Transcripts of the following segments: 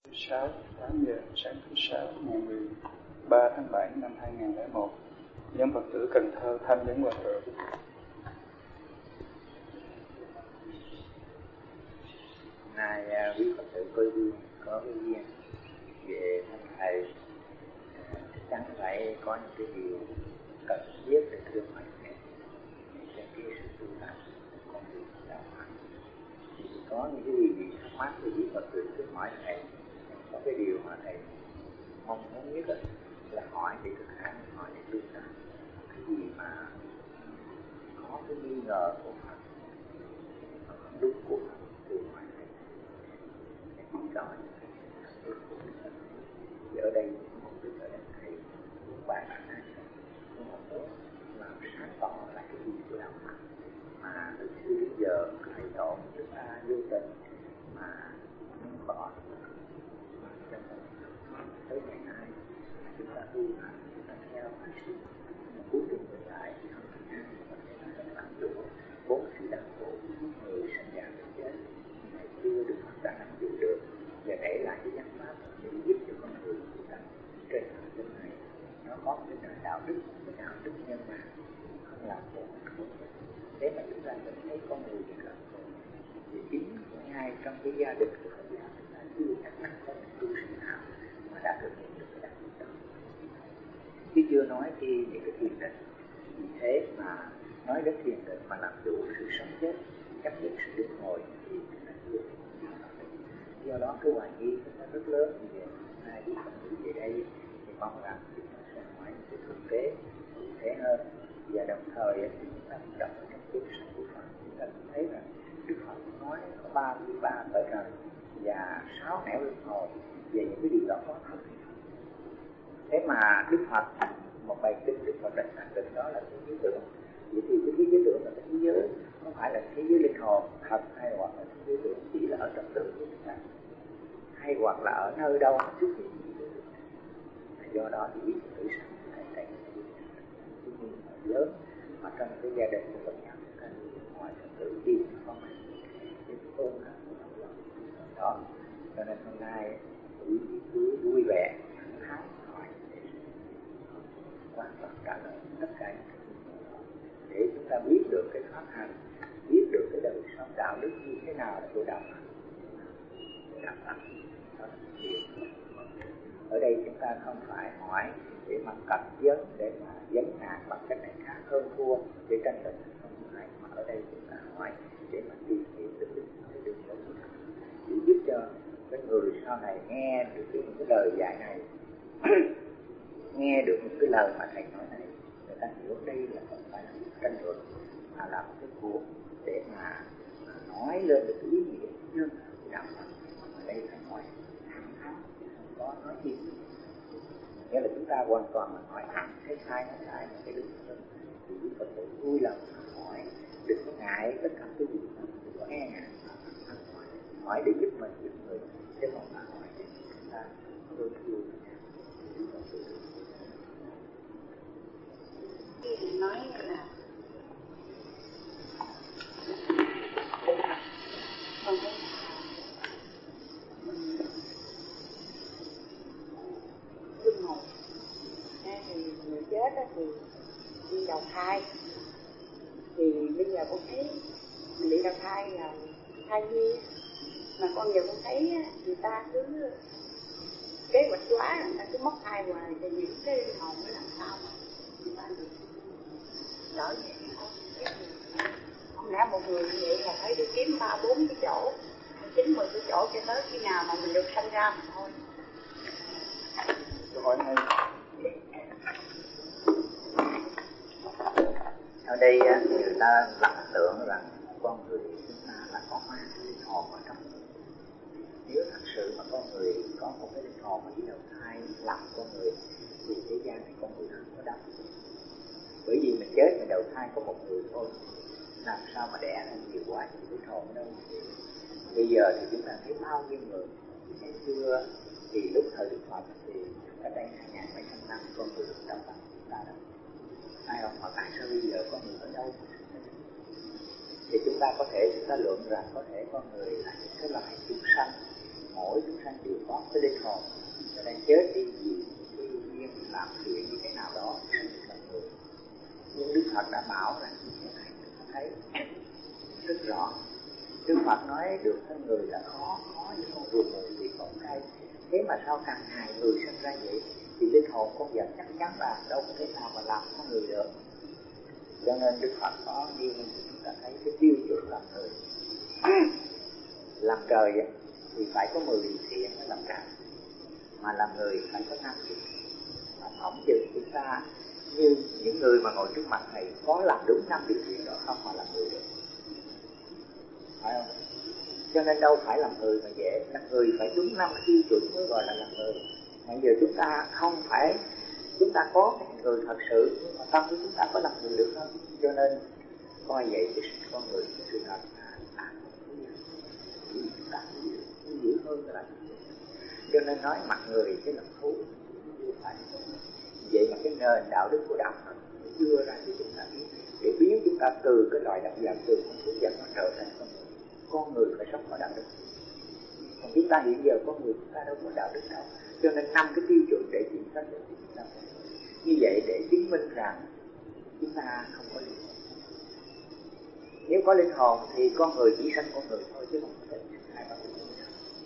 6, 8 giờ sáng thứ 6 ngày 13 tháng 7 năm 2001, nhóm Phật tử Cần Thơ tham vấn Hòa Thượng. Nay quý Phật tử có cái duyên về thăm thầy, chắc chắn phải có những cái điều cần thiết để thương hỏi thầy cho cái sự tu tập con đường đạo Phật. Thì có những cái gì bị thắc mắc thì quý Phật tử cứ hỏi thầy. Có cái điều mà thầy mong muốn nhất là hỏi để thực hành, hỏi để tu tập. Cái gì mà có cái nghi ngờ của Phật, không đúng của Phật thì hỏi thầy. Thầy rõ thì ở đây một đức ở đây thầy muốn bạn là muốn làm sáng tỏ lại cái gì của đạo Phật mà từ xưa đến giờ thầy tổ chúng ta vô tình mà muốn bỏ tới ngày nay chúng ta tu hành, chúng ta theo hành sự cuối cùng về lại thì không thể nào có thể làm được bốn sự đau khổ người sinh ra đến chết. Ngày xưa Đức Phật đã làm chủ được và để lại cái văn pháp để giúp cho con người chúng ta trên hành tinh này nó có cái nền đạo đức, cái đạo đức nhân bản, không làm khổ để mà chúng ta nhận thấy con người được làm khổ. Thì chính ngay trong cái gia đình của chúng ta chưa chắc chắn có một tu sĩ nào mà đã thực hiện được cái đạo đức đó, chứ chưa nói chi những cái thiền định. Vì thế mà nói đến thiền định mà làm chủ sự sống chết, chấp nhận sự đứng ngồi thì chúng ta chưa. Do đó cái hoài nghi nó rất lớn. Vì hai vị Phật tử về đây thì mong rằng chúng ta sẽ hỏi sự thực tế cụ thể hơn, và đồng thời thì chúng ta cũng đọc ở trong cuốn sách của Phật, chúng ta cũng thấy rằng Đức Phật nói có 33 cõi trời và 6 nẻo luân hồi, về những cái điều đó có thật. Thế mà Đức Phật một bài kinh Đức Phật đã xác định đó là cái lý tưởng. Vậy thì cái lý tưởng là cái thế giới, không phải là thế giới linh hồn thật, hay hoặc là thế giới tưởng chỉ là ở trong tưởng của chúng ta, hay hoặc là ở nơi đâu nó xuất hiện. Do đó thì biết tự sẵn thầy thầy cũng như lớn mà trong cái gia đình của mình nhau chúng ta ngoài tự đi không phải cái ôn đó. Cho nên hôm nay cứ vui vẻ háo hỏi quan trọng trả lời tất cả để chúng ta biết được cái pháp hành, biết được cái đời sống đạo đức như thế nào là của đạo Phật. Ở đây chúng ta không phải hỏi để mà cặp vấn, để mà vấn nạn bằng cách này khác hơn thua để tranh luận, không phải. Mà ở đây chúng ta hỏi để mà tìm hiểu được cái đường lối để giúp cho cái người sau này nghe được những cái lời dạy này nghe được những cái lời mà thầy nói này, người ta hiểu đây là không phải là một tranh luận mà là một cái cuộc để mà nói lên được cái ý nghĩa nhân đạo Phật. Ở đây phải nói thẳng thắn, không có nói gì. Nghĩa là chúng ta hoàn toàn là hỏi thẳng, thấy sai nói sai một cái đúng hơn. Thì quý Phật tử vui lòng hỏi, đừng có ngại tất cả cái gì, đừng có e ngại, hỏi để giúp mình, giúp người, chứ không phải hỏi để chúng ta thương yêu nhau. Nói là con thấy luân hồi thì người chết thì đi đầu thai, thì bây giờ con thấy mình đi đầu thai là thai nhi, mà con giờ con thấy người ta cứ kế hoạch quá, người ta cứ mất thai hoài, thì những cái linh hồn nó làm sao mà người ta được đỡ vậy. Không lẽ một người như vậy là phải đi kiếm 3-4 cái chỗ, 9-10 cái chỗ cho tới khi nào mà mình được sanh ra mà thôi. Câu hỏi này ở đây người ta lầm tưởng rằng con người chúng ta là có mang cái linh hồn ở trong. Nếu thật sự mà con người có một cái linh hồn mà đi đầu thai làm con người thì thế gian này con người không có đâu. Bởi vì mình chết mình đầu thai có một người thôi, làm sao mà đẻ ra nhiều quá nhiều linh hồn đâu. Bây giờ thì chúng ta thấy bao nhiêu người. Ngày xưa thì lúc thời Đức Phật thì cách đây 2.700 năm con người được đắp bằng chúng ta đâu. Ai không, mà tại sao bây giờ con người ở đâu? Thì chúng ta có thể chúng ta luận rằng có thể con người là những cái loài chúng sanh mỗi chúng sanh đều có cái linh hồn, cho nên chết đi vì cái duyên làm chuyện như thế nào đó sanh được làm người. Nhưng Đức Phật đã bảo là như thế này, thấy rất rõ. Đức Phật nói được thân người là khó như con ruột mù thì không cay. Thế mà sao càng ngày người sinh ra vậy? Thì linh hồn con vật chắc chắn là đâu có thể nào mà làm con người được. Cho nên Đức Phật có đi chúng ta thấy cái tiêu chuẩn làm người. Làm trời thì phải có 10 điều thiện mới làm trời, mà làm người phải có 5 điều. Mà phỏng chừng chúng ta như những người mà ngồi trước mặt thầy có làm đúng 5 điều thiện đó không mà làm người được, phải không? Cho nên đâu phải làm người mà dễ, làm người phải đúng 5 tiêu chuẩn mới gọi là làm người. Bây giờ chúng ta không phải, chúng ta có cái người thật sự, nhưng mà tâm của chúng ta có làm người được không? Cho nên coi vậy cái con người, cái sự thật là chúng ta dữ hơn là. Cho nên nói mặt người cái làm thú phải. Vậy mà cái nền đạo đức của đạo Phật đưa ra cho chúng ta biết, để biến chúng ta từ cái loại động vật, từ con thú vật nó trở thành con người. Con người phải sống có đạo đức. Còn chúng ta hiện giờ con người chúng ta đâu có đạo đức đâu. Cho nên 5 cái tiêu chuẩn để kiểm soát cho chúng ta. Như vậy để chứng minh rằng chúng ta không có linh hồn. Nếu có linh hồn thì con người chỉ sanh con người thôi, chứ không có thể hai ba linh hồn.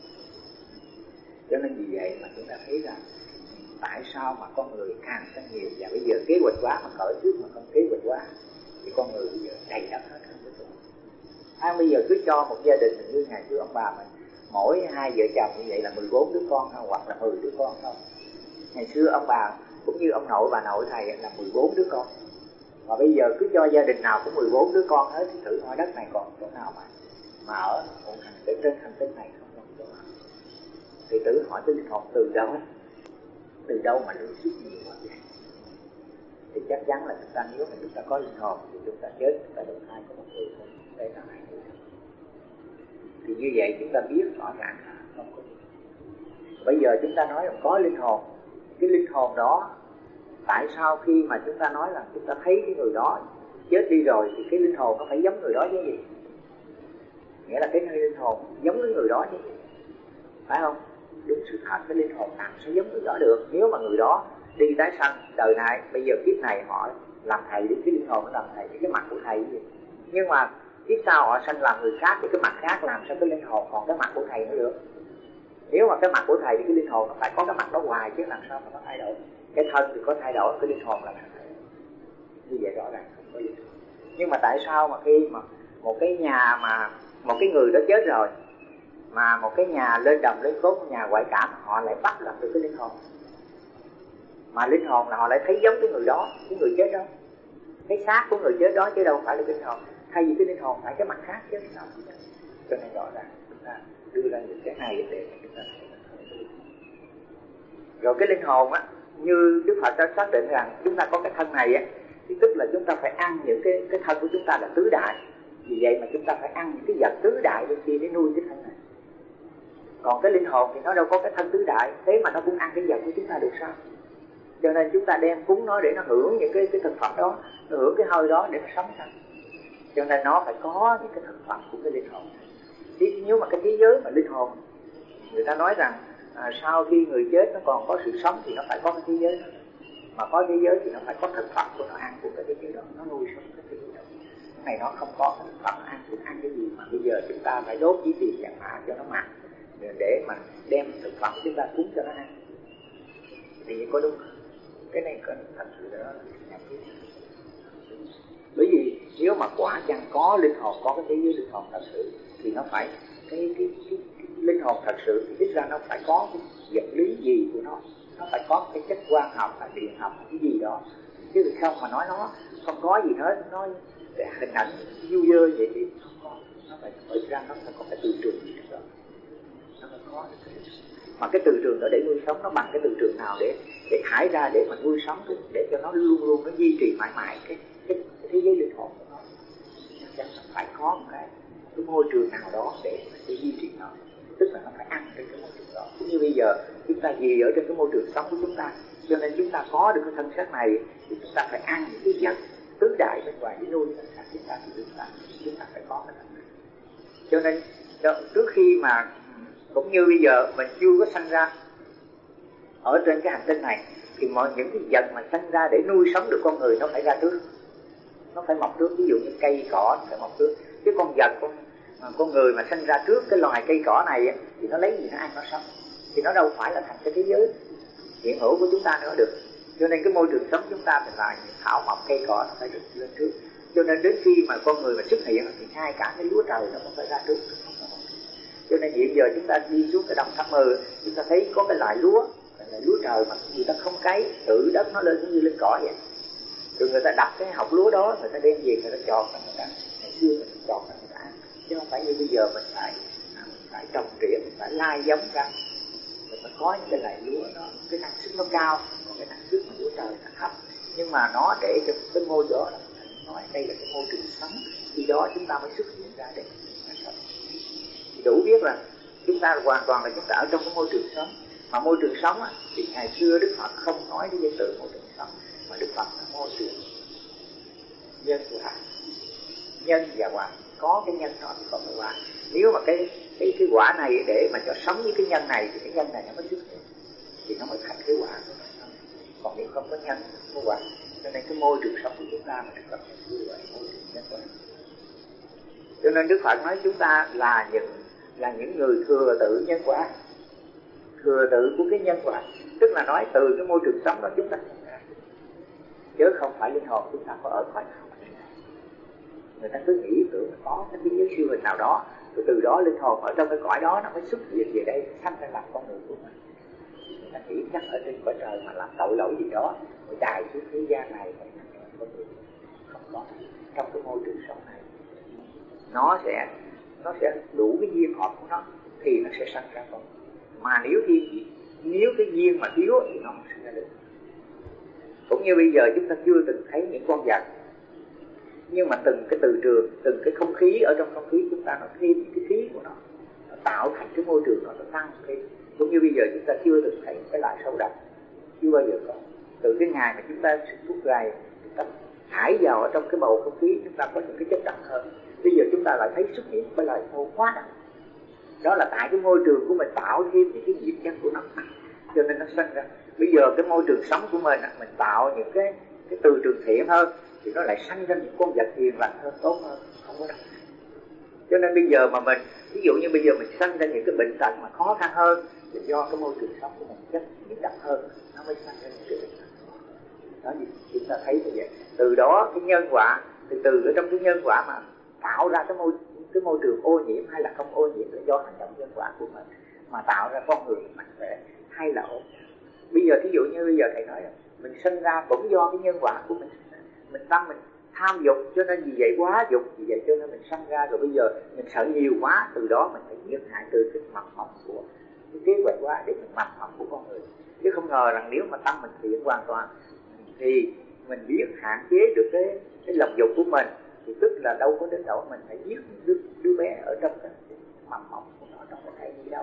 Cho nên vì vậy mà chúng ta thấy rằng tại sao mà con người càng sanh nhiều, và bây giờ kế hoạch quá mà cởi trước mà không kế hoạch quá thì con người bây giờ đầy đất hết không có tuổi. Bây giờ cứ cho một gia đình như ngày xưa ông bà mình mỗi 2 vợ chồng như vậy là 14 đứa con không, hoặc là 10 đứa con không. Ngày xưa ông bà cũng như ông nội bà nội thầy là 14 đứa con. Mà bây giờ cứ cho gia đình nào cũng 14 đứa con hết thì thử hỏi đất này còn chỗ nào mà ở, còn trên hành tinh này không còn chỗ nào. Thì tự hỏi cái linh hồn từ đâu mà lưu xuất nhiều quá vậy? Thì chắc chắn là chúng ta, nếu mà chúng ta có linh hồn thì chúng ta chết, chúng ta đầu thai có một người thôi, đây là 2 người. Thì như vậy chúng ta biết rõ ràng là không có. Bây giờ chúng ta nói là có linh hồn, cái linh hồn đó tại sao khi mà chúng ta nói là chúng ta thấy cái người đó chết đi rồi thì cái linh hồn nó phải giống người đó chứ gì? Nghĩa là cái linh hồn giống với người đó chứ gì? Phải không? Đúng sự thật, cái linh hồn nào sẽ giống người đó được? Nếu mà người đó đi tái sanh đời này, bây giờ kiếp này họ làm thầy đi, cái linh hồn nó làm thầy, cái mặt của thầy gì? Nhưng mà kiếp sau họ sanh làm người khác thì cái mặt khác làm sao cái linh hồn còn cái mặt của thầy nữa được? Nếu mà cái mặt của thầy thì cái linh hồn nó phải có cái mặt đó hoài chứ làm sao mà nó thay đổi. Cái thân thì có thay đổi, cái linh hồn là thay đổi. Như vậy rõ ràng không có gì. Nhưng mà tại sao mà khi mà một cái nhà mà một cái người đó chết rồi, mà một cái nhà lên đồng lên cốt, nhà ngoại cảm, họ lại bắt gặp được cái linh hồn. Mà linh hồn là họ lại thấy giống cái người đó, cái người chết đó, cái xác của người chết đó chứ đâu phải là cái linh hồn. Thay vì cái linh hồn phải cái mặt khác chứ sao? Cho nên rõ ràng chúng ta đưa ra những cái này để chúng ta thấy. Rồi cái linh hồn á, như Đức Phật đã xác định rằng chúng ta có cái thân này á, thì tức là chúng ta phải ăn những cái thân của chúng ta là tứ đại. Vì vậy mà chúng ta phải ăn những cái vật tứ đại bên kia để nuôi cái thân này. Còn cái linh hồn thì nó đâu có cái thân tứ đại, thế mà nó cũng ăn cái vật của chúng ta được sao? Cho nên chúng ta đem cúng nó để nó hưởng những cái thực phẩm đó, nó hưởng cái hơi đó để nó sống sao? Cho nên nó phải có những cái thực phẩm của cái linh hồn. Thì nếu mà cái thế giới mà linh hồn, người ta nói rằng sau khi người chết nó còn có sự sống thì nó phải có cái thế giới đó. Mà có thế giới thì nó phải có thực phẩm của nó ăn của cái thế giới đó, nó nuôi sống cái thế giới đó. Cái này nó không có cái thực phẩm ăn thì ăn cái gì mà bây giờ chúng ta phải đốt chỉ tiền vàng mã cho nó mặc để mà đem thực phẩm chúng ta cúng cho nó ăn. Thì có đúng không? Cái này có thật sự đó là nhập thiết. Bởi vì nếu mà quả chăng có linh hồn, có cái thế giới linh hồn thật sự thì nó phải cái linh hồn thật sự thì ít ra nó phải có cái vật lý gì của nó phải có cái chất quang học hay điện học cái gì đó, chứ thì không mà nói nó không có gì hết, nó hình ảnh du dơ vậy thì không có. Nó phải ít ra nó phải có cái từ trường gì đó, nó phải có mà cái từ trường đó để nuôi sống nó bằng cái từ trường nào để thải ra để mà nuôi sống để cho nó luôn luôn nó duy trì mãi mãi cái thế giới linh hồn của nó. Chắc chắn phải có một cái môi trường nào đó để duy trì nó, tức là nó phải ăn trên cái môi trường đó. Cũng như bây giờ chúng ta gì ở trên cái môi trường sống của chúng ta, cho nên chúng ta có được cái thân xác này thì chúng ta phải ăn những cái vật tứ đại bên ngoài để nuôi thân xác chúng ta, thì chúng ta phải có cái thân này. Cho nên trước khi mà Cũng như bây giờ mình chưa có sanh ra ở trên cái hành tinh này, thì mọi những cái vật mà sanh ra để nuôi sống được con người nó phải ra trước, nó phải mọc trước. Ví dụ như cây cỏ nó phải mọc trước, chứ con vật con người mà sinh ra trước cái loài cây cỏ này ấy, thì nó lấy gì nó ăn nó sống, thì nó đâu phải là thành cái thế giới hiện hữu của chúng ta nữa được. Cho nên cái môi trường sống chúng ta phải là những thảo mộc cây cỏ nó phải được lên trước. Cho nên đến khi mà con người mà xuất hiện thì ngay cả cái lúa trời nó cũng phải ra trước. Cho nên hiện giờ chúng ta đi xuống cái đồng Tháp Mười, chúng ta thấy có cái loại lúa trời mà người ta không cấy, tự đất nó lên như lên cỏ vậy. Rồi người ta đặt cái hộc lúa đó, người ta đem về người ta chọn ra người ta, ngày xưa mình chọn ra người ta ăn, chứ không phải như bây giờ mình phải trồng trịa, mình phải lai giống ra, mình phải có những cái loại lúa nó cái năng suất nó cao, còn cái năng suất mà lúa trời nó thấp, nhưng mà nó để cho cái môi đó, nói đây là cái môi trường sống, khi đó chúng ta mới xuất hiện ra để thì đủ biết là chúng ta hoàn toàn là chúng ta ở trong cái môi trường sống. Mà môi trường sống á, thì ngày xưa Đức Phật không nói đến danh từ môi trường sống, mà Đức Phật là môi trường nhân quả, nhân và quả. Có cái nhân đó thì có cái quả. Nếu mà cái quả này để mà cho sống với cái nhân này thì cái nhân này nó mới xuất hiện, thì nó mới thành cái quả của nó. Còn nếu không có nhân, không có quả, cho nên cái môi trường sống của chúng ta mà Đức Phật như vậy, môi trường nhân quả. Cho nên Đức Phật nói chúng ta là những người thừa tự nhân quả, thừa tự của cái nhân quả, tức là nói từ cái môi trường sống đó chúng ta chứ không phải linh hồn chúng ta có ở cõi nào. Người ta cứ nghĩ tưởng có cái thế giới siêu hình nào đó, rồi từ đó linh hồn ở trong cái cõi đó nó mới xuất hiện về đây sanh ra làm con người của mình. Người ta nghĩ chắc ở trên cõi trời mà làm tội lỗi gì đó rồi đài xuống thế gian này phải làm con người. Không có. Trong cái môi trường sống này nó sẽ đủ cái duyên hợp của nó thì nó sẽ sanh ra con. Mà nếu cái duyên mà thiếu thì nó không sinh ra được. Cũng như bây giờ chúng ta chưa từng thấy những con vật, nhưng mà từng cái từ trường, từng cái không khí ở trong không khí chúng ta nó thêm những cái khí của nó tạo thành cái môi trường nó tăng thêm. Cũng như bây giờ chúng ta chưa từng thấy cái loại sâu độc, chưa bao giờ có. Từ cái ngày mà chúng ta thuốc gài, chúng ta thải vào ở trong cái bầu không khí, chúng ta có những cái chất độc hơn. Bây giờ chúng ta lại thấy xuất hiện cái loại mô quá độc. Đó là tại cái môi trường của mình tạo thêm những cái diệt chất của nó, cho nên nó sinh ra. Bây giờ cái môi trường sống của mình tạo những cái từ trường thiện hơn thì nó lại sanh ra những con vật hiền lành hơn, tốt hơn, không có độc. Cho nên bây giờ mà mình, ví dụ như bây giờ mình sanh ra những cái bệnh tật mà khó khăn hơn thì do cái môi trường sống của mình chất những độc hơn, nó mới sanh ra những cái bệnh tật. Đó thì chúng ta thấy như vậy. Từ đó cái nhân quả, từ ở trong cái nhân quả mà tạo ra cái môi trường ô nhiễm hay là không ô nhiễm là do hành động nhân quả của mình mà tạo ra con người mạnh khỏe hay là ốm. Bây giờ thí dụ như bây giờ thầy nói là mình sinh ra cũng do cái nhân quả của mình tâm mình tham dục, cho nên vì vậy quá dục, vì vậy cho nên mình sinh ra. Rồi bây giờ mình sợ nhiều quá, từ đó mình phải giết hại từ cái mặt mỏng của cái kế hoạch quá để mình mặt mỏng của con người. Chứ không ngờ rằng nếu mà tâm mình thiện hoàn toàn thì mình biết hạn chế được cái lòng dục của mình, thì tức là đâu có đến độ mình phải giết đứa bé ở trong cái mầm mỏng của nó, trong cái thai nhi đâu.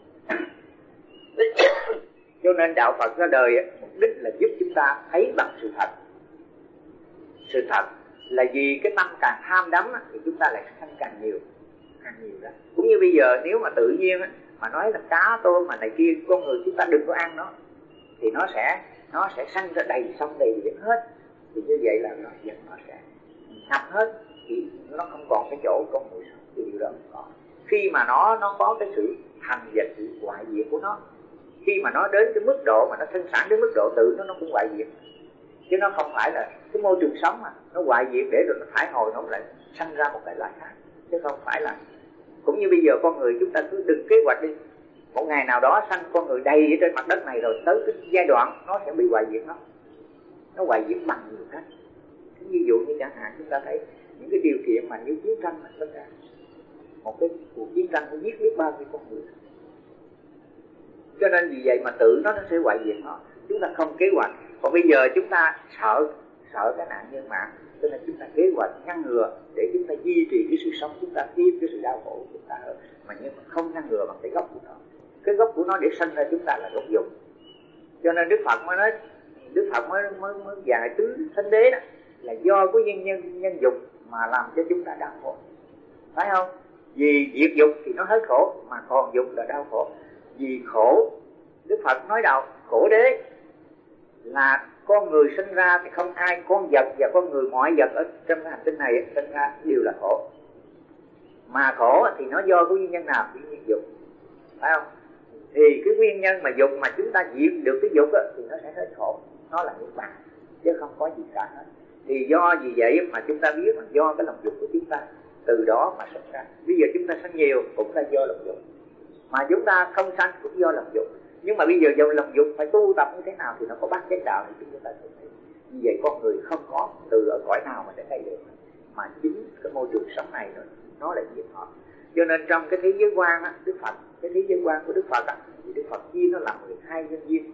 Cho nên đạo Phật ra đời mục đích là giúp chúng ta thấy bằng sự thật. Sự thật là vì cái tâm càng tham đắm thì chúng ta lại sanh càng nhiều đó. Cũng như bây giờ nếu mà tự nhiên mà nói là cá tôm mà này kia, con người chúng ta đừng có ăn nó thì nó sẽ sanh ra đầy sông đầy biển hết. Thì như vậy là nó sẽ ngập hết, thì nó không còn cái chỗ con người sống. Thì điều đó không có. Khi mà nó có cái sự thành và sự hoại diệt của nó, khi mà nó đến cái mức độ mà nó sinh sản đến mức độ tự nó cũng hoại diệt, chứ nó không phải là cái môi trường sống mà nó hoại diệt để rồi nó thải hồi nó lại sanh ra một cái loại khác, chứ không phải là. Cũng như bây giờ con người chúng ta cứ đừng kế hoạch đi, một ngày nào đó sanh con người đầy ở trên mặt đất này, rồi tới cái giai đoạn nó sẽ bị hoại diệt. Nó hoại diệt bằng nhiều cách. Ví dụ như chẳng hạn chúng ta thấy những cái điều kiện mà như chiến tranh mình sinh ra, một cái cuộc chiến tranh nó giết biết bao nhiêu con người. Cho nên vì vậy mà tự nó sẽ hoại diệt nó. Chúng ta không kế hoạch. Còn bây giờ chúng ta sợ cái nạn nhân mạng, cho nên chúng ta kế hoạch ngăn ngừa để chúng ta duy trì cái sự sống, chúng ta tiếp cái sự đau khổ của chúng ta hơn. Mà nhưng mà không ngăn ngừa bằng cái gốc của nó. Cái gốc của nó để sinh ra chúng ta là gốc dục. Cho nên Đức Phật mới nói, Đức Phật mới dạy tứ thánh đế đó là do có nhân dục mà làm cho chúng ta đau khổ, phải không? Vì diệt dục thì nó hết khổ, mà còn dục là đau khổ. Vì khổ, Đức Phật nói đạo khổ đế là con người sinh ra thì không ai, con vật và con người, mọi vật ở trong cái hành tinh này sinh ra đều là khổ. Mà khổ thì nó do cái nguyên nhân nào? Nguyên nhân dục, phải không? Thì cái nguyên nhân mà dục mà chúng ta diệt được cái dục thì nó sẽ hết khổ, nó là niết bàn, chứ không có gì cả hết. Thì do vì vậy mà chúng ta biết là do cái lòng dục của chúng ta, từ đó mà sinh ra. Bây giờ chúng ta sanh nhiều cũng là do lòng dục, mà chúng ta không sanh cũng do lòng dục. Nhưng mà bây giờ do lòng dục phải tu tập như thế nào thì nó có bát chánh đạo thì chúng ta sẽ thấy. Vì vậy con người không có từ ở cõi nào mà để thấy được, mà chính cái môi trường sống này rồi nó lại diệt họ. Cho nên trong cái thế giới quan á, Đức Phật, cái thế giới quan của Đức Phật á, thì Đức Phật chia nó làm 12 nhân duyên.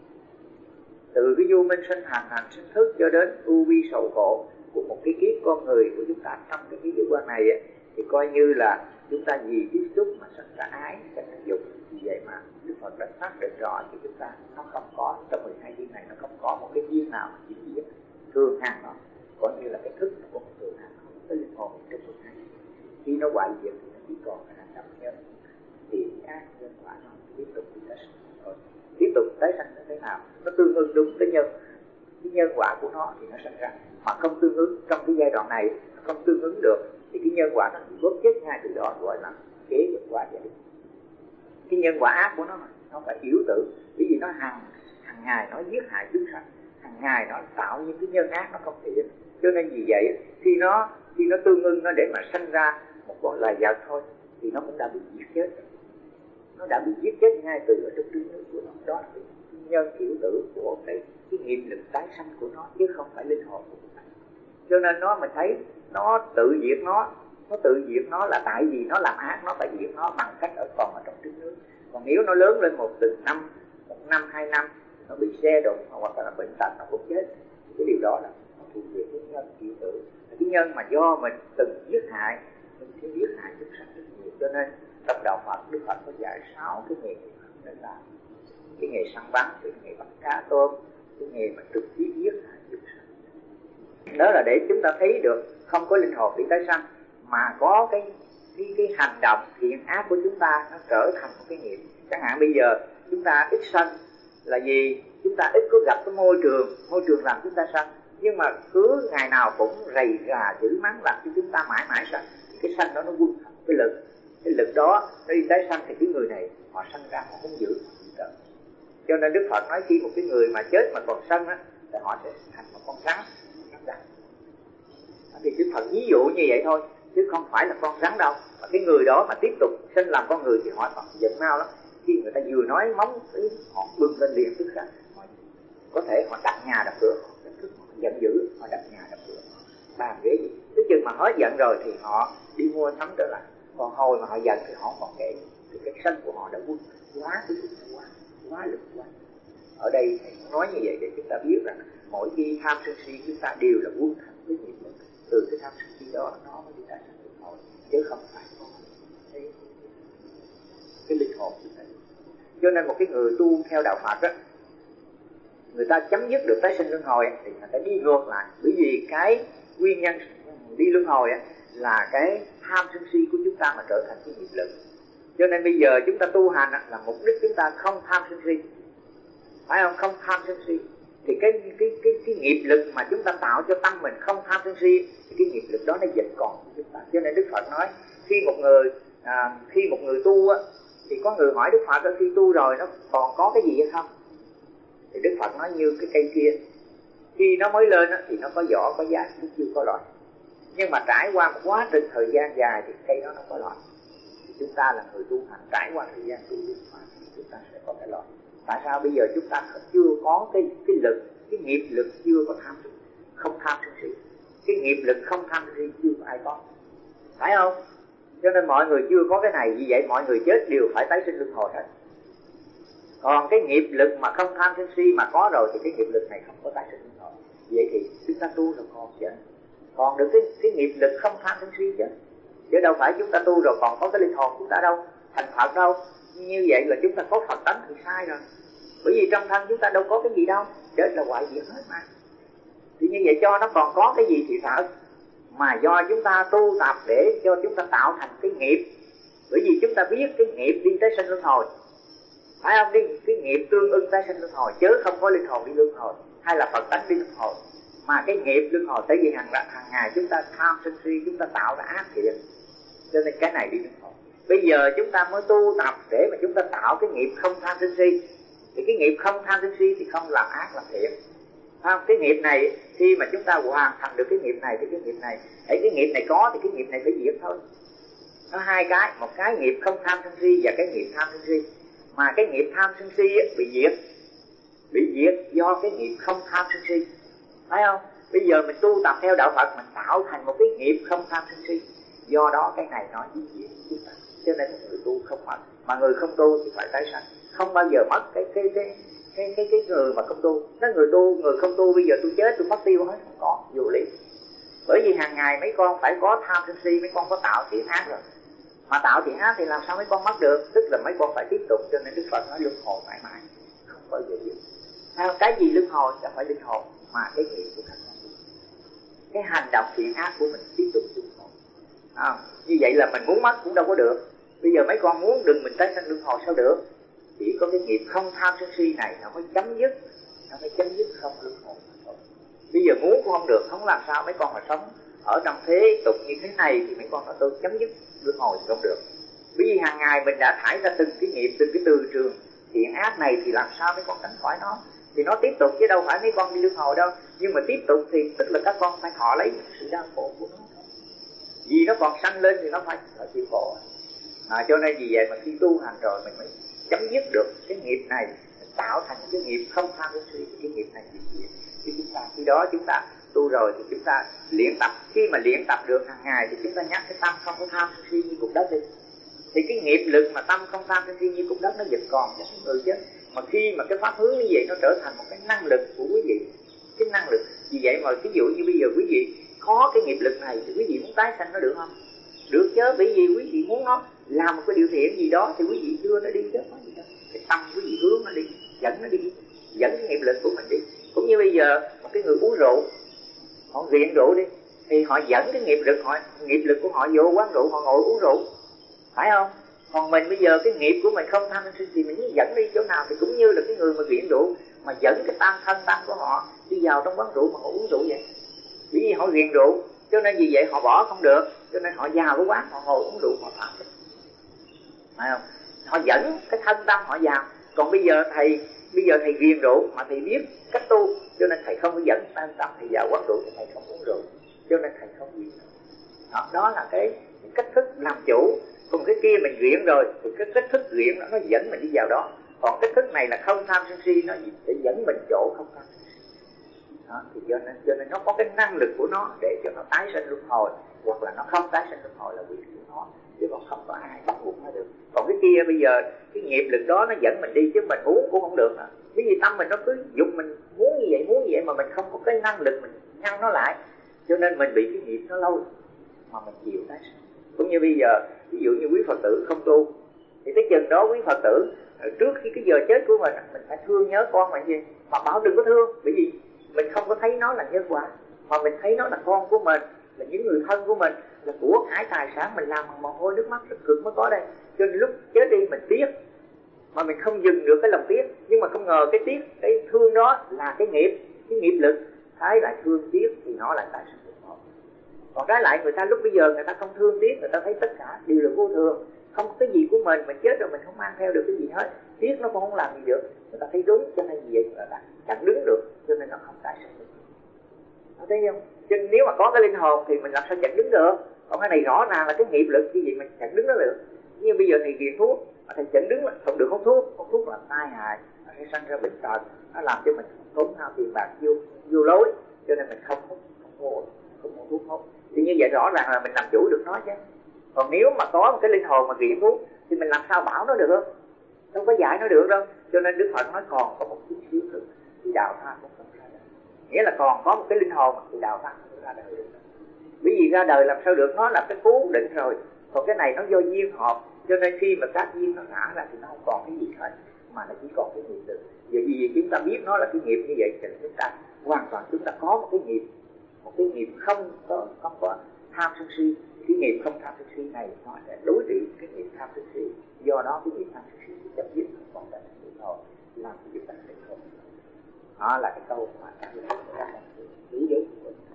Từ cái vô minh sinh hành sinh thức cho đến ưu vi sầu khổ của một cái kiếp con người của chúng ta trong cái thế giới quan này á, thì coi như là chúng ta vì tiếp xúc mà sinh ra ái, sinh ra dục. Vì vậy mà Đức Phật đã xác định rõ cho chúng ta nó không có trong 12 duyên này, nó không có một cái duyên nào mà chỉ diệt thường hàng nó, coi như là cái thức của một thường hàng, cái linh hồn trong 12. Khi nó hoại diệt thì nó chỉ còn cái hành động nhân thì ác nhân quả nó tiếp tục đi tái sanh thôi. Tiếp tục tái sanh như thế nào? Nó tương ứng đúng cái nhân quả của nó thì nó sinh ra, mà không tương ứng trong cái giai đoạn này, không tương ứng được thì cái nhân quả nó bị bóp chết ngay từ đó, gọi là kế nhân quả gia đình. Cái nhân quả ác của nó phải yếu tử, bởi vì nó hàng ngày nó giết hại chúng sanh, hàng ngày nó tạo những cái nhân ác nó không thiện. Cho nên vì vậy khi nó tương ưng nó để mà sinh ra một con loài vật thôi thì nó cũng đã bị giết chết, nó đã bị giết chết ngay từ ở trong trứng nước của nó. Đó là cái nhân kiểu tử của cái nghiệp lực tái sanh của nó, chứ không phải linh hồn của nó. Cho nên nó mình thấy nó tự diệt nó tự diệt nó là tại vì nó làm ác, nó phải diệt nó bằng cách còn ở trong trứng nước. Còn nếu nó lớn lên một năm 2 năm nó bị xe đụng hoặc là bệnh tật nó cũng chết, cái điều đó là nó thuộc về cái nhân kiểu tử, cái nhân mà do mình từng giết hại, mình sẽ giết hại chúng sanh rất nhiều. Cho nên trong đạo Phật, Đức Phật có dạy 6 cái nghề nên là cái nghề săn bắn, cái nghề bắt cá tôm, cái nghề mà trực tiếp giết hại chúng sanh. Đó là để chúng ta thấy được không có linh hồn đi tái sanh, mà có cái hành động thiện ác của chúng ta nó trở thành một cái nghiệp. Chẳng hạn bây giờ chúng ta ít sanh là gì? Chúng ta ít có gặp cái môi trường làm chúng ta sanh, nhưng mà cứ ngày nào cũng rầy rà chửi mắng làm cho chúng ta mãi mãi sanh, thì cái sanh đó nó quân thành cái lực đó nó đi tái sanh, thì cái người này họ sanh ra họ không giữ. Cho nên Đức Phật nói khi một cái người mà chết mà còn sanh á, thì họ sẽ thành một con rắn độc. Thì Đức Phật ví dụ như vậy thôi, chứ không phải là con rắn đâu. Mà cái người đó mà tiếp tục sinh làm con người thì họ còn giận mau lắm. Khi người ta vừa nói móng họ bưng lên liền tức khắc, có thể họ đập nhà đập cửa, họ giận dữ, họ đập nhà đập cửa, bàn ghế gì. Tức chừng mà hết giận rồi thì họ đi mua sắm trở lại. Còn hồi mà họ giận thì họ còn kể, thì cái sân của họ đã quân quá cái quá lực quá. Ở đây thầy nói như vậy để chúng ta biết rằng mỗi khi tham sân si chúng ta đều là quân thành cái nghiệp lực. Từ cái tham sân si đó nó mới đi ra thành linh hồn, chứ không phải có cái linh hồn chúng ta. Cho nên một cái người tu theo đạo Phật á, người ta chấm dứt được tái sinh luân hồi thì người ta đi ngược lại, bởi vì cái nguyên nhân đi luân hồi là cái tham sân si của chúng ta mà trở thành cái nghiệp lực. Cho nên bây giờ chúng ta tu hành là mục đích chúng ta không tham sân si, phải không? Không tham sân si thì cái nghiệp lực mà chúng ta tạo cho tâm mình không tham sân si thì cái nghiệp lực đó nó vẫn còn chúng ta. Cho nên Đức Phật nói khi một người tu á, thì có người hỏi Đức Phật khi tu rồi nó còn có cái gì hay không? Thì Đức Phật nói như cái cây kia, khi nó mới lên thì nó có vỏ có giá, nó chưa có loại. Nhưng mà trải qua một quá trình thời gian dài thì cây đó nó có loại. Thì chúng ta là người tu hành, trải qua thời gian tu Đức Phật thì chúng ta sẽ có cái loại. Tại sao bây giờ chúng ta chưa có cái lực, cái nghiệp lực chưa có không tham sân si. Cái nghiệp lực không tham sân si chưa có ai có, phải không? Cho nên mọi người chưa có cái này, vì vậy mọi người chết đều phải tái sinh luân hồi hết. Còn cái nghiệp lực mà không tham sân si mà có rồi thì cái nghiệp lực này không có tái sinh luân hồi. Vậy thì chúng ta tu rồi còn được cái nghiệp lực không tham sân si chứ đâu phải chúng ta tu rồi còn có cái linh hồn chúng ta đâu, thành Phật đâu. Như vậy là chúng ta có Phật tánh thì sai rồi, bởi vì trong thân chúng ta đâu có cái gì đâu, chết là hoại diệt hết mà. Thì như vậy cho nó còn có cái gì thì sợ, mà do chúng ta tu tập để cho chúng ta tạo thành cái nghiệp. Bởi vì chúng ta biết cái nghiệp đi tới sanh luân hồi, phải không? Cái nghiệp tương ưng tới sanh luân hồi, chứ không có linh hồn đi luân hồi hay là Phật tánh đi luân hồi, mà cái nghiệp luân hồi. Tại vì hàng ngày chúng ta tham sân si, chúng ta tạo ra ác thiện, cho nên cái này đi luân hồi. Bây giờ chúng ta mới tu tập để mà chúng ta tạo cái nghiệp không tham sân si, thì cái nghiệp không tham sân si thì không làm ác làm thiện, phải không? Cái nghiệp này khi mà chúng ta hoàn thành được cái nghiệp này thì cái nghiệp này, để cái nghiệp này có thì cái nghiệp này phải diệt thôi. Nó hai cái, một cái nghiệp không tham sân si và cái nghiệp tham sân si. Mà cái nghiệp tham sân si bị diệt do cái nghiệp không tham sân si, phải không? Bây giờ mình tu tập theo đạo Phật, mình tạo thành một cái nghiệp không tham sân si, do đó cái này nó diệt chúng ta. Cho nên người tu không mất, mà người không tu thì phải tái sanh, không bao giờ mất cái người mà không tu. Nó người không tu bây giờ tôi chết tôi mất tiêu hết, không có, vô lý. Bởi vì hàng ngày mấy con phải có tham sân si, mấy con có tạo thiện ác rồi, mà tạo thiện ác thì làm sao mấy con mất được? Tức là mấy con phải tiếp tục. Cho nên Đức Phật nói luân hồi mãi mãi không bao giờ dứt. Cái gì luân hồi là phải luân hồi, mà cái nghiệp của các con, cái hành động thiện ác của mình tiếp tục luân hồi. Như vậy là mình muốn mất cũng đâu có được. Bây giờ mấy con muốn đừng mình tái sanh luân hồi sao được? Chỉ có cái nghiệp không tham sân si này nó mới chấm dứt, không luân hồi. Bây giờ muốn cũng không được, không làm sao mấy con mà sống ở trong thế tục như thế này thì mấy con nói tôi chấm dứt luân hồi thì không được. Bởi vì hàng ngày mình đã thải ra từng cái nghiệp, từng cái từ trường thiện ác này thì làm sao mấy con tránh khỏi nó? Thì nó tiếp tục chứ đâu phải mấy con đi luân hồi đâu. Nhưng mà tiếp tục thì tức là các con phải thọ lấy sự đau khổ của nó. Vì nó còn sanh lên thì nó phải chịu khổ. Cho nên vì vậy mà khi tu hành rồi mình mới chấm dứt được cái nghiệp này, tạo thành cái nghiệp không tham sân si, cái nghiệp này diệt. Chứ khi đó chúng ta tu rồi thì chúng ta luyện tập. Khi mà luyện tập được hàng ngày thì chúng ta nhắc cái tâm không có tham sân si như cục đất đi, thì cái nghiệp lực mà tâm không tham sân si như cục đất nó vẫn còn cho người chứ. Mà khi mà cái pháp hướng như vậy nó trở thành một cái năng lực của quý vị, cái năng lực. Vì vậy mà ví dụ như bây giờ quý vị có cái nghiệp lực này thì quý vị muốn tái sanh nó được không? Được chứ, bởi vì quý vị muốn nó làm một cái điều thiện gì đó thì quý vị đưa nó đi chứ, có gì đâu. Cái tâm quý vị hướng nó đi, dẫn nó đi, dẫn cái nghiệp lực của mình đi. Cũng như bây giờ một cái người uống rượu, họ nghiện rượu đi, thì họ dẫn cái nghiệp lực của họ vô quán rượu, họ ngồi uống rượu, phải không? Còn mình bây giờ cái nghiệp của mình không tham sân si thì mình dẫn đi chỗ nào thì cũng như là cái người mà nghiện rượu mà dẫn cái thân tâm của họ đi vào trong quán rượu mà họ uống rượu vậy. Bởi vì họ nghiện rượu, cho nên vì vậy họ bỏ không được, cho nên họ vào cái quán họ ngồi uống rượu họ phạm pháp, phải không? Họ dẫn cái thân tâm họ vào. Còn bây giờ thầy nghiện rượu mà thầy biết cách tu, cho nên thầy không có dẫn thân tâm thầy vào quán rượu thì thầy không uống rượu, cho nên thầy không nghiện. Đó là cái cách thức làm chủ. Còn cái kia mình nghiện rồi thì cái cách thức nghiện nó dẫn mình đi vào đó. Còn cách thức này là không tham sân si, nó để dẫn mình chỗ không tham sân si. Thì cho nên nó có cái năng lực của nó để cho nó tái sanh luân hồi, hoặc là nó không tái sanh luân hồi là quyền của nó, chứ còn không có ai bắt buộc nó được. Còn cái kia bây giờ cái nghiệp lực đó nó dẫn mình đi chứ mình muốn cũng không được. Bởi vì tâm mình nó cứ dục mình muốn như vậy mà mình không có cái năng lực mình ngăn nó lại, cho nên mình bị cái nghiệp nó lâu mà mình chịu tái sanh. Cũng như bây giờ ví dụ như quý Phật tử không tu thì tới chừng đó quý Phật tử trước khi cái giờ chết của mình phải thương nhớ con mà gì, mà bảo đừng có thương, bởi vì mình không có thấy nó là nhân quả, mà mình thấy nó là con của mình, là những người thân của mình, là của cải tài sản mình làm bằng mồ hôi nước mắt rất cực mới có đây. Cho nên lúc chết đi mình tiếc, mà mình không dừng được cái lòng tiếc. Nhưng mà không ngờ cái tiếc, cái thương đó là cái nghiệp lực, thái lại thương tiếc thì nó lại tại sự luân hồi. Còn trái lại người ta lúc bây giờ người ta không thương tiếc, người ta thấy tất cả đều là vô thường, không có cái gì của mình chết rồi mình không mang theo được cái gì hết, tiếc nó cũng không làm gì được. Người ta thấy đúng, cho nên vì vậy người ta chẳng đứng được, cho nên nó không tại sự luân hồi. Thấy không? Chứ nếu mà có cái linh hồn thì mình làm sao chẳng đứng được. Còn cái này rõ ràng là cái nghiệp lực cái gì mình chẳng đứng đó được. Nhưng bây giờ thầy nghiện thuốc mà thầy chẳng đứng là không được hút thuốc là tai hại, nó sẽ sanh ra bệnh tật, nó làm cho mình tốn hao tiền bạc vô lối, cho nên mình không mua thuốc hút. Thì như vậy rõ ràng là mình làm chủ được nó chứ. Còn nếu mà có một cái linh hồn mà nghiện thuốc thì mình làm sao bảo nó được không? Đâu có dạy nó được đâu. Cho nên Đức Phật nói còn có một chút xíu nữa thì đạo tha cũng không ra đời. Nghĩa là còn có một cái linh hồn thì đạo tha không ra đời được. Bởi vì ra đời làm sao được, nó là cái cố định rồi. Còn cái này nó do duyên hợp, cho nên khi mà các duyên nó ngã ra thì nó không còn cái gì hết, mà nó chỉ còn cái nghiệp lực. Vì chúng ta biết nó là cái nghiệp như vậy thì chúng ta hoàn toàn chúng ta có một cái nghiệp một cái nghiệp không có tham sân si. Cái nghiệp không tham sân si này nó sẽ đối trị cái nghiệp tham sân si. Do đó cái nghiệp tham sân si chấm dứt còn lại thôi, làm cái việc này không. Đó là cái câu mà các bạn lý giải.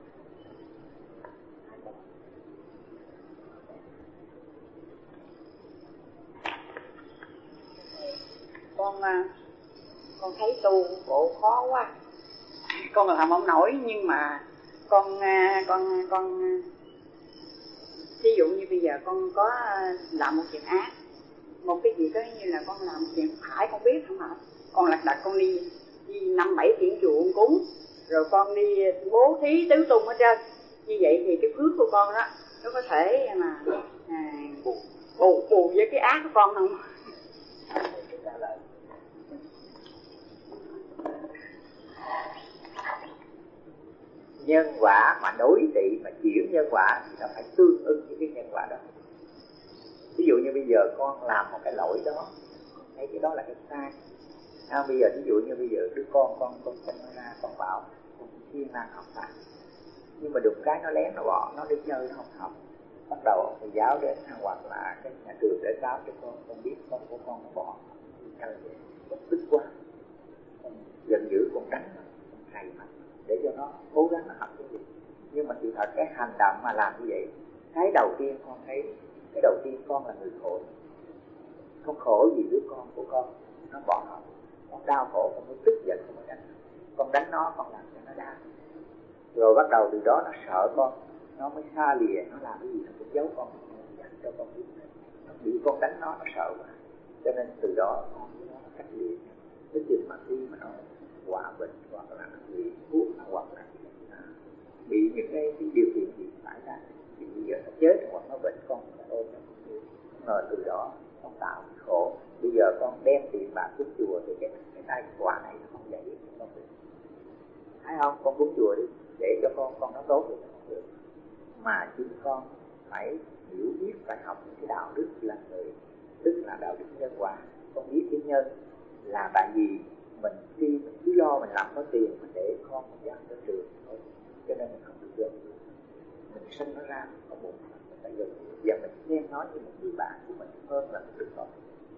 Con thấy tu bộ khó quá, con làm không nổi, nhưng mà con ví dụ như bây giờ con có làm một chuyện ác, một cái gì đó như là con làm chuyện phải, con biết không hả? Con lật đật con đi 5-7 thiện chùa cúng, rồi con đi bố thí tứ tung hết trơn. Như vậy thì cái phước của con đó nó có thể mà bù với cái ác của con không? Nhân quả mà đối trị mà chuyển nhân quả thì nó phải tương ứng với cái nhân quả đó. Ví dụ như bây giờ con làm một cái lỗi đó, thấy cái đó là cái sai. Bây giờ ví dụ như bây giờ đứa con nó ra, con bảo con siêng năng học tập, nhưng mà đụng cái nó lén nó bỏ, nó đi chơi nó không học. Bắt đầu thầy giáo đến hoặc là cái nhà trường để giáo cho con biết con của con nó bỏ, con tức quá, con giận dữ, con đánh nó, con cày mặt để cho nó cố gắng nó học cái gì. Nhưng mà sự thật cái hành động mà làm như vậy, cái đầu tiên con thấy, cái đầu tiên con là người khổ. Con khổ vì đứa con của con nó bỏ học, con đau khổ, con mới tức giận, con mới đánh. Con đánh nó, con làm cho nó đau. Rồi bắt đầu từ đó nó sợ con, nó mới xa lìa, nó làm cái gì nó cũng giấu con, nó dặn cho con biết. Nó bị con đánh nó sợ quá. Cho nên từ đó con với nó cách lìa. Cái chừng mà khi mà nó quả bệnh hoặc là nó bị thuốc hoặc là bị những cái điều kiện gì phải ra, thì bây giờ nó chết hoặc nó bệnh, con phải ôm nó. Ngờ từ đó con tạo khổ. Bây giờ con đem tiền bạc cúng chùa thì cái tai quả này nó không giải quyết con được. Thấy không? Con cúng chùa đi để cho con nó tốt thì nó không được. Mà chính con phải hiểu biết, phải học những cái đạo đức là người, tức là đạo đức nhân quả. Con biết cái nhân là tại vì mình cứ lo mình làm có tiền mà để con mình dắt tới trường thôi, cho nên mình không được gần. Mình sinh nó ra có bụng mình phải gần. Giờ mình xem nó như một người bạn của mình hơn là một đứa con.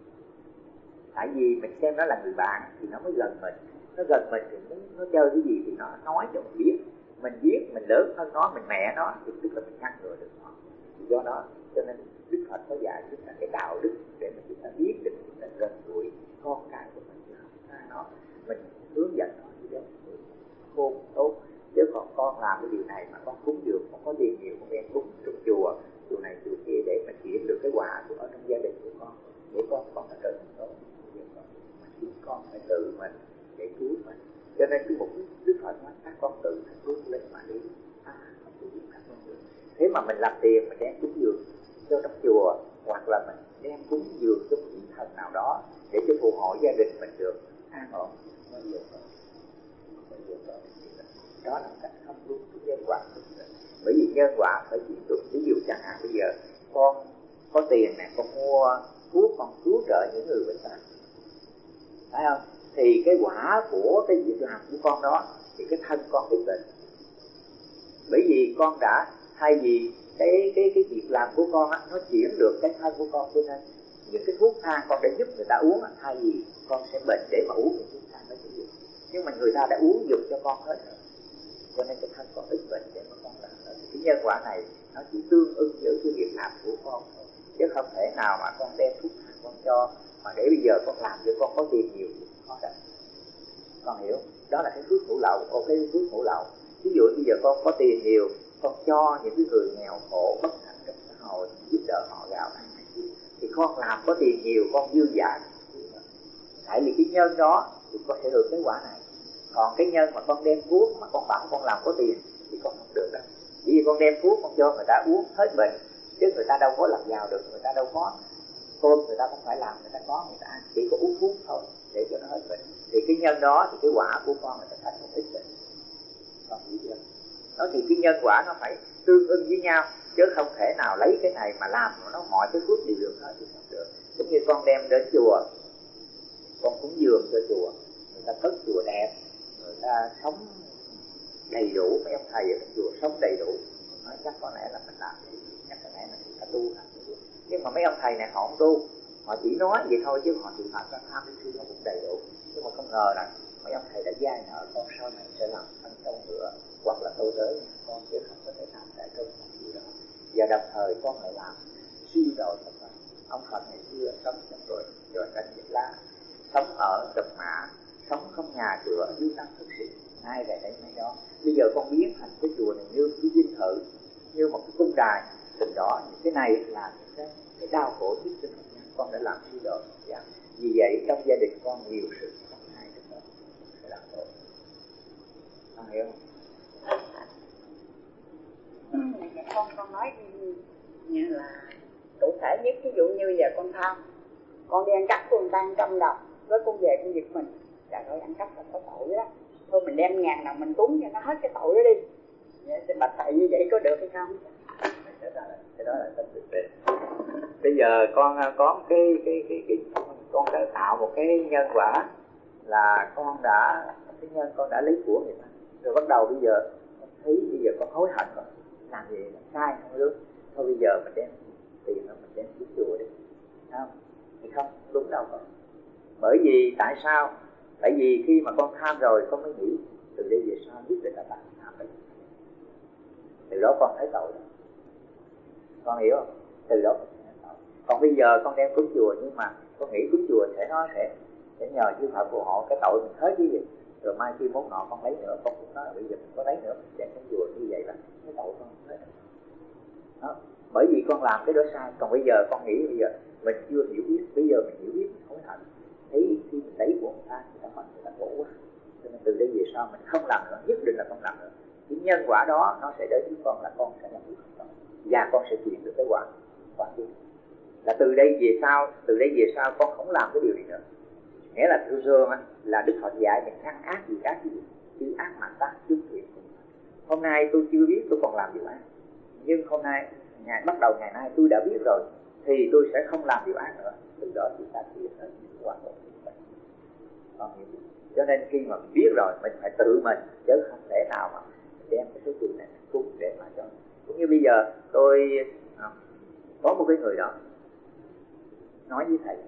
Tại vì mình xem nó là người bạn thì nó mới gần mình. Nó gần mình thì nó chơi cái gì thì nó nói cho mình biết. Mình biết mình lớn hơn nó, mình mẹ nó thì tức là mình ngăn ngừa được nó. Do đó cho nên Đức Phật có dạy chúng ta cái đạo đức để mà chúng ta biết được chúng ta gần gũi con cái của mình, chứ không xa nó. Mình hướng dẫn nó như thế khôn tốt. Chứ còn con làm cái điều này mà con cúng dường, con có tiền nhiều, con đem cúng trong chùa này chùa kia để mà chuyển được cái quả của ở trong gia đình của con, để con là trở thành tốt. Mà chính con phải tự mình để cứu mình. Cho nên cái mục đích Đức Phật nói các con tự bước lên mà đi. Không có gì các con được. Thế mà mình làm tiền mình đem cúng dường cho trong chùa, hoặc là mình đem cúng dường cho một vị thần nào đó để cho phù hộ gia đình mình được an ổn. Đó là cách không đúng cái nhân quả. Bởi vì nhân quả phải chịu được. Ví dụ chẳng hạn bây giờ con có tiền này, con mua thuốc, con cứu trợ những người bệnh tật, phải không? Thì cái quả của cái việc làm của con đó thì cái thân con ít bệnh. Bởi vì con đã thay vì cái việc làm của con á, nó chuyển được cái thân của con, cho nên những cái thuốc thang con để giúp người ta uống, thay vì con sẽ bệnh để mà uống những thuốc thang đó chứ. Nhưng mà người ta đã uống dùng cho con hết rồi, cho nên cái thân con ít bệnh để mà con làm. Cái nhân quả này nó chỉ tương ưng với cái việc làm của con thôi, chứ không thể nào mà con đem thuốc thang con cho mà để bây giờ con làm cho con có tiền nhiều thì khó được. Con hiểu? Đó là cái phước hữu lậu. cái phước hữu lậu. Ví dụ bây giờ con có tiền nhiều, con cho những cái người nghèo khổ bất hạnh trong xã hội, giúp đỡ họ gạo ăn này, thì con làm có tiền nhiều, con dư dả. Tại vì cái nhân đó thì con sẽ được cái quả này. Còn cái nhân mà con đem thuốc mà con bảo con làm có tiền thì con không được đâu. Chỉ vì con đem thuốc con cho người ta uống hết bệnh, chứ người ta đâu có làm giàu được, người ta đâu có cơm, người ta không phải làm, người ta có, người ta ăn, chỉ có uống thuốc thôi để cho nó hết bệnh. Thì cái nhân đó thì cái quả của con là sẽ thành một ít bệnh. Con hiểu chưa? Đó thì cái nhân quả nó phải tương ưng với nhau, chứ không thể nào lấy cái này mà làm nó mọi cái phước đều được hết thì không được. Giống như con đem đến chùa, con cúng dường cho chùa, người ta cất chùa đẹp, người ta sống đầy đủ, mấy ông thầy ở trong chùa sống thầy này họ không tu, họ chỉ nói vậy thôi chứ họ thực hành ra tham đến khi họ cũng đầy đủ. Nhưng mà không ngờ rằng mấy ông thầy đã giai nợ con sau này sẽ làm thành công nữa, hoặc là tôi tới nhà con chứ không có thể làm đại công gì đó. Và đồng thời con lại làm siêu độ Phật Pháp. Ông Phật ngày xưa sống trong rồi canh Nhật Lá, sống ở Đầm Mã, sống không nhà cửa, du tăng thực sự, ai về đây mấy đó. Bây giờ con biến thành cái chùa này như cái dinh thự, như một cái cung đài. Từ đó những cái này là cái đau khổ nhất trên Phật nhân, con đã làm siêu độ Phật giáo. Vì vậy trong gia đình con nhiều sự không hay trong đó, phải làm khổ. Con hiểu không? Con nói như là cụ thể nhất, ví dụ như giờ con tham, con đi ăn cắp của người ta 100 đồng, với con về con giật mình, trời ơi ăn cắp là có tội đó, thôi mình đem 1000 đồng mình cúng cho nó hết cái tội đó đi. Vậy bạch thầy như vậy có được hay không? Cái đó là tâm thực tế. Bây giờ con có cái con đã tạo một cái nhân quả là cái nhân con đã lấy của người ta, rồi bắt đầu bây giờ con thấy bây giờ con hối hận rồi, làm gì làm sai không đúng, thôi bây giờ mình đem tiền đó mình đem xuống chùa đi, không? Thì không đúng đâu con. Bởi vì tại sao? Tại vì khi mà con tham rồi con mới nghĩ từ đây về sau biết được là bạn tham đấy, từ đó con thấy tội đó. Con hiểu không? Từ đó con thấy tội. Còn bây giờ con đem cúng chùa, nhưng mà con nghĩ cúng chùa sẽ nhờ chư Phật phù hộ cái tội mình hết chứ gì. Rồi mai khi mốt nọ con lấy nữa, con cũng nói là bây giờ mình có lấy nữa mình đem cúng chùa, như vậy là cái tội con hết đó. Bởi vì con làm cái đó sai. Còn bây giờ con nghĩ bây giờ mình chưa hiểu biết, bây giờ mình hiểu biết mình hối hận, thấy khi mình lấy của người ta mất, người ta khổ quá, cho nên từ đây về sau mình không làm nữa, nhất định là không làm nữa. Cái nhân quả đó nó sẽ đến với con là con sẽ làm việc không, và con sẽ chuyển được cái quả kia. Là từ đây về sau con không làm cái điều này nữa. Nghĩa là thường là Đức Phật dạy mình ngăn ác gì chứ ác mà tác chúng thiện. Hôm nay tôi chưa biết tôi còn làm điều ác, nhưng hôm nay bắt đầu ngày nay tôi đã biết rồi thì tôi sẽ không làm điều ác nữa. Từ đó chúng ta tiến tới những quả tốt. Cho nên khi mà mình biết rồi mình phải tự mình, chứ không thể nào mà đem cái số tiền này cung để mà cho. Cũng như bây giờ tôi có một cái người đó nói với thầy,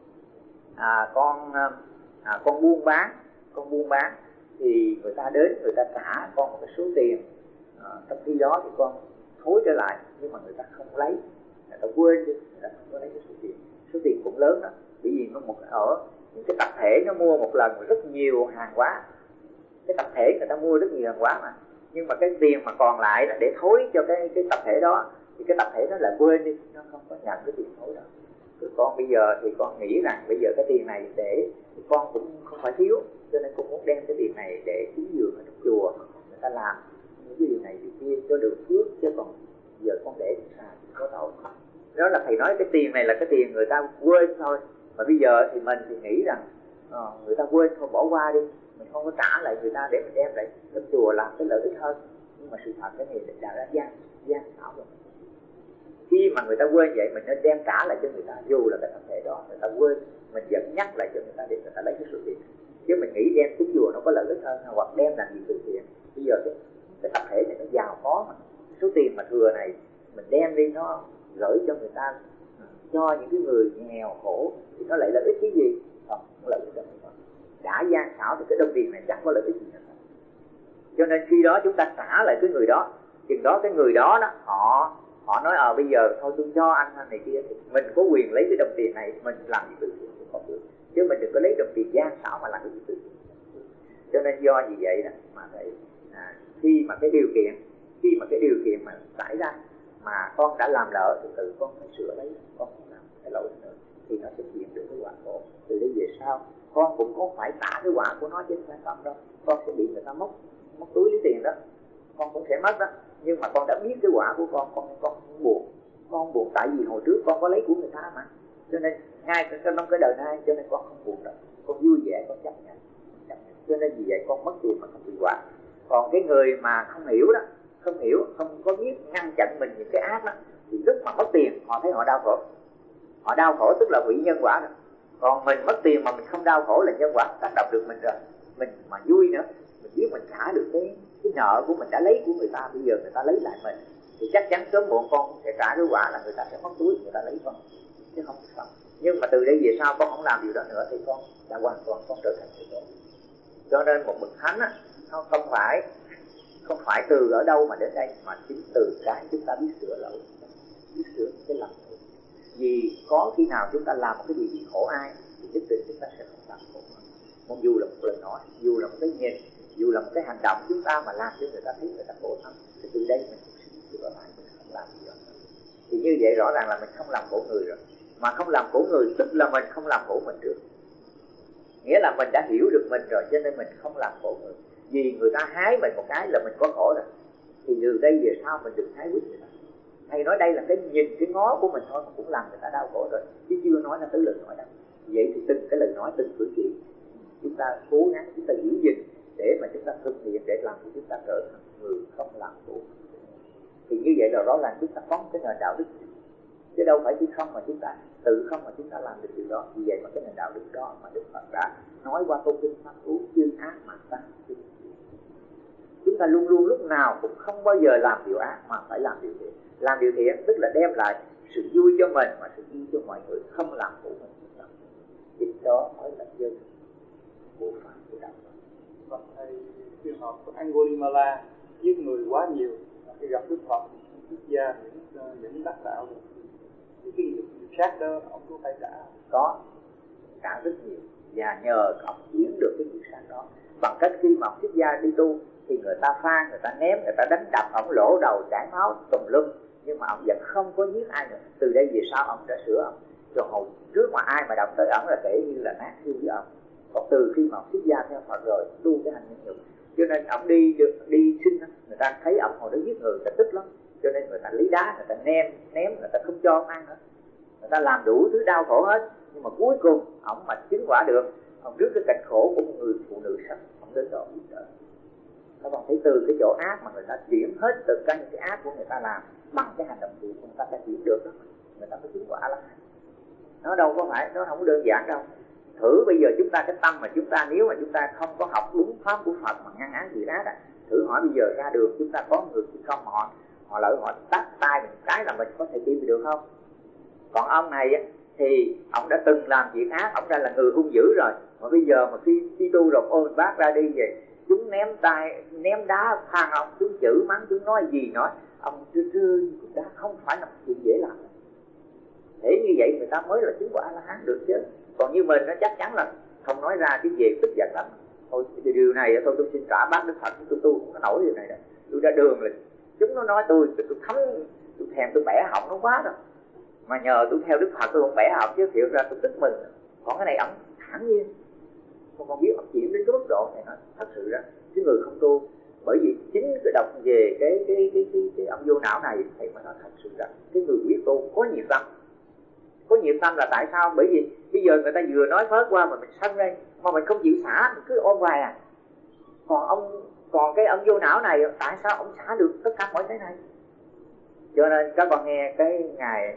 con buôn bán thì người ta đến người ta trả con một cái số tiền, trong khi đó thì con thối trở lại, nhưng mà người ta không lấy, người ta quên đi, người ta không có lấy cái số tiền cũng lớn đó. Bởi vì nó ở những cái tập thể nó mua một lần rất nhiều hàng hóa, cái tập thể người ta mua rất nhiều hàng hóa mà, nhưng mà cái tiền mà còn lại là để thối cho cái tập thể đó, thì cái tập thể nó lại quên đi, nó không có nhận cái tiền thối đó. Rồi con bây giờ thì con nghĩ rằng bây giờ cái tiền này để thì con cũng không phải thiếu, cho nên con muốn đem cái tiền này để cúng dường ở trong chùa, người ta làm những cái điều này điều kia cho được phước, chứ còn giờ con để xài có tội. Đó là thầy nói cái tiền này là cái tiền người ta quên thôi, mà bây giờ thì mình thì nghĩ rằng người ta quên thôi bỏ qua đi, mình không có trả lại người ta để mình đem lại trong chùa làm cái lợi ích hơn. Nhưng mà sự thật cái này đã ra gian xảo rồi. Khi mà người ta quên vậy mình nên đem trả lại cho người ta, dù là cái tập thể đó người ta quên, mình vẫn nhắc lại cho người ta để người ta lấy cái số tiền. Chứ mình nghĩ đem cúng chùa nó có lợi ích hơn, hoặc đem làm gì từ thiện. Bây giờ cái tập thể này nó giàu có mà, số tiền mà thừa này mình đem đi nó gửi cho người ta, cho những cái người nghèo khổ thì nó lại lợi ích cái gì? Không lợi ích đâu. Đã gian xảo thì cái đồng tiền này chẳng có lợi ích gì nữa. Cho nên khi đó chúng ta trả lại cái người đó, chừng đó cái người đó họ nói bây giờ thôi tôi cho anh này kia, thì mình có quyền lấy cái đồng tiền này mình làm gì từ thiện cũng không được, chứ mình đừng có lấy đồng tiền gian xảo mà làm cái gì từ thiện. Cho nên do gì vậy đó mà thấy khi mà cái điều kiện mà xảy ra mà con đã làm lỡ thì từ con phải sửa lấy, con không làm cái lỗi nữa thì nó sẽ chuyển được cái quả khổ. Từ đây về sau con cũng có phải trả cái quả của nó chứ không phải đâu. Con sẽ bị người ta móc túi lấy tiền đó, con cũng sẽ mất đó. Nhưng mà con đã biết cái quả của con không buồn. Con không buồn tại vì hồi trước con có lấy của người ta mà. Cho nên ngay trong cái đời này cho nên con không buồn đâu. Con vui vẻ, con chấp nhận. Cho nên vì vậy con mất tiền mà không bị quả. Còn cái người mà không hiểu đó, không có biết ngăn chặn mình những cái ác đó, thì lúc mà mất tiền họ thấy họ đau khổ. Họ đau khổ tức là hủy nhân quả rồi. Còn mình mất tiền mà mình không đau khổ là nhân quả tác động được mình rồi. Mình mà vui nữa, mình biết mình trả được cái nợ của mình đã lấy của người ta, bây giờ người ta lấy lại mình thì chắc chắn sớm muộn con sẽ trả cái quả là người ta sẽ móc túi, người ta lấy con. chứ không xong. Nhưng mà từ đây về sau con không làm điều đó nữa thì con đã hoàn toàn con trở thành người tốt. Cho nên một bậc thánh á, không phải từ ở đâu mà đến đây, mà chính từ cái chúng ta biết sửa lỗi, biết sửa cái lầm. Vì có khi nào chúng ta làm một cái điều gì khổ ai thì nhất định chúng ta sẽ không làm khổ ai. Còn dù là một lời nói, dù là một cái nhìn, dù là một cái hành động chúng ta mà làm cho người ta thấy người ta khổ lắm, thì từ đây mình cũng sẽ sửa lại, mình không làm gì đó. Thì như vậy rõ ràng là mình không làm khổ người rồi. Mà không làm khổ người tức là mình không làm khổ mình trước. Nghĩa là mình đã hiểu được mình rồi, cho nên mình không làm khổ người. Vì người ta hái mình một cái là mình có khổ rồi. Thì từ đây về sau mình đừng hái quýt người ta. Hay nói đây là cái nhìn, cái ngó của mình thôi mà cũng làm người ta đau khổ rồi, chứ chưa nói là tới lời nói đâu. Vậy thì từng cái lời nói, từng cử chỉ chúng ta cố gắng, chúng ta giữ gìn để mà chúng ta thực hiện, để làm cho chúng ta trở thành người không làm khổ. Thì như vậy là rõ ràng chúng ta có một cái nền đạo đức, chứ đâu phải chỉ không mà chúng ta tự không mà chúng ta làm được điều đó. Vì vậy mà cái nền đạo đức đó mà Đức Phật đã nói qua câu kinh Pháp Cú: chư ác mà ta. Chúng ta luôn luôn lúc nào cũng không bao giờ làm điều ác mà phải làm điều thiện. Làm điều thiện tức là đem lại sự vui cho mình mà sự vui cho mọi người, không làm khổ mình. Thì đó mới là dân của Phật của đạo. Và thầy, trường hợp của Angulimala giết người quá nhiều, khi gặp Đức Phật, xuất gia những đắc đạo rồi, thì cái nghiệp sát đó ông có phải trả? Có, trả rất nhiều. Và nhờ ông chuyển được cái nghiệp sát đó bằng cách khi mà ông xuất gia đi tu thì người ta phan, người ta ném, người ta đánh đập ông, lỗ đầu chảy máu tùm lum, nhưng mà ông vẫn không có giết ai nữa. Từ đây về sau ông đã sửa ông. Rồi hồi trước mà ai mà động tới ông là kể như là nát xương với ông. Còn từ khi mà ông xuất gia theo Phật rồi tu cái hành nhân nhục, cho nên ông đi sinh, người ta thấy ông hồi đó giết người, người ta tức lắm, cho nên người ta lấy đá, người ta ném, người ta không cho ông ăn nữa, người ta làm đủ thứ đau khổ hết. Nhưng mà cuối cùng ông mà chứng quả được, ông rước cái cảnh khổ của một người phụ nữ sắc, ông đến đó giúp đỡ. Các bạn thấy từ cái chỗ ác mà người ta chuyển hết từ những cái ác của người ta làm bằng cái hành động thiện, người ta đã chuyển được đó, người ta có chứng quả lắm. Nó đâu có phải, nó không đơn giản đâu. Thử bây giờ chúng ta cái tâm mà chúng ta, nếu mà chúng ta không có học đúng pháp của Phật mà ngăn án gì đó, thử hỏi bây giờ ra đường chúng ta có người thì không, họ lỡ họ tát tay mình cái là mình có thể chịu được không? Còn ông này thì ông đã từng làm chuyện ác, ông đã là người hung dữ rồi, mà bây giờ mà khi đi tu rồi ôi bác ra đi về, chúng ném tay, ném đá phan ông, chúng chửi mắng, chúng nói gì nói, ông trưa đã không phải là chuyện dễ làm. Thế như vậy người ta mới là chứng quả A-la-hán được chứ. Còn như mình nó chắc chắn là không nói ra chứ về tức giận lắm. Thôi điều này thôi tôi xin trả bác Đức Phật, tôi không có nổi điều này. Tôi ra đường là chúng nó nói tôi thấm, tôi thèm, tôi bẻ họng nó quá rồi. Mà nhờ tôi theo Đức Phật tôi không bẻ họng, chứ thiệu ra tôi tức mình. Còn cái này ổng thẳng nhiên, không biết ổng chuyển đến cái mức độ này. Nó thật sự ra cái người không tu, bởi vì chính cái đọc về cái âm vô não này thì mà nó thật sự rằng cái người biết tu có nhiệt tâm. Có nhiệt tâm là tại sao? Bởi vì bây giờ người ta vừa nói phớt qua mà mình sân đây, mà mình không chịu xả, mình cứ ôm hoài à. Còn cái âm vô não này tại sao ông xả được tất cả mọi cái này? Cho nên các bạn nghe cái ngày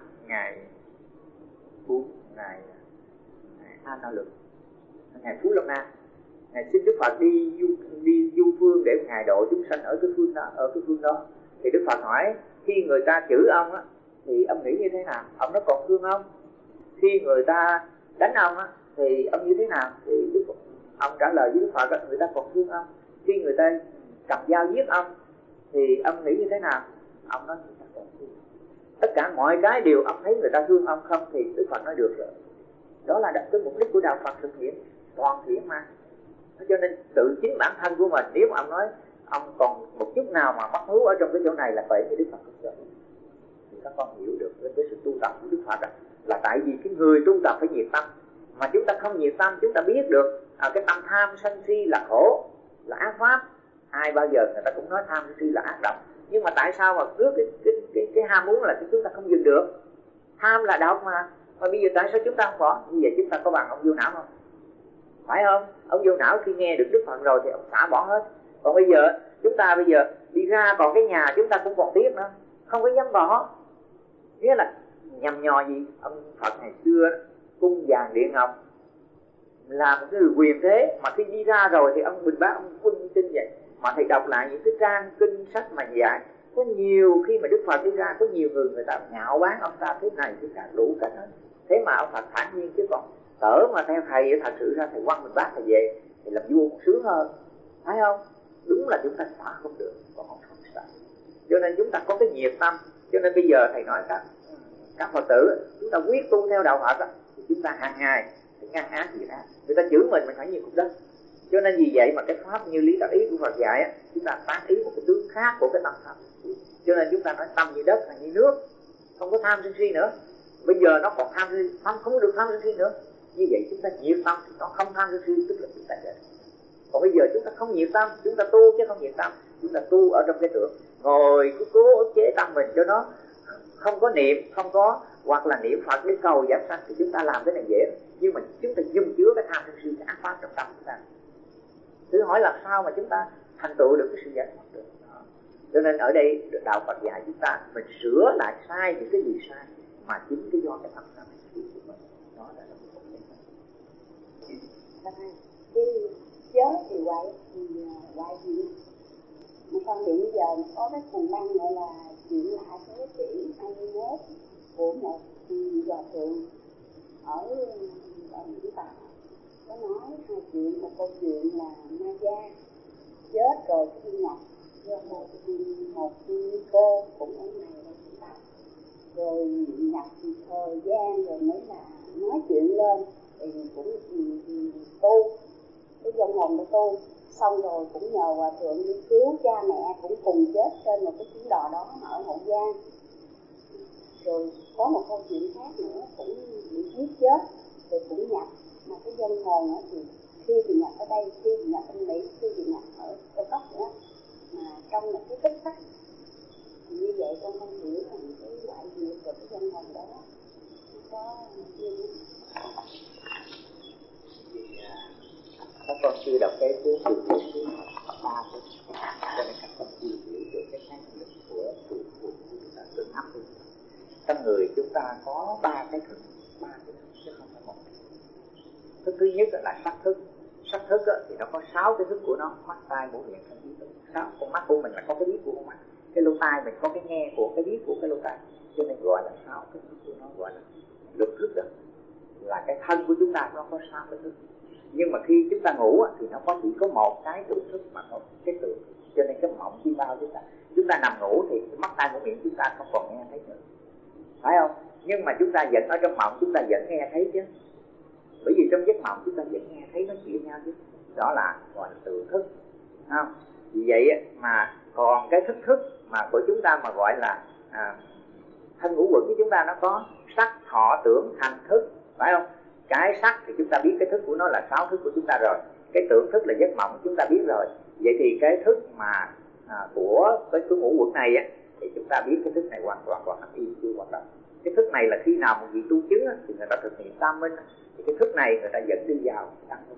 An Na Lực, ngày Phú Lâm Na, ngày xin Đức Phật đi du phương để ngài độ chúng sanh ở cái phương đó, thì Đức Phật hỏi khi người ta chửi ông á thì ông nghĩ như thế nào? Ông nó còn thương ông. Khi người ta đánh ông á thì ông như thế nào? Thì ông trả lời với Đức Phật á, người ta còn thương ông. Khi người ta cầm dao giết ông thì ông nghĩ như thế nào? Ông nói người ta còn thương. Tất cả mọi cái đều ông thấy người ta thương ông không thì Đức Phật nói được rồi. Đó là cái mục đích của đạo Phật thực hiện toàn thiện mà. Cho nên tự chính bản thân của mình, nếu mà ông nói ông còn một chút nào mà mắc mưu ở trong cái chỗ này là vậy thì Đức Phật không cho. Thì các con hiểu được cái sự tu tập của Đức Phật là tại vì cái người tu tập phải nhiệt tâm, mà chúng ta không nhiệt tâm, chúng ta biết được cái tâm tham sân si là khổ, là ác pháp. Ai bao giờ người ta cũng nói tham sân si là ác độc, nhưng mà tại sao mà trước cái ham muốn là chúng ta không dừng được? Tham là độc mà bây giờ tại sao chúng ta không bỏ? Như vậy chúng ta có bằng ông vô não không? Phải không? Ông vô não khi nghe được Đức Phật rồi thì ông xả bỏ hết. Còn bây giờ chúng ta bây giờ đi ra còn cái nhà chúng ta cũng còn tiếc nữa, không có dám bỏ. Nghĩa là nhằm nhò gì? Ông Phật ngày xưa cung vàng điện ngọc là một cái người quyền thế, mà khi đi ra rồi thì ông bình bát, ông quân tin vậy. Mà thầy đọc lại những cái trang kinh sách mà dạy Có nhiều khi mà Đức Phật đi ra, có nhiều người ta nhạo báng ông ta thế này thế khác đủ cách hết. Thế mà ông Phật thản nhiên, chứ còn tở mà theo thầy thật sự ra thầy quăng mình bác thầy về thì làm vua còn sướng hơn, phải không? Đúng là chúng ta xả không được, còn không xả. Cho nên chúng ta có cái nhiệt tâm. Cho nên bây giờ thầy nói các Phật tử chúng ta quyết tu theo đạo Phật đó, thì chúng ta hàng ngày phải ngăn ác gì đó. Người ta chửi mình phải như cục đất. Cho nên vì vậy mà cái pháp như lý tác ý của Phật dạy á, chúng ta tác ý một cái tướng khác của cái tâm pháp. Cho nên chúng ta nói tâm như đất, như nước, không có tham sân si nữa. Bây giờ nó còn tham sân si, không được tham sân si nữa. Như vậy chúng ta nhiệt tâm thì nó không tham sân si, tức là chúng ta chết. Còn bây giờ chúng ta không nhiệt tâm, chúng ta tu chứ không nhiệt tâm, chúng ta tu ở trong cái tượng, ngồi cứ cố ức chế tâm mình cho nó không có niệm, không có, hoặc là niệm Phật để cầu giảng sanh thì chúng ta làm cái này dễ. Nhưng mà chúng ta dung chứa cái tham sân si, cái ác pháp trong tâm chúng ta. Thử hỏi làm sao mà chúng ta thành tựu được cái sự giải thoát được. Cho nên ở đây đạo Phật dạy chúng ta mình sửa lại sai những cái gì sai mà chính cái do cái tâm tham sân si của mình. Đó là một vấn đề. Cái giới thì quậy gì? Mà con hiện giờ có cái phần băng gọi là chuyện lạ thế kỷ 21 của một hòa thượng ở Vũng Tàu. Có nói hai chuyện, một câu chuyện là ma gia chết rồi cái đi nhập do một cô cũng ở này ở Vũng Tàu, rồi nhập thời gian rồi mới là nói chuyện lên thì cũng tu cái vong hồn để tu, xong rồi cũng nhờ hòa thượng đi cứu cha mẹ cũng cùng chết trên một cái chuyến đò đó ở Hậu Giang. Rồi có một câu chuyện khác nữa cũng bị giết chết rồi cũng nhập, mà cái vong hồn đó thì khi thì nhập ở đây, khi thì nhập ở Mỹ, khi thì nhập ở Cao Cấp nữa, mà trong một cái tích tắc như vậy con không hiểu là cái loại gì của cái vong hồn đó có như các con chưa đọc cái cuốn từ điển của ba thôi, cho nên các con chưa hiểu được cái năng lực của chúng ta tự áp dụng. Trong người chúng ta có ba cái thức chứ không phải một. Thức thứ nhất là sắc thức. Sắc thức thì nó có 6 cái thức của nó: mắt, tai, mũi, miệng, thân, ý, tưởng. Con mắt của mình là có cái biết của con mắt, cái lỗ tai mình có cái nghe của cái biết của cái lỗ tai, cho nên gọi là 6 cái thức của nó, gọi là lục thức đó. Là cái thân của chúng ta nó có 6 cái thức. Nhưng mà khi chúng ta ngủ thì nó chỉ có một cái tưởng thức mà một cái tưởng, cho nên cái mộng chi bao chúng ta nằm ngủ thì mắt tai mũi miệng chúng ta không còn nghe thấy nữa, phải không? Nhưng mà chúng ta vẫn ở trong mộng chúng ta vẫn nghe thấy chứ, bởi vì trong giấc mộng chúng ta vẫn nghe thấy nói chuyện nhau chứ, đó là gọi là tưởng thức, không? Vì vậy mà còn cái thức mà của chúng ta mà gọi là thân ngũ uẩn của chúng ta nó có sắc, thọ, tưởng, hành, thức, phải không? Cái sắc thì chúng ta biết cái thức của nó là 6 thức của chúng ta rồi, cái tưởng thức là giấc mộng chúng ta biết rồi. Vậy thì cái thức mà của cái ngũ uẩn này thì chúng ta biết cái thức này hoàn toàn còn im chưa hoạt động. Cái thức này là khi nào một vị tu chứng thì người ta thực hiện tam minh, thì cái thức này người ta dẫn đi vào tăng minh.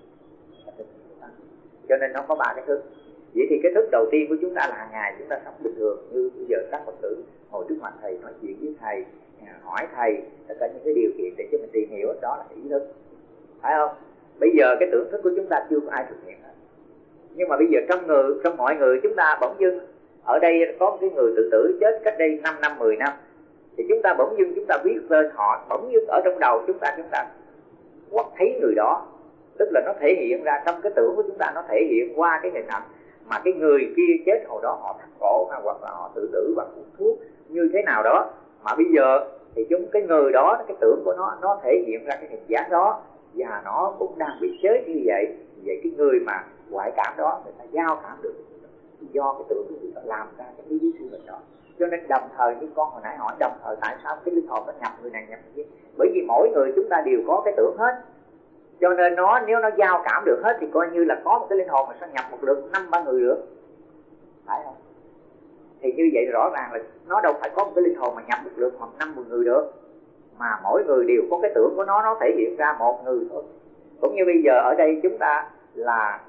Cho nên nó có 3 cái thức. Vậy thì cái thức đầu tiên của chúng ta là hàng ngày chúng ta sống bình thường, như bây giờ các Phật tử ngồi trước mặt thầy nói chuyện với thầy, hỏi thầy tất cả những cái điều kiện để cho mình tìm hiểu, đó là ý thức, phải không? Bây giờ cái tưởng thức của chúng ta chưa có ai thực hiện hết. Nhưng mà bây giờ trong mọi người chúng ta bỗng dưng ở đây có một cái người tự tử chết cách đây 5 năm 10 năm, thì chúng ta bỗng dưng chúng ta biết tên họ, bỗng dưng ở trong đầu chúng ta quắt thấy người đó, tức là nó thể hiện ra trong cái tưởng của chúng ta, nó thể hiện qua cái hình ảnh mà cái người kia chết hồi đó họ thắt cổ hoặc là họ tự tử bằng uống thuốc như thế nào đó, mà bây giờ thì cái người đó, cái tưởng của nó thể hiện ra cái hình dáng đó, và nó cũng đang bị chết như vậy. Vậy cái người mà ngoại cảm đó người ta giao cảm được do cái tưởng của người ta làm ra cái lý suy mình đó. Cho nên đồng thời như con hồi nãy hỏi, đồng thời tại sao cái linh hồn nó nhập người này nhập người kia? Bởi vì mỗi người chúng ta đều có cái tưởng hết, cho nên nếu nó giao cảm được hết thì coi như là có một cái linh hồn mà sao nhập một lượt 5-3 người được, phải không? Thì như vậy rõ ràng là nó đâu phải có một cái linh hồn mà nhập một lượt hoặc 5-10 người được, mà mỗi người đều có cái tưởng của nó thể hiện ra một người thôi. Cũng như bây giờ ở đây chúng ta là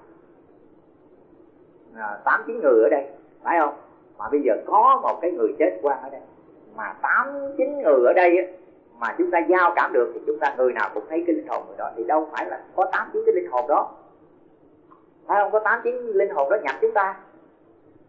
8-9 người ở đây, phải không? Mà bây giờ có một cái người chết quan ở đây, mà 8-9 người ở đây mà chúng ta giao cảm được thì chúng ta người nào cũng thấy cái linh hồn người đó, thì đâu phải là có 8-9 cái linh hồn đó, phải không? Có 8-9 linh hồn đó nhập chúng ta,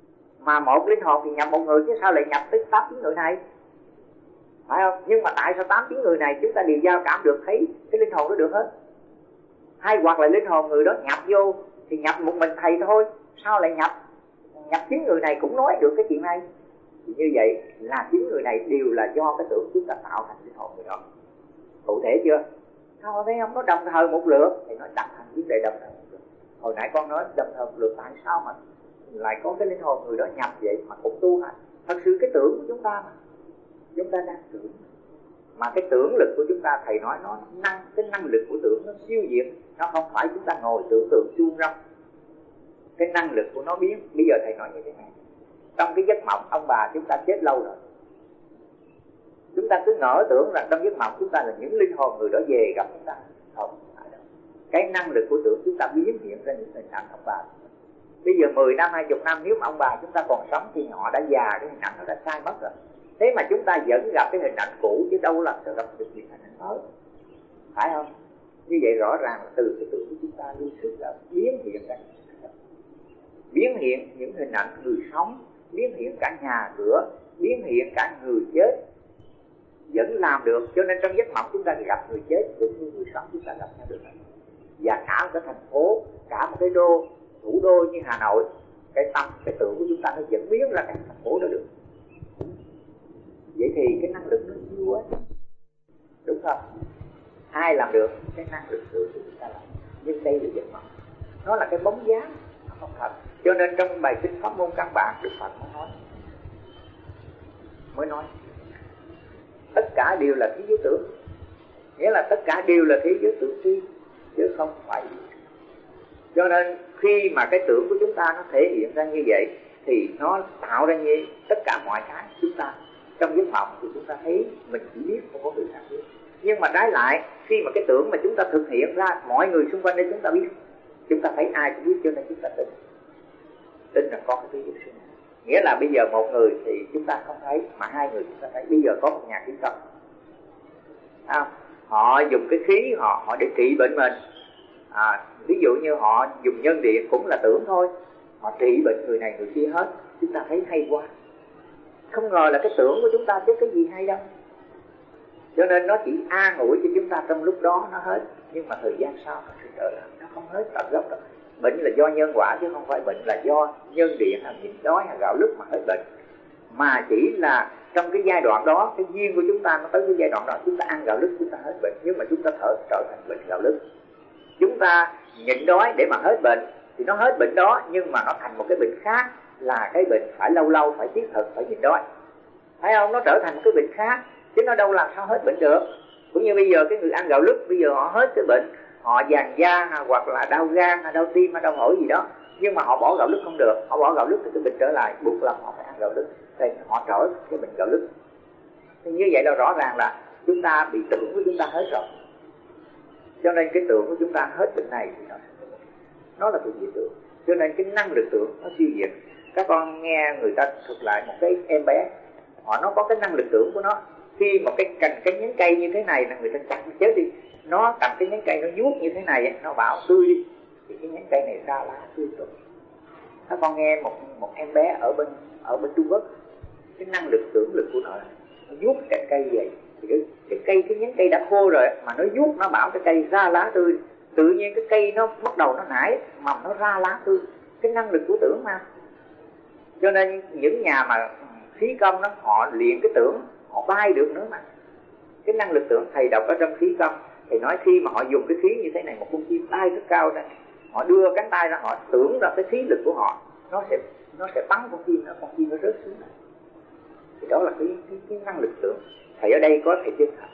Mà một linh hồn thì nhập một người, chứ sao lại nhập tới 8-9 người này, phải không? Nhưng mà tại sao 8-9 người này chúng ta đều giao cảm được, thấy cái linh hồn đó được hết? Hay hoặc là linh hồn người đó nhập vô thì nhập một mình thầy thôi, sao lại nhập 9 người này cũng nói được cái chuyện này? Thì như vậy là 9 người này đều là do cái tưởng chúng ta tạo thành linh hồn người đó. Cụ thể chưa? Sao thấy không? Nó đồng thời một lượt thì nó đặt thành vấn đề đồng thời một lượt. Hồi nãy con nói đồng thời một lượt, tại sao mà lại có cái linh hồn người đó nhập vậy mà cũng tu hành? Thật sự cái tưởng của chúng ta mà, chúng ta đang tưởng, mà cái tưởng lực của chúng ta, thầy nói nó cái năng lực của tưởng nó siêu việt, nó không phải chúng ta ngồi tưởng tượng chuông rong. Cái năng lực của nó biến. Bây giờ thầy nói như thế này, trong cái giấc mộng ông bà chúng ta chết lâu rồi, chúng ta cứ ngỡ tưởng rằng trong giấc mộng chúng ta là những linh hồn người đó về gặp chúng ta. Không phải đâu. Cái năng lực của tưởng chúng ta biến hiện ra những hình ảnh ông bà. Bây giờ 10 năm, 20 năm, nếu mà ông bà chúng ta còn sống thì họ đã già, cái hình ảnh nó đã sai mất rồi. Thế mà chúng ta vẫn gặp cái hình ảnh cũ, chứ đâu làm sao gặp được những hình ảnh mới, phải không? Như vậy rõ ràng là từ cái tưởng của chúng ta luôn sức là biến hiện ra, biến hiện những hình ảnh người sống, biến hiện cả nhà cửa, biến hiện cả người chết, vẫn làm được. Cho nên trong giấc mộng chúng ta gặp người chết cũng như người sống chúng ta gặp nhau được. Và cả một cái thành phố, cả một cái đô, thủ đô như Hà Nội, cái tâm, cái tưởng của chúng ta nó vẫn biến ra cái thành phố đó được. Vậy thì cái năng lực nó siêu quá, đúng không? Ai làm được? Cái năng lực tưởng của chúng ta làm. Nhưng đây là giấc mộng, nó là cái bóng dáng, nó không thật. Cho nên trong bài kinh pháp môn căn bản, Đức Phật mới nói tất cả đều là thế giới tưởng. Nghĩa là tất cả đều là thế giới tưởng suy, chứ không phải. Cho nên khi mà cái tưởng của chúng ta nó thể hiện ra như vậy thì nó tạo ra như tất cả mọi cái chúng ta trong giấc mộng thì chúng ta thấy mình chỉ biết, không có người khác biết. Nhưng mà trái lại, khi mà cái tưởng mà chúng ta thực hiện ra, mọi người xung quanh đây chúng ta biết, chúng ta thấy ai cũng biết, cho nên chúng ta tin là có cái thế giới sinh. Nghĩa là bây giờ một người thì chúng ta không thấy, mà hai người chúng ta thấy. Bây giờ có một nhà khí công, họ dùng cái khí họ để trị bệnh mình. Ví dụ như họ dùng nhân điện cũng là tưởng thôi, họ trị bệnh người này người kia hết. Chúng ta thấy hay quá, không ngờ là cái tưởng của chúng ta chứ cái gì hay đâu. Cho nên nó chỉ an ủi cho chúng ta trong lúc đó nó hết, nhưng mà thời gian sau nó sẽ trở lại, nó không hết tận gốc đâu. Bệnh là do nhân quả chứ không phải bệnh là do nhân điện hay nhịn đói hay gạo lứt mà hết bệnh. Mà chỉ là trong cái giai đoạn đó, cái duyên của chúng ta nó tới cái giai đoạn đó, chúng ta ăn gạo lứt chúng ta hết bệnh, nhưng mà chúng ta trở thành bệnh gạo lứt. Chúng ta nhịn đói để mà hết bệnh thì nó hết bệnh đó, nhưng mà nó thành một cái bệnh khác, là cái bệnh phải lâu lâu, phải thiết thực, phải nhịn đói. Thấy không? Nó trở thành một cái bệnh khác, chứ nó đâu làm sao hết bệnh được. Cũng như bây giờ cái người ăn gạo lứt, bây giờ họ hết cái bệnh, họ vàng da hoặc là đau gan, đau tim, đau phổi gì đó, nhưng mà họ bỏ gạo lứt không được. Họ bỏ gạo lứt thì cái bệnh trở lại, buộc lòng họ phải ăn gạo lứt, thì họ trở cái bệnh gạo lứt. Thì như vậy là rõ ràng là chúng ta bị tưởng của chúng ta hết rồi. Cho nên cái tưởng của chúng ta hết bệnh này thì nó là thuộc về tưởng. Cho nên cái năng lực tưởng nó siêu việt. Các con nghe người ta thuật lại một cái em bé, nó có cái năng lực tưởng của nó. Khi một cái cành cái nhánh cây như thế này là người ta chặt nó chết đi, nó cầm cái nhánh cây nó vuốt như thế này, nó bảo tươi đi, thì cái nhánh cây này ra lá tươi tốt. Các con nghe một em bé ở bên Trung Quốc, cái năng lực tưởng lực của nó vuốt cái cây vậy, thì cái nhánh cây đã khô rồi mà nó vuốt, nó bảo cái cây ra lá tươi, tự nhiên cái cây nó bắt đầu nó nảy mầm, nó ra lá tươi. Cái năng lực của tưởng mà. Cho nên những nhà mà khí công đó, họ luyện cái tưởng, họ bay được nữa mà. Cái năng lực tưởng, thầy đọc ở trong khí công, thầy nói khi mà họ dùng cái khí như thế này, một con chim bay rất cao ra, họ đưa cánh tay ra, họ tưởng ra cái khí lực của họ, nó sẽ bắn con chim nó rớt xuống này. Thì đó là cái năng lực tưởng. Thầy ở đây có thầy chân thật,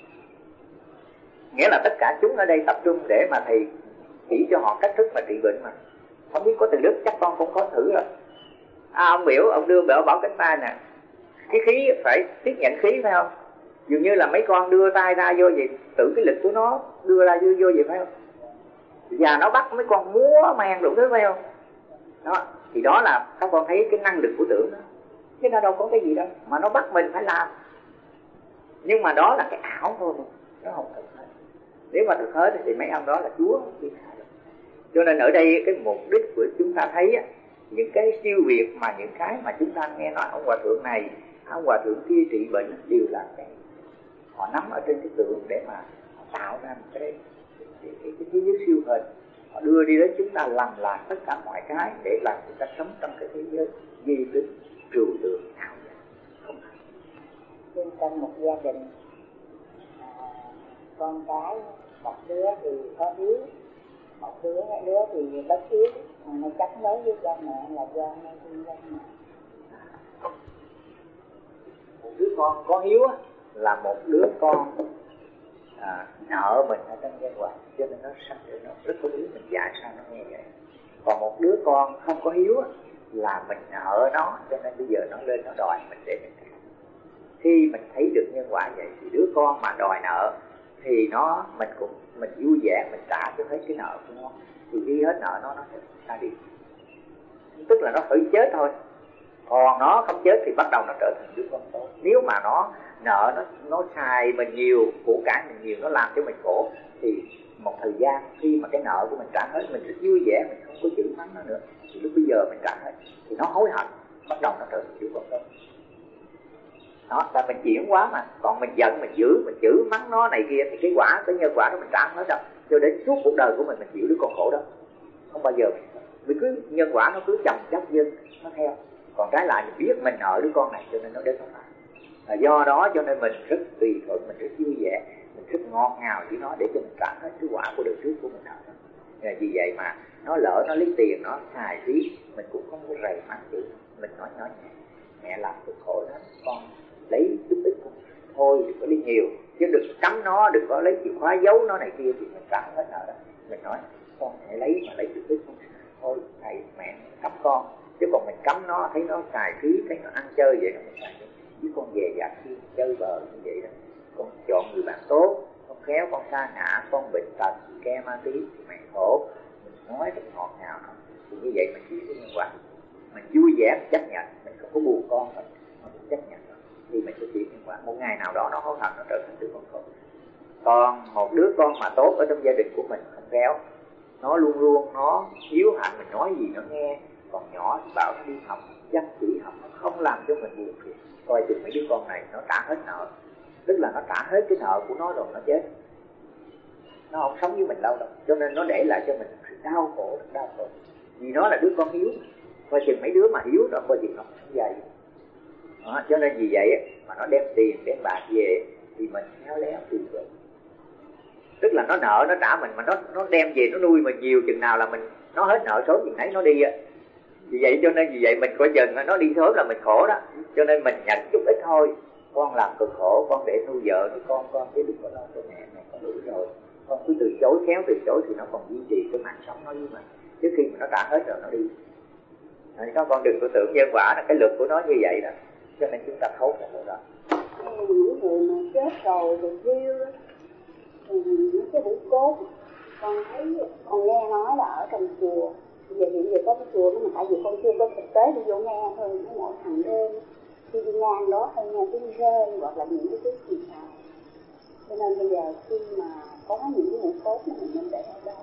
nghĩa là tất cả chúng ở đây tập trung để mà thầy chỉ cho họ cách thức mà trị bệnh mà. Không biết có từ Đức chắc con cũng có thử rồi. Ông biểu, ông đưa bảo cánh tay nè, cái khí phải tiếp nhận khí phải không? Dường như là mấy con đưa tay ra vô vậy, tự cái lực của nó đưa ra vô vậy phải không? Và nó bắt mấy con múa mang đủ thứ phải không? Đó, thì đó là các con thấy cái năng lực của tưởng đó. Chứ nó đâu có cái gì đâu mà nó bắt mình phải làm. Nhưng mà đó là cái ảo thôi, nó không thực hết. Nếu mà thực hết thì mấy ông đó là Chúa. Cho nên ở đây cái mục đích của chúng ta thấy á, những cái siêu việt mà những cái mà chúng ta nghe nói ông hòa thượng này, ông hòa thượng kia trị bệnh đều là cái họ nắm ở trên cái tượng để mà họ tạo ra một cái thế giới siêu hình. Họ đưa đi đến chúng ta làm lại tất cả mọi cái để làm chúng ta sống trong cái thế giới di tính trừu tượng ảo giác không phải. Trong một gia đình con cái một đứa thì có hiếu, một đứa thì bất hiếu, nó chấp nối với cha mẹ là do nó thương cha mẹ. Một đứa con có hiếu là một đứa con nợ mình ở trong nhân quả, cho nên nó sanh để nó rất có hiếu, mình dạy sao nó nghe vậy. Còn một đứa con không có hiếu là mình nợ nó, cho nên bây giờ nó lên nó đòi mình để mình trả. Khi mình thấy được nhân quả vậy thì đứa con mà đòi nợ thì mình vui vẻ mình trả cho hết cái nợ của nó, thì ghi hết nợ nó sẽ ra đi, tức là nó phải chết thôi. Còn nó không chết thì bắt đầu nó trở thành đứa con tốt. Nếu mà nó nợ nó xài mình nhiều, của cải mình nhiều, nó làm cho mình khổ, thì một thời gian khi mà cái nợ của mình trả hết, mình rất vui vẻ, mình không có chửi mắng nó nữa, thì lúc bây giờ mình trả hết thì nó hối hận, bắt đầu nó trở thành đứa con tốt. Đó, tại mình chuyển quá mà. Còn mình giận, mình giữ, mình chửi mắng nó này kia thì cái quả, cái nhân quả đó mình trả hết đâu. Cho đến suốt cuộc đời của mình chịu đứa con khổ đó, không bao giờ vì cứ nhân quả nó cứ chồng chất dân nó theo. Còn trái lại mình biết mình nợ đứa con này cho nên nó đến không phải. Do đó cho nên mình rất tùy thuận, mình rất vui vẻ, mình rất ngọt ngào với nó để cho mình trả hết cái quả của đời trước của mình nợ. Vì vậy mà nó lỡ nó lấy tiền nó xài phí, mình cũng không có rầy mắng chữ, mình nói nhẹ, mẹ làm cực khổ lắm, con lấy chút ít thôi, đừng có lấy nhiều, chứ đừng cấm nó, đừng có lấy chìa khóa giấu nó này kia thì mình trả hết nợ đó. Mình nói con hãy lấy mà lấy chút ít thôi, thầy mẹ cấm con, chứ còn mình cấm nó, thấy nó xài phí, thấy nó ăn chơi vậy là mình xài. Chứ con về dạt khi chơi bờ như vậy đó, con chọn người bạn tốt, con khéo, con sa ngã, con bệnh tật, ke ma tí thì mẹ khổ. Mình nói thật ngọt ngào đó, thì như vậy mình chịu cái nhân quả, mình vui vẻ, mình chấp nhận, mình không có buồn con mình chấp nhận đó. Thì mình sẽ chịu nhân quả. Một ngày nào đó nó hối hận, nó trở thành đứa con khổ. Còn một đứa con mà tốt ở trong gia đình của mình không khéo, nó luôn luôn nó hiếu hạnh, mình nói gì nó nghe. Còn nhỏ thì bảo nó đi học, chăm chỉ học, nó không làm cho mình buồn phiền. Coi chừng mấy đứa con này nó trả hết nợ, tức là nó trả hết cái nợ của nó rồi nó chết, nó không sống với mình lâu đâu. Cho nên nó để lại cho mình sự đau khổ. Vì nó là đứa con hiếu. Coi chừng mấy đứa mà hiếu rồi coi chừng nó không dày đó. Cho nên vì vậy mà nó đem tiền đem bạc về thì mình khéo léo từ từ. Tức là nó nợ nó trả mình, mà nó đem về nó nuôi mình nhiều chừng nào là nó hết nợ sớm chừng nấy nó đi. Vì vậy mình coi chừng nó đi sớm là mình khổ đó. Cho nên mình nhận chút ít thôi. Con làm cực khổ, con để nuôi vợ thì con chứ đừng có lo cho mẹ con đủ rồi. Con cứ từ chối, khéo từ chối thì nó còn duy trì cái mạng sống nó với mình. Trước khi mà nó trả hết rồi nó đi. Các con đừng có tưởng nhân quả là cái luật của nó như vậy đó. Cho nên chúng ta thấu ra đó. Những người mà chết rồi thì riêu đó, những cái hũ cốt, con nghe nói là ở trong chùa, bây giờ hiện giờ có cái chùa đó mà tại vì con chưa có thực tế đi vô nghe thôi, nó mỗi hàng đêm khi đi ngang đó hay nghe tiếng rên hoặc là những cái tiếng gì sao. Cho nên bây giờ khi mà có những cái hũ cốt đó mình nên để ở đâu?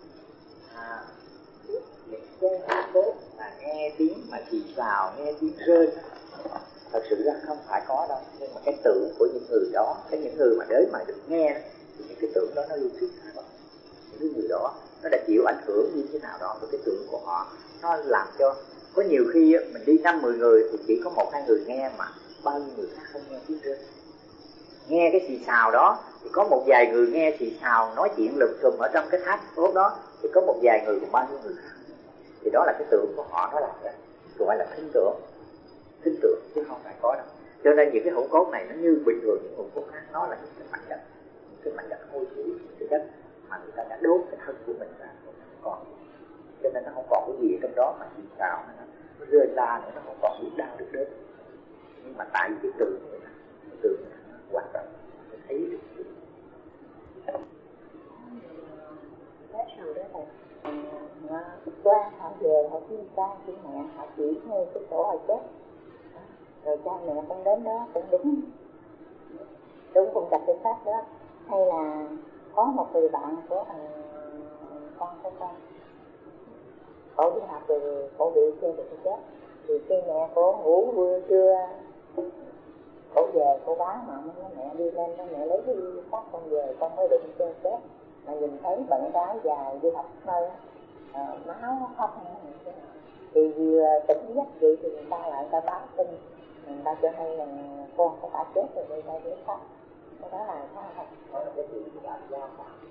Những cái hũ cốt mà nghe tiếng mà xì xào, nghe tiếng rên, thật sự ra không phải có đâu. Nhưng mà cái tưởng của những người đó, những người mà đến mà được nghe thì những cái tưởng đó nó lưu thuyết ra. Những người đó nó đã chịu ảnh hưởng như thế nào đó với cái tưởng của họ. Nó làm cho có nhiều khi mình đi 5-10 người thì chỉ có 1-2 người nghe, mà bao nhiêu người khác không nghe tiếng rên. Nghe cái xì xào đó thì có một vài người nghe xì xào nói chuyện lùm xùm ở trong cái tháp cốt đó, thì có một vài người còn bao nhiêu người khác. Thì đó là cái tưởng của họ, nó làm ra gọi là thính tưởng chứ không phải có đâu. Cho nên những cái hũ cốt này nó như bình thường những hũ cốt khác, nó là những cái mảnh đất hôi thối, cái đất mà người ta đã đốt cái thân của mình ra còn. Cho nên nó không còn cái gì trong đó mà xì xào nó rơi ra nữa, nó không còn biết đau được đến. Nhưng mà tại vì cái tưởng nó quan trọng, nó thấy được Nói rằng đó là qua họ về họ khuyên cha khuyên mẹ, họ chỉ ngay cái chỗ họ chết, rồi cha mẹ con đến đó cũng đúng cùng gặp cái pháp đó. Hay là có một người bạn của con Cô đi học thì cô bị xe được chết. Thì khi mẹ cô ngủ vừa trưa, cô về cô báo mà mẹ đi lên cho mẹ lấy cái sắt con về con mới đụng xe chết. Mà nhìn thấy bận áo dài đi học nơi máu khóc thì vừa tỉnh giấc vậy thì người ta báo tin, người ta cho hay là con của ta chết rồi, người ta đến khóc. Cái đó là sao không? Đó là cái chuyện của bạn giao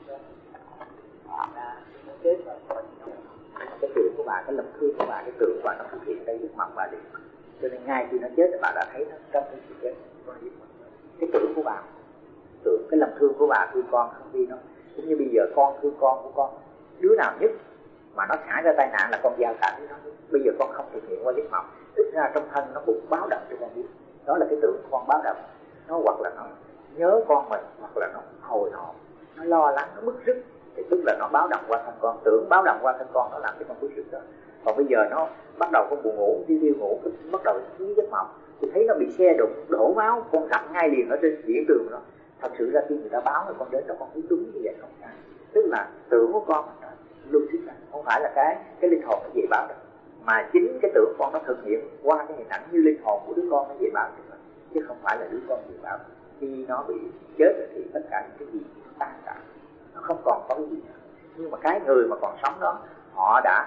chết rồi. Cái chuyện của bà, cái lòng thương của bà, cái tượng của bà nó thực hiện đây trước mặt bà liền. Cho nên ngay khi nó chết thì bà đã thấy nó trong cái sự chết. Cái tượng của bà, tượng cái lòng thương của bà thương con không đi nó. Cũng như bây giờ con thương con của con, đứa nào nhất mà nó xảy ra tai nạn là con giao cả với nó. Bây giờ con không thực hiện qua giấc mộng, ít ra trong thân nó cũng báo động cho con biết. Đó là cái tượng con báo động. Nó hoặc là nó nhớ con mình, hoặc là nó hồi hộp, nó lo lắng, nó bức rứt, thì tức là nó báo động qua thân con. Tưởng báo động qua thân con nó làm cho con bức rứt đó. Còn bây giờ nó bắt đầu con buồn ngủ, đi ngủ, bắt đầu ký giấc mộng thì thấy nó bị xe đụng, đổ máu, con gặp ngay liền ở trên diễn trường đó. Thật sự ra khi người ta báo là con đến đó con thấy đúng như vậy không phải. Tức là tưởng của con luôn xích ra, không phải là cái linh hồn nó về báo đâu, mà chính cái tưởng con nó thực hiện qua cái hình ảnh như linh hồn của đứa con nó về báo chứ không phải là đứa con về báo. Khi nó bị chết rồi thì tất cả những cái gì nó tan cả, nó không còn có cái gì nữa. Nhưng mà cái người mà còn sống đó, họ đã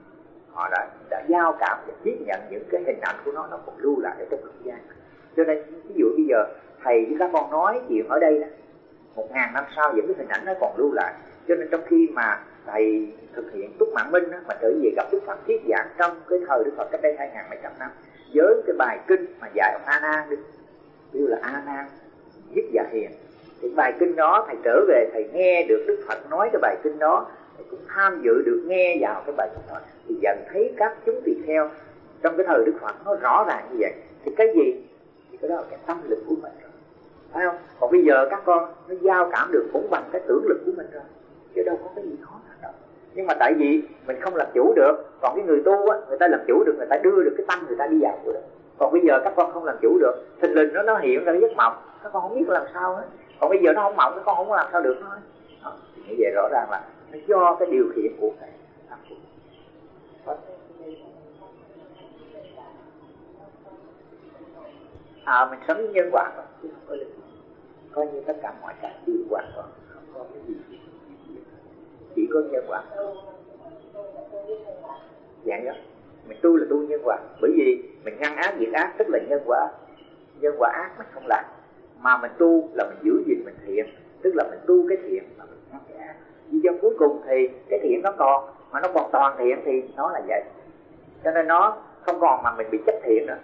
giao cảm và tiếp nhận những cái hình ảnh của nó còn lưu lại ở trong không gian. Cho nên ví dụ bây giờ thầy với các con nói chuyện ở đây đó, 1000 năm sau những cái hình ảnh nó còn lưu lại. Cho nên trong khi mà thầy thực hiện túc mạng minh đó, mà trở về gặp Đức Phật thuyết giảng trong cái thời Đức Phật cách đây 2700 năm với cái bài kinh mà dạy ông A Nan đi, ví dụ là A Nan Nhất Dạ Hiền, thì bài kinh đó thầy trở về thầy nghe được Đức Phật nói cái bài kinh đó, thầy cũng tham dự được nghe vào cái bài kinh đó, thì dần thấy các chúng tỳ kheo trong cái thời Đức Phật nó rõ ràng như vậy. Thì cái gì? Thì cái đó là cái tâm lực của mình rồi, phải không? Còn bây giờ các con nó giao cảm được cũng bằng cái tưởng lực của mình rồi, chứ đâu có cái gì khó đâu. Nhưng mà tại vì mình không làm chủ được. Còn cái người tu á, người ta làm chủ được, người ta đưa được cái tâm người ta đi vào của đó. Còn bây giờ các con không làm chủ được, thình lình nó hiện ra cái giấc mộng, các con không biết làm sao hết. Còn bây giờ nó không mộng, các con không có làm sao được nó hết. Thì như vậy rõ ràng là nó do cái điều khiển của cái tâm của mình sống nhân quả thôi, chứ không có linh. Coi như tất cả mọi cái đều hoàn toàn không có cái gì, chỉ có nhân quả. Dạng đó, mình tu là tu nhân quả, bởi vì mình ngăn ác diệt ác, tức là nhân quả ác mình không làm, mà mình tu là mình giữ gìn mình thiện, tức là mình tu cái thiện mà mình ngăn cái ác. Vì do cuối cùng thì cái thiện nó còn, mà nó còn toàn thiện thì nó là vậy. Cho nên nó không còn mà mình bị chấp thiện nữa.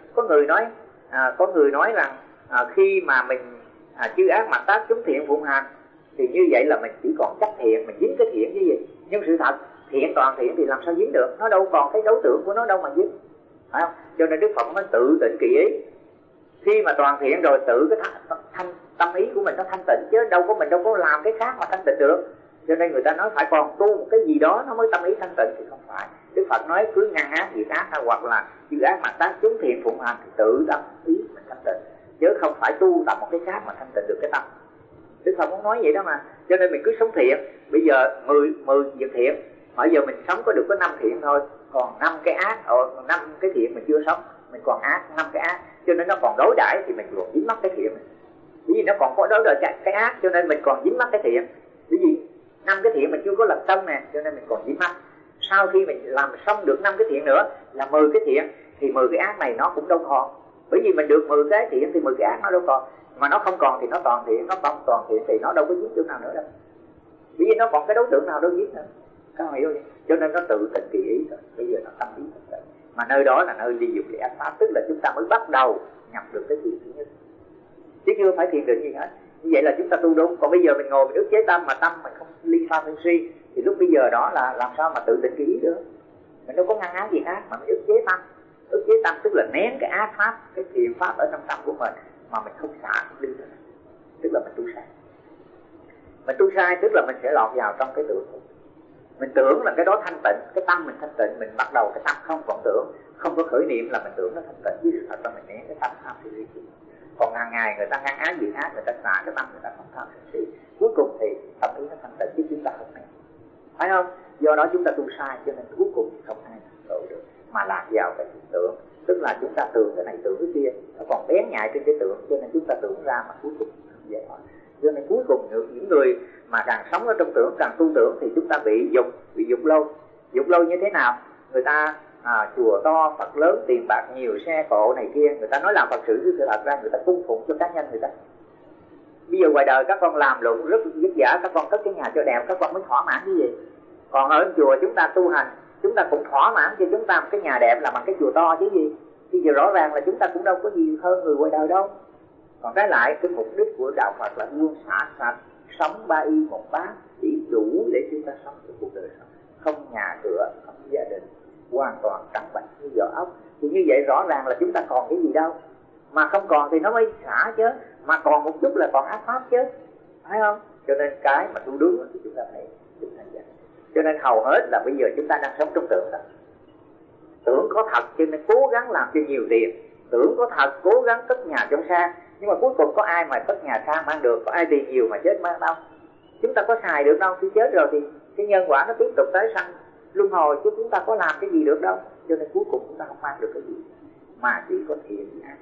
Có người nói rằng khi mà mình chư ác mà tác chúng thiện phụng hành thì như vậy là mình chỉ còn chấp thiện, mình dính cái thiện cái gì. Nhưng sự thật thiện toàn thiện thì làm sao dính được, nó đâu còn cái đối tượng của nó đâu mà dính, phải không? Cho nên Đức Phật mới tự tỉnh kỳ ý. Khi mà toàn thiện rồi tự cái tâm ý của mình nó thanh tịnh, chứ mình đâu có làm cái khác mà thanh tịnh được. Cho nên người ta nói phải còn tu một cái gì đó nó mới tâm ý thanh tịnh, thì không phải. Đức Phật nói cứ ngăn ác diệt ác, hoặc là chư ác mà tác chúng thiện phụng hành thì tự tâm ý mình thanh tịnh, chứ không phải tu tập một cái khác mà thanh tịnh được cái tâm. Đức Phật muốn nói vậy đó mà. Cho nên mình cứ sống thiện. Bây giờ 10 việc thiện, bây giờ mình sống có được có 5 thiện thôi, còn 5 cái ác, 5 cái thiện mình chưa sống, mình còn ác 5 cái ác, cho nên nó còn đối đãi thì mình còn dính mắc cái thiện. Bởi vì nó còn có đối đãi cái ác, cho nên mình còn dính mắc cái thiện. Bởi vì 5 cái thiện mình chưa có làm xong nè, cho nên mình còn dính mắc. Sau khi mình làm xong được 5 cái thiện nữa là 10 cái thiện, thì 10 cái ác này nó cũng đâu còn. Bởi vì mình được 10 cái thiện thì 10 cái ác nó đâu còn. Mà nó không còn thì nó toàn thiện, nó không toàn thiện thì nó đâu có giết chỗ nào nữa đâu. Bởi vì nó còn cái đối tượng nào đâu giết nữa. Các bạn hiểu không? Cho nên nó tự tỉnh kỳ ý rồi. Bây giờ nó tâm ý thật. Mà nơi đó là nơi ly dục để ác pháp, tức là chúng ta mới bắt đầu nhập được cái thiện thứ nhất, chứ chưa phải thiền định gì hết. Như vậy là chúng ta tu đúng. Còn bây giờ mình ngồi mình ức chế tâm mà tâm mình không ly pha phân si, thì lúc bây giờ đó là làm sao mà tự tỉnh kỳ ý được. Mình đâu có ngăn ác gì ác mà mình ức chế tâm. Ức chế tâm tức là nén cái ác pháp, cái thiện pháp ở trong tâm của mình mà mình không xả không đi được. Tức là mình tu sai. Mình tu sai tức là mình sẽ lọt vào trong cái tưởng. Mình tưởng là cái đó thanh tịnh, cái tâm mình thanh tịnh, mình bắt đầu cái tâm không còn tưởng, không có khởi niệm là mình tưởng nó thanh tịnh, chứ sự thật là mình nén cái tâm tham si ly. Còn hàng ngày người ta ngăn ác gì ác, người ta xả cái tâm, người ta không tham si. Cuối cùng thì tâm ý nó thanh tịnh chứ chúng ta không nén, phải không? Do đó chúng ta tu sai cho nên cuối cùng thì không ai mà lạc vào cái tưởng. Tức là chúng ta tưởng cái này tưởng cái kia, nó còn bén nhạy trên cái tưởng, cho nên chúng ta tưởng ra mà cuối cùng không vậy thôi. Cho nên cuối cùng những người mà càng sống ở trong tưởng, càng tu tưởng thì chúng ta bị dục lâu. Dục lâu như thế nào? Người ta chùa to, Phật lớn, tiền bạc nhiều, xe cộ này kia, người ta nói làm Phật sự chứ thật ra người ta cung phụng cho cá nhân người ta. Bây giờ ngoài đời các con làm lụng rất vất vả, các con cất cái nhà cho đẹp, các con mới thỏa mãn cái gì? Còn ở chùa chúng ta tu hành, chúng ta cũng thỏa mãn cho chúng ta một cái nhà đẹp là bằng cái chùa to chứ gì. Bây giờ rõ ràng là chúng ta cũng đâu có gì hơn người ngoài đời đâu. Còn trái lại cái mục đích của đạo Phật là buông xả sạch, sống ba y một bát, chỉ đủ để chúng ta sống trong cuộc đời sống, không nhà cửa, không gia đình, hoàn toàn trắng bạch như vỏ ốc. Thì như vậy rõ ràng là chúng ta còn cái gì đâu. Mà không còn thì nó mới xả chứ, mà còn một chút là còn ác pháp chứ, phải không? Cho nên cái mà tu đúng thì chúng ta thấy chúng ta vậy. Cho nên hầu hết là bây giờ chúng ta đang sống trong tưởng đó. Tưởng có thật cho nên cố gắng làm cho nhiều tiền, tưởng có thật cố gắng cất nhà trong xa. Nhưng mà cuối cùng có ai mà cất nhà xa mang được, có ai tiền nhiều mà chết mang đâu. Chúng ta có xài được đâu, khi chết rồi thì cái nhân quả nó tiếp tục tái sanh luân hồi, chứ chúng ta có làm cái gì được đâu. Cho nên cuối cùng chúng ta không mang được cái gì, mà chỉ có thiện ác.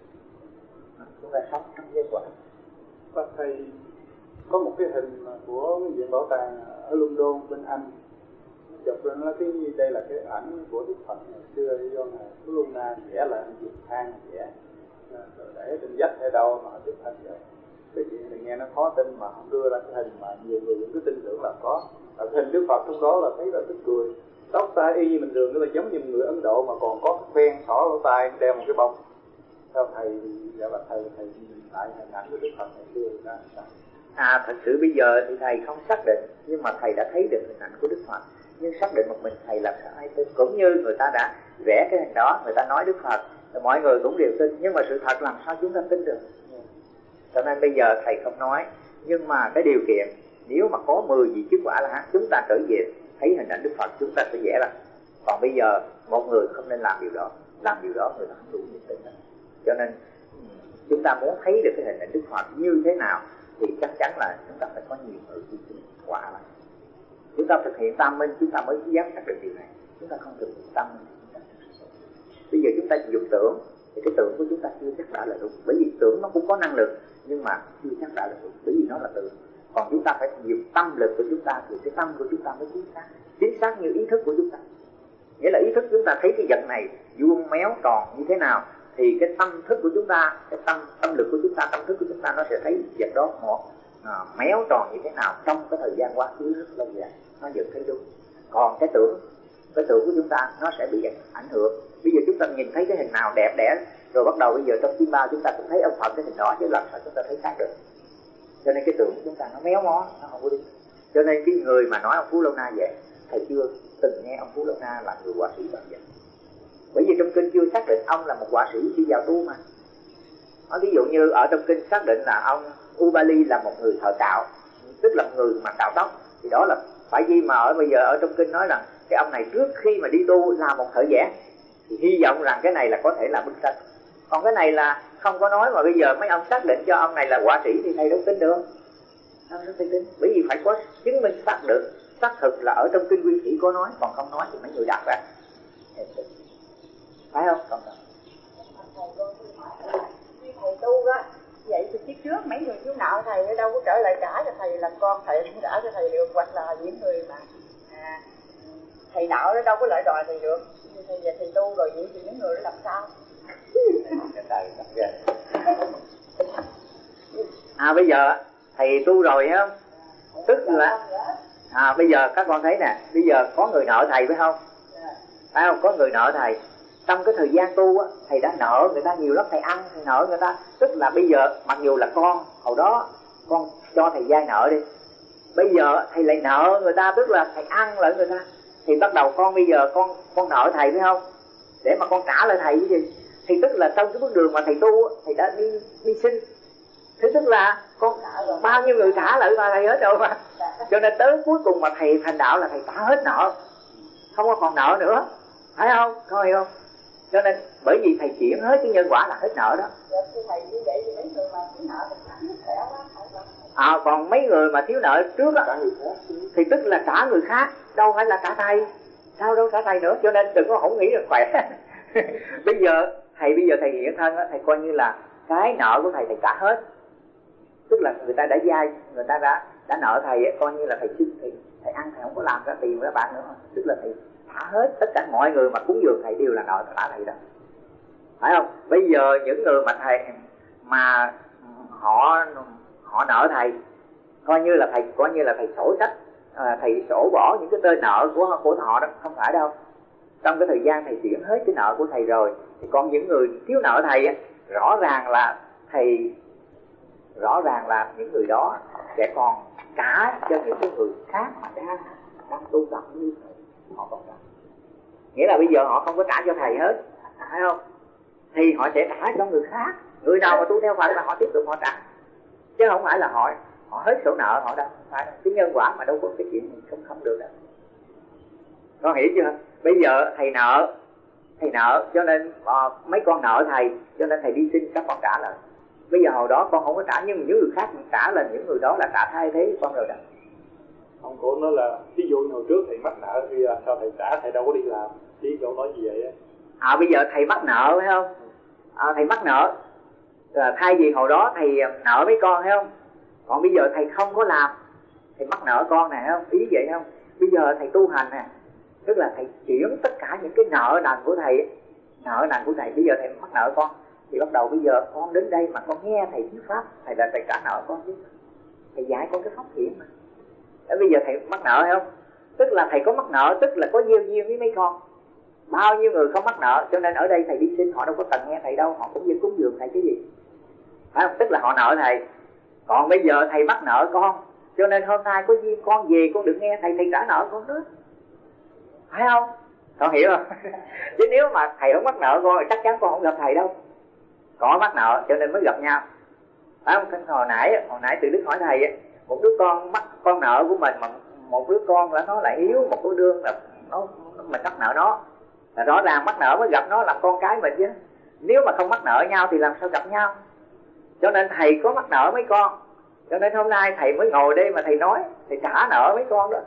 Chúng ta sống trong nhân quả. Và thầy có một cái hình của viện bảo tàng ở London bên Anh, chụp lên là đây là cái ảnh của Đức Phật ngày xưa do ngài Luna vẽ lại một vùng than vẽ rồi để trên vách hay đâu mà chụp hình vậy. Cái chuyện này nghe nó khó tin mà không đưa ra cái hình mà nhiều người cứ tin tưởng là có. Cái hình Đức Phật trong đó là thấy là tức cười, tóc tai y như bình thường, nó là giống như người Ấn Độ mà còn có cái khoen xỏ lỗ tai, đeo một cái bông. Theo thầy dạ là thầy nhìn lại hình ảnh của Đức Phật ngày xưa ra sao? Thật sự bây giờ thì thầy không xác định, nhưng mà thầy đã thấy được hình ảnh của Đức Phật. Nhưng xác định một mình thầy làm sao ai tin. Cũng như người ta đã vẽ cái hình đó, người ta nói Đức Phật, mọi người cũng đều tin. Nhưng mà sự thật làm sao chúng ta tin được? Cho nên bây giờ thầy không nói. Nhưng mà cái điều kiện, nếu mà có 10 vị chứng quả là chúng ta trở về thấy hình ảnh Đức Phật, chúng ta sẽ vẽ ra. Còn bây giờ một người không nên làm điều đó. Làm điều đó người ta không đủ niềm tin đó. Cho nên chúng ta muốn thấy được cái hình ảnh Đức Phật như thế nào thì chắc chắn là chúng ta phải có nhiều người chứng quả lại. Chúng ta thực hiện tam minh, chúng ta mới dám xác định điều này. Chúng ta không thực hiện tam minh, chúng ta bây giờ chúng ta dùng tưởng thì cái tưởng của chúng ta chưa chắc đã là đúng. Bởi vì tưởng nó cũng có năng lực, nhưng mà chưa chắc đã là đúng, bởi vì nó là tưởng. Còn chúng ta phải dùng tâm lực của chúng ta thì cái tâm của chúng ta mới chính xác như ý thức của chúng ta. Nghĩa là ý thức chúng ta thấy cái vật này vuông méo tròn như thế nào thì cái tâm thức của chúng ta, cái tâm lực của chúng ta, tâm thức của chúng ta nó sẽ thấy vật đó méo tròn như thế nào trong cái thời gian quá khứ rất lâu dài, nó vẫn thấy đúng. Còn cái tưởng của chúng ta nó sẽ bị ảnh hưởng. Bây giờ chúng ta nhìn thấy cái hình nào đẹp đẽ rồi bắt đầu bây giờ trong tim bao chúng ta cũng thấy ông Phật cái hình đó, chứ làm sao chúng ta thấy khác được. Cho nên cái tưởng của chúng ta nó méo mó, nó không có đúng. Cho nên cái người mà nói ông Phú Lâu Na vậy, thầy chưa từng nghe ông Phú Lâu Na là người họa sĩ bao giờ. Bởi vì trong kinh chưa xác định ông là một họa sĩ đi vào tu mà. Ví dụ như ở trong kinh xác định là ông Ubali là một người thợ cạo, tức là một người mà cạo tóc, thì đó là phải gì mà bây giờ ở trong kinh nói rằng cái ông này trước khi mà đi tu là một thợ vẽ, thì hy vọng rằng cái này là có thể là bức tranh. Còn cái này là không có nói, mà bây giờ mấy ông xác định cho ông này là họa sĩ thì thầy đâu tin được. Không tin, bởi vì phải có chứng minh xác thực là ở trong kinh Nguyên Thủy có nói, còn không nói thì mấy người đặt ra. Phải không? Không đâu. Thầy tu đó, vậy thì kiếp trước mấy người thiếu nợ thầy đâu có trở lại trả cho thầy làm con, thầy không trả cho thầy được, hoặc là những người mà thầy nợ đó đâu có lợi đòi thầy được. Thầy về thầy tu rồi vậy thì những người đó làm sao? Bây giờ thầy tu rồi á, tức là bây giờ các con thấy nè, bây giờ có người nợ thầy phải không? Phải không? Có người nợ thầy. Trong cái thời gian tu á, thầy đã nợ người ta nhiều lắm, thầy ăn thầy nợ người ta. Tức là bây giờ mặc dù là con hồi đó con cho thầy vay nợ đi, bây giờ thầy lại nợ người ta, tức là thầy ăn lại người ta. Thì bắt đầu con bây giờ con nợ thầy phải không? Để mà con trả lại thầy cái gì? Thì tức là trong cái bước đường mà thầy tu á, thầy đã đi sinh. Thế tức là con bao nhiêu người trả lại thầy hết rồi mà. Cho nên tới cuối cùng mà thầy thành đạo là thầy trả hết nợ, không có còn nợ nữa, phải không? Có hiểu không? Cho nên bởi vì thầy chuyển hết cái nhân quả là hết nợ đó. Thầy như vậy thì mấy người mà thiếu nợ thì trả nước khỏe quá. Còn mấy người mà thiếu nợ trước á thì tức là trả người khác, đâu phải là trả thầy. sao đâu trả thầy nữa, cho nên đừng có không nghĩ là khỏe. bây giờ thầy hiện thân á, thầy coi như là cái nợ của thầy trả hết, tức là người ta đã vay, người ta đã nợ thầy ấy, coi như là thầy xin thầy ăn thầy không có làm ra tiền với các bạn nữa, tức là thầy trả hết tất cả mọi người mà cúng dường thầy đều là nợ trả thầy đó, phải không? Bây giờ những người mà thầy mà họ nợ thầy, coi như là thầy sổ sách, thầy sổ bỏ những cái tên nợ của họ đó, không phải đâu. Trong cái thời gian thầy chuyển hết cái nợ của thầy rồi, thì còn những người thiếu nợ thầy á, rõ ràng là những người đó sẽ còn trả cho những cái người khác mà đang tu tập như thầy, họ còn trả. Nghĩa là bây giờ họ không có trả cho thầy hết, phải không? Thì họ sẽ trả cho người khác. Người nào mà tu theo Phật là họ tiếp tục họ trả, chứ không phải là họ hết sổ nợ họ đâu, phải đâu. Cái nhân quả mà đâu có cái chuyện không được đâu. Con hiểu chưa? Bây giờ thầy nợ cho nên mấy con nợ thầy, cho nên thầy đi xin các con trả lại. Bây giờ hồi đó con không có trả, nhưng mà những người khác trả, là những người đó là trả thay thế con rồi đó. Ông cổ nói là ví dụ hồi trước thầy mắc nợ thì sao thầy trả, thầy đâu có đi làm, ý cậu nói gì vậy á? Bây giờ thầy mắc nợ phải không? Thầy mắc nợ, thay vì hồi đó thầy nợ mấy con phải không? Còn bây giờ thầy không có làm, thầy mắc nợ con nè, không? Ý vậy không? Bây giờ thầy tu hành nè, tức là thầy chuyển tất cả những cái nợ nần của thầy, bây giờ thầy mắc nợ con, thì bắt đầu bây giờ con đến đây mà con nghe thầy thuyết pháp, thầy là thầy trả nợ con chứ, thầy dạy con cái pháp thiện mà. Bây giờ thầy mắc nợ hay không? Tức là thầy có mắc nợ, tức là có gieo duyên với mấy con. Bao nhiêu người không mắc nợ, cho nên ở đây thầy đi xin, họ đâu có cần nghe thầy đâu, họ cũng như cúng dường thầy chứ gì, phải không? Tức là họ nợ thầy. Còn bây giờ thầy mắc nợ con, cho nên hôm nay có duyên con về con được nghe thầy trả nợ con nữa, phải không? Con hiểu không? Chứ nếu mà thầy không mắc nợ con thì chắc chắn con không gặp thầy đâu. Có mắc nợ cho nên mới gặp nhau, phải không? Hồi nãy Từ Đức hỏi thầy, một đứa con mắc con nợ của mình, mà một đứa con là nó lại hiếu, một đứa đương là mình mắc nợ nó, là rõ ràng mắc nợ mới gặp nó làm con cái mình chứ. Nếu mà không mắc nợ nhau thì làm sao gặp nhau? Cho nên thầy có mắc nợ mấy con, cho nên hôm nay thầy mới ngồi đây mà thầy nói thầy trả nợ mấy con đó.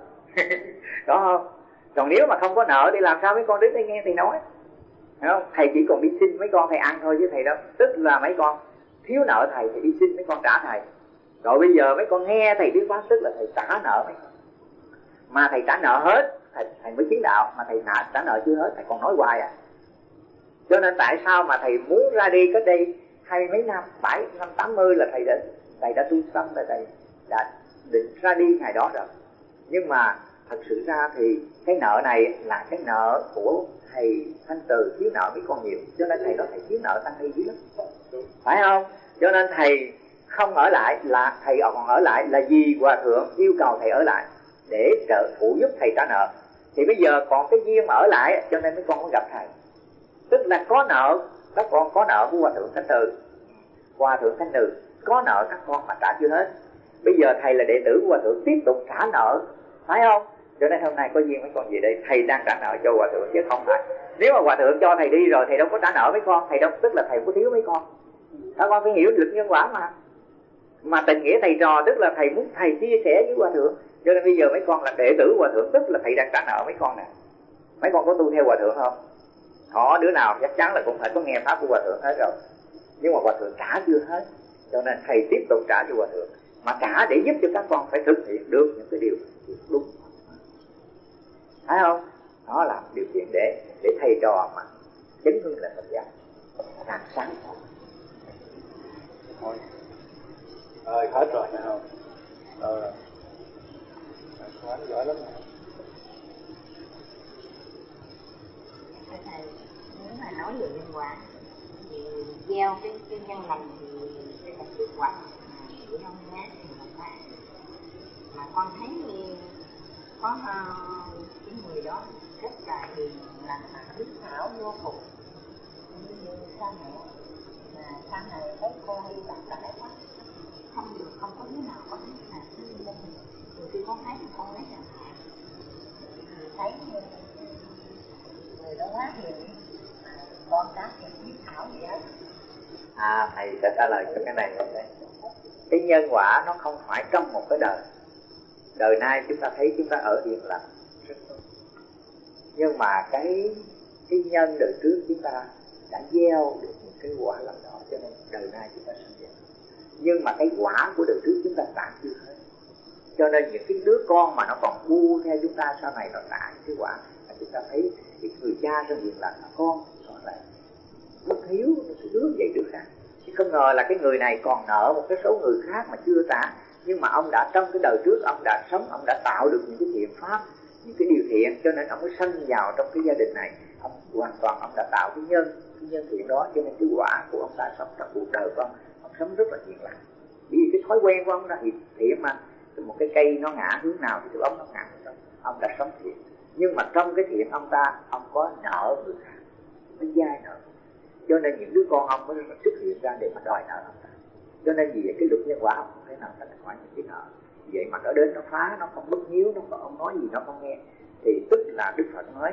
Có không? Còn nếu mà không có nợ thì làm sao mấy con đến đây nghe thầy nói, phải không? Thầy chỉ còn đi xin mấy con thầy ăn thôi chứ thầy đâu. Tức là mấy con thiếu nợ thầy thì đi xin mấy con trả thầy. Rồi bây giờ mấy con nghe thầy thuyết pháp, tức là thầy trả nợ mấy con. Mà thầy trả nợ hết thầy mới chứng đạo, mà thầy trả nợ chưa hết thầy còn nói hoài à. Cho nên tại sao mà thầy muốn ra đi cách đây 20 mấy năm, 7 năm 80 là thầy đã tu xong, là thầy đã định ra đi ngày đó rồi. Nhưng mà thật sự ra thì cái nợ này là cái nợ của thầy Thanh Từ, thiếu nợ mấy con nhiều, cho nên thầy nói thầy thiếu nợ tăng ni dữ lắm, phải không? Cho nên thầy không ở lại, là thầy còn ở lại là vì Hòa Thượng yêu cầu thầy ở lại để phụ giúp thầy trả nợ. Thì bây giờ còn cái duyên mà ở lại, cho nên mấy con mới gặp thầy. Tức là có nợ, các con có nợ của Hòa Thượng Thanh Từ, Hòa Thượng Thanh Từ có nợ các con mà trả chưa hết. Bây giờ thầy là đệ tử của Hòa Thượng tiếp tục trả nợ, phải không? Cho nên hôm nay có duyên mấy con về đây, thầy đang trả nợ cho Hòa Thượng chứ không phải. Nếu mà Hòa Thượng cho thầy đi rồi thầy đâu có trả nợ mấy con, thầy đâu, tức là thầy có thiếu mấy con. Các con phải hiểu lực nhân quả mà. Mà tình nghĩa thầy trò, tức là thầy muốn thầy chia sẻ với Hòa Thượng. Cho nên bây giờ mấy con là đệ tử Hòa Thượng, tức là thầy đang trả nợ mấy con nè. Mấy con có tu theo Hòa Thượng không? Họ đứa nào chắc chắn là cũng phải có nghe pháp của Hòa Thượng hết rồi. Nhưng mà Hòa Thượng trả chưa hết, cho nên thầy tiếp tục trả cho Hòa Thượng. Mà trả để giúp cho các con phải thực hiện được những cái điều đúng, phải không? Đó là điều kiện để thầy trò mà chấn hưng là Phật giáo càng sáng tỏ. Thôi hết rồi phải không? Anh giỏi lắm. Thầy, nếu mà nói về nhân quả thì gieo cái nhân lành thì sẽ là kết quả của ông nhé. Mà con thấy có cái người đó rất là hiền, làm hiếu thảo vô cùng, như cha mẹ, mà cha mẹ thấy cô hay bạc đại quá, không có đứa nào có biết là thương lên. Từ khi con thấy thì con lấy rằng thấy người đó quá hiền, con cá thì hiếu thảo gì hết. Thầy sẽ trả lời cho cái này. Cái nhân quả nó không phải trong một cái đời. Đời nay chúng ta thấy chúng ta ở hiền lành, Nhưng mà cái nhân đời trước chúng ta đã gieo được một cái quả lành đó, cho nên đời nay chúng ta sinh ra. Nhưng mà cái quả của đời trước chúng ta trả chưa hết, cho nên những cái đứa con mà nó còn bu theo chúng ta sau này nó trả cái quả. Chúng ta thấy cái người cha trong việc là con nó lại bất hiếu cái đứa vậy đứa khác, chứ không ngờ là cái người này còn nợ một cái số người khác mà chưa trả. Nhưng mà ông đã trong cái đời trước ông đã sống, ông đã tạo được những cái thiện pháp, những cái điều thiện, cho nên ông mới sanh vào trong cái gia đình này. Ông hoàn toàn ông đã tạo cái nhân thiện đó, cho nên cái quả của ông ta sống trong cuộc đời của ông sống rất là hiền lành. Vì cái thói quen của ông là thiện mà, một cái cây nó ngã hướng nào thì cái bóng nó ngã hướng đó. Ông đã sống thiện, nhưng mà trong cái thiện ông có nợ người khác, mới dai nợ, cho nên những đứa con ông mới xuất hiện ra để mà đòi nợ ông ta. Cho nên vì vậy cái luật nhân quả ông không thể nào tránh khỏi những cái nợ. Vậy mà nó đến nó phá, nó không bất hiếu, ông nói gì nó không nghe, thì tức là Đức Phật nói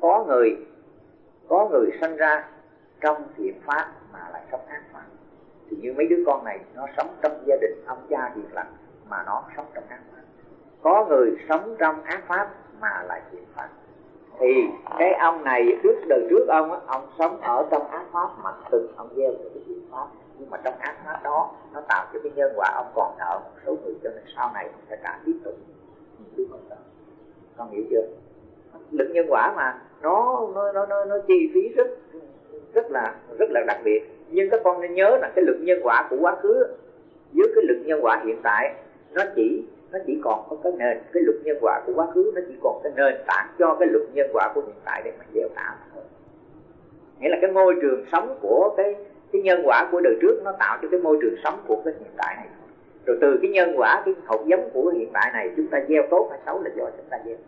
có người sanh ra trong thiện pháp mà lại sống ác pháp. Thì như mấy đứa con này nó sống trong gia đình ông cha hiền lành mà nó sống trong ác pháp. Có người sống trong ác pháp mà lại thiện pháp. Thì cái ông này đời trước ông sống ở trong ác pháp mà từng ông gieo được cái thiện pháp, nhưng mà trong ác pháp đó nó tạo cho cái nhân quả ông còn nợ một số người, cho nên sau này ông sẽ trả tiếp tục những đứa con đó. Con hiểu chưa? Lực nhân quả mà nó chi phí rất là đặc biệt. Nhưng các con nên nhớ là cái lực nhân quả của quá khứ với cái lực nhân quả hiện tại nó chỉ còn có cái nền, cái lực nhân quả của quá khứ nó chỉ còn cái nền tảng cho cái lực nhân quả của hiện tại để mà gieo thả thôi. Nghĩa là cái môi trường sống của cái nhân quả của đời trước nó tạo cho cái môi trường sống của cái hiện tại này. Rồi từ cái nhân quả, cái hột giống của hiện tại này chúng ta gieo tốt hay xấu là do chúng ta gieo.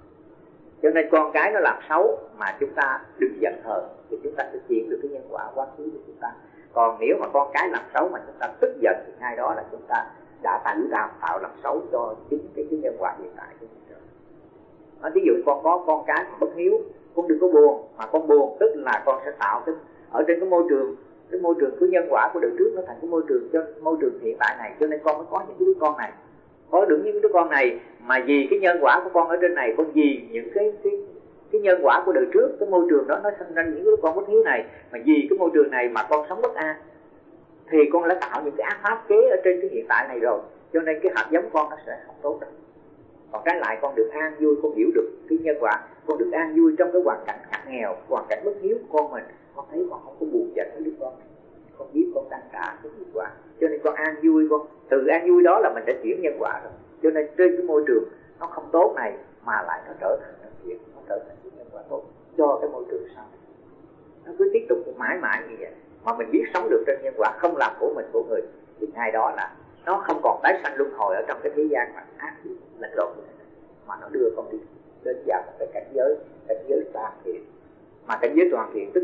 Cho nên con cái nó làm xấu mà chúng ta đừng giận hờn, thì chúng ta sẽ chuyển được cái nhân quả quá khứ của chúng ta. Còn nếu mà con cái làm xấu mà chúng ta tức giận thì ngay đó là chúng ta đã tạo làm xấu cho chính cái nhân quả hiện tại của chúng ta. Ví dụ con có con cái mà bất hiếu, con đừng có buồn, mà con buồn tức là con sẽ tạo ở trên cái môi trường của nhân quả của đời trước nó thành cái môi trường hiện tại này, cho nên con mới có những cái đứa con này. Có được những đứa con này mà vì cái nhân quả của con ở trên này, con vì những cái nhân quả của đời trước, cái môi trường đó nó sinh ra những đứa con bất hiếu này, mà vì cái môi trường này mà con sống bất an, thì con đã tạo những cái ác pháp kế ở trên cái hiện tại này rồi, cho nên cái hạt giống con nó sẽ không tốt đâu. Còn trái lại con được an vui, con hiểu được cái nhân quả, con được an vui trong cái hoàn cảnh ngặt nghèo, hoàn cảnh bất hiếu của con mình, con thấy con không có buồn giận với đứa con này, con biết con đang trả cái nhân quả, cho nên con an vui. Con từ an vui đó là mình đã chuyển nhân quả rồi, cho nên trên cái môi trường nó không tốt này mà lại nó trở thành nó chuyển, nó trở thành cái nhân quả tốt cho cái môi trường sau. Nó cứ tiếp tục mãi mãi như vậy mà mình biết sống được trên nhân quả, không làm của mình của người, thì ngay đó là nó không còn tái sanh luân hồi ở trong cái thế gian mà ác lẫn lộn, mà nó đưa con đi đến vào một cái cảnh giới toàn thiện. Mà cảnh giới toàn thiện tức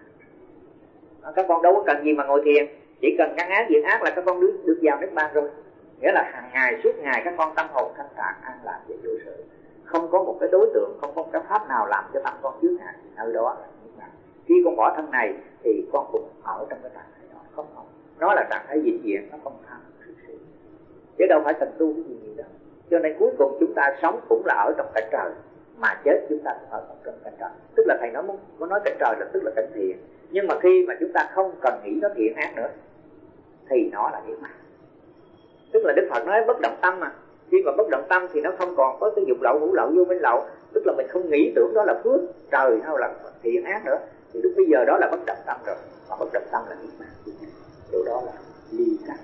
là các con đâu có cần gì mà ngồi thiền, chỉ cần ngăn ác diệt ác là các con được vào niết bàn rồi. Nghĩa là hàng ngày suốt ngày các con tâm hồn thanh thản an lạc và vô sự, không có một cái đối tượng, không có cái pháp nào làm cho tâm con chướng ngại, nơi đó là niết bàn. Khi con bỏ thân này thì con cũng ở trong cái trạng thái đó, không, nó là trạng thái vĩnh viễn, nó không tham sự, chứ đâu phải cần tu cái gì nhiều đâu. Cho nên cuối cùng chúng ta sống cũng là ở trong cảnh trời, mà chết chúng ta cũng ở trong cảnh trời. Tức là thầy muốn nói cảnh trời là tức là cảnh thiện, nhưng mà khi mà chúng ta không cần nghĩ nó thiện ác nữa thì nó là niết bàn. Tức là Đức Phật nói bất động tâm mà, khi mà bất động tâm thì nó không còn có cái dục lậu, ngũ lậu, vô minh lậu, tức là mình không nghĩ tưởng đó là phước trời hay là thiện ác nữa, thì lúc bây giờ đó là bất động tâm rồi, mà bất động tâm là niết bàn. Điều đó là ly sắc.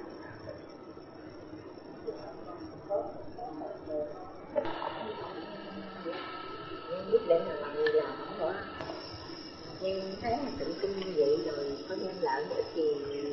Quyết định là người làm không đó, nhưng thấy là tự tin như vậy rồi có đem lại nữa thì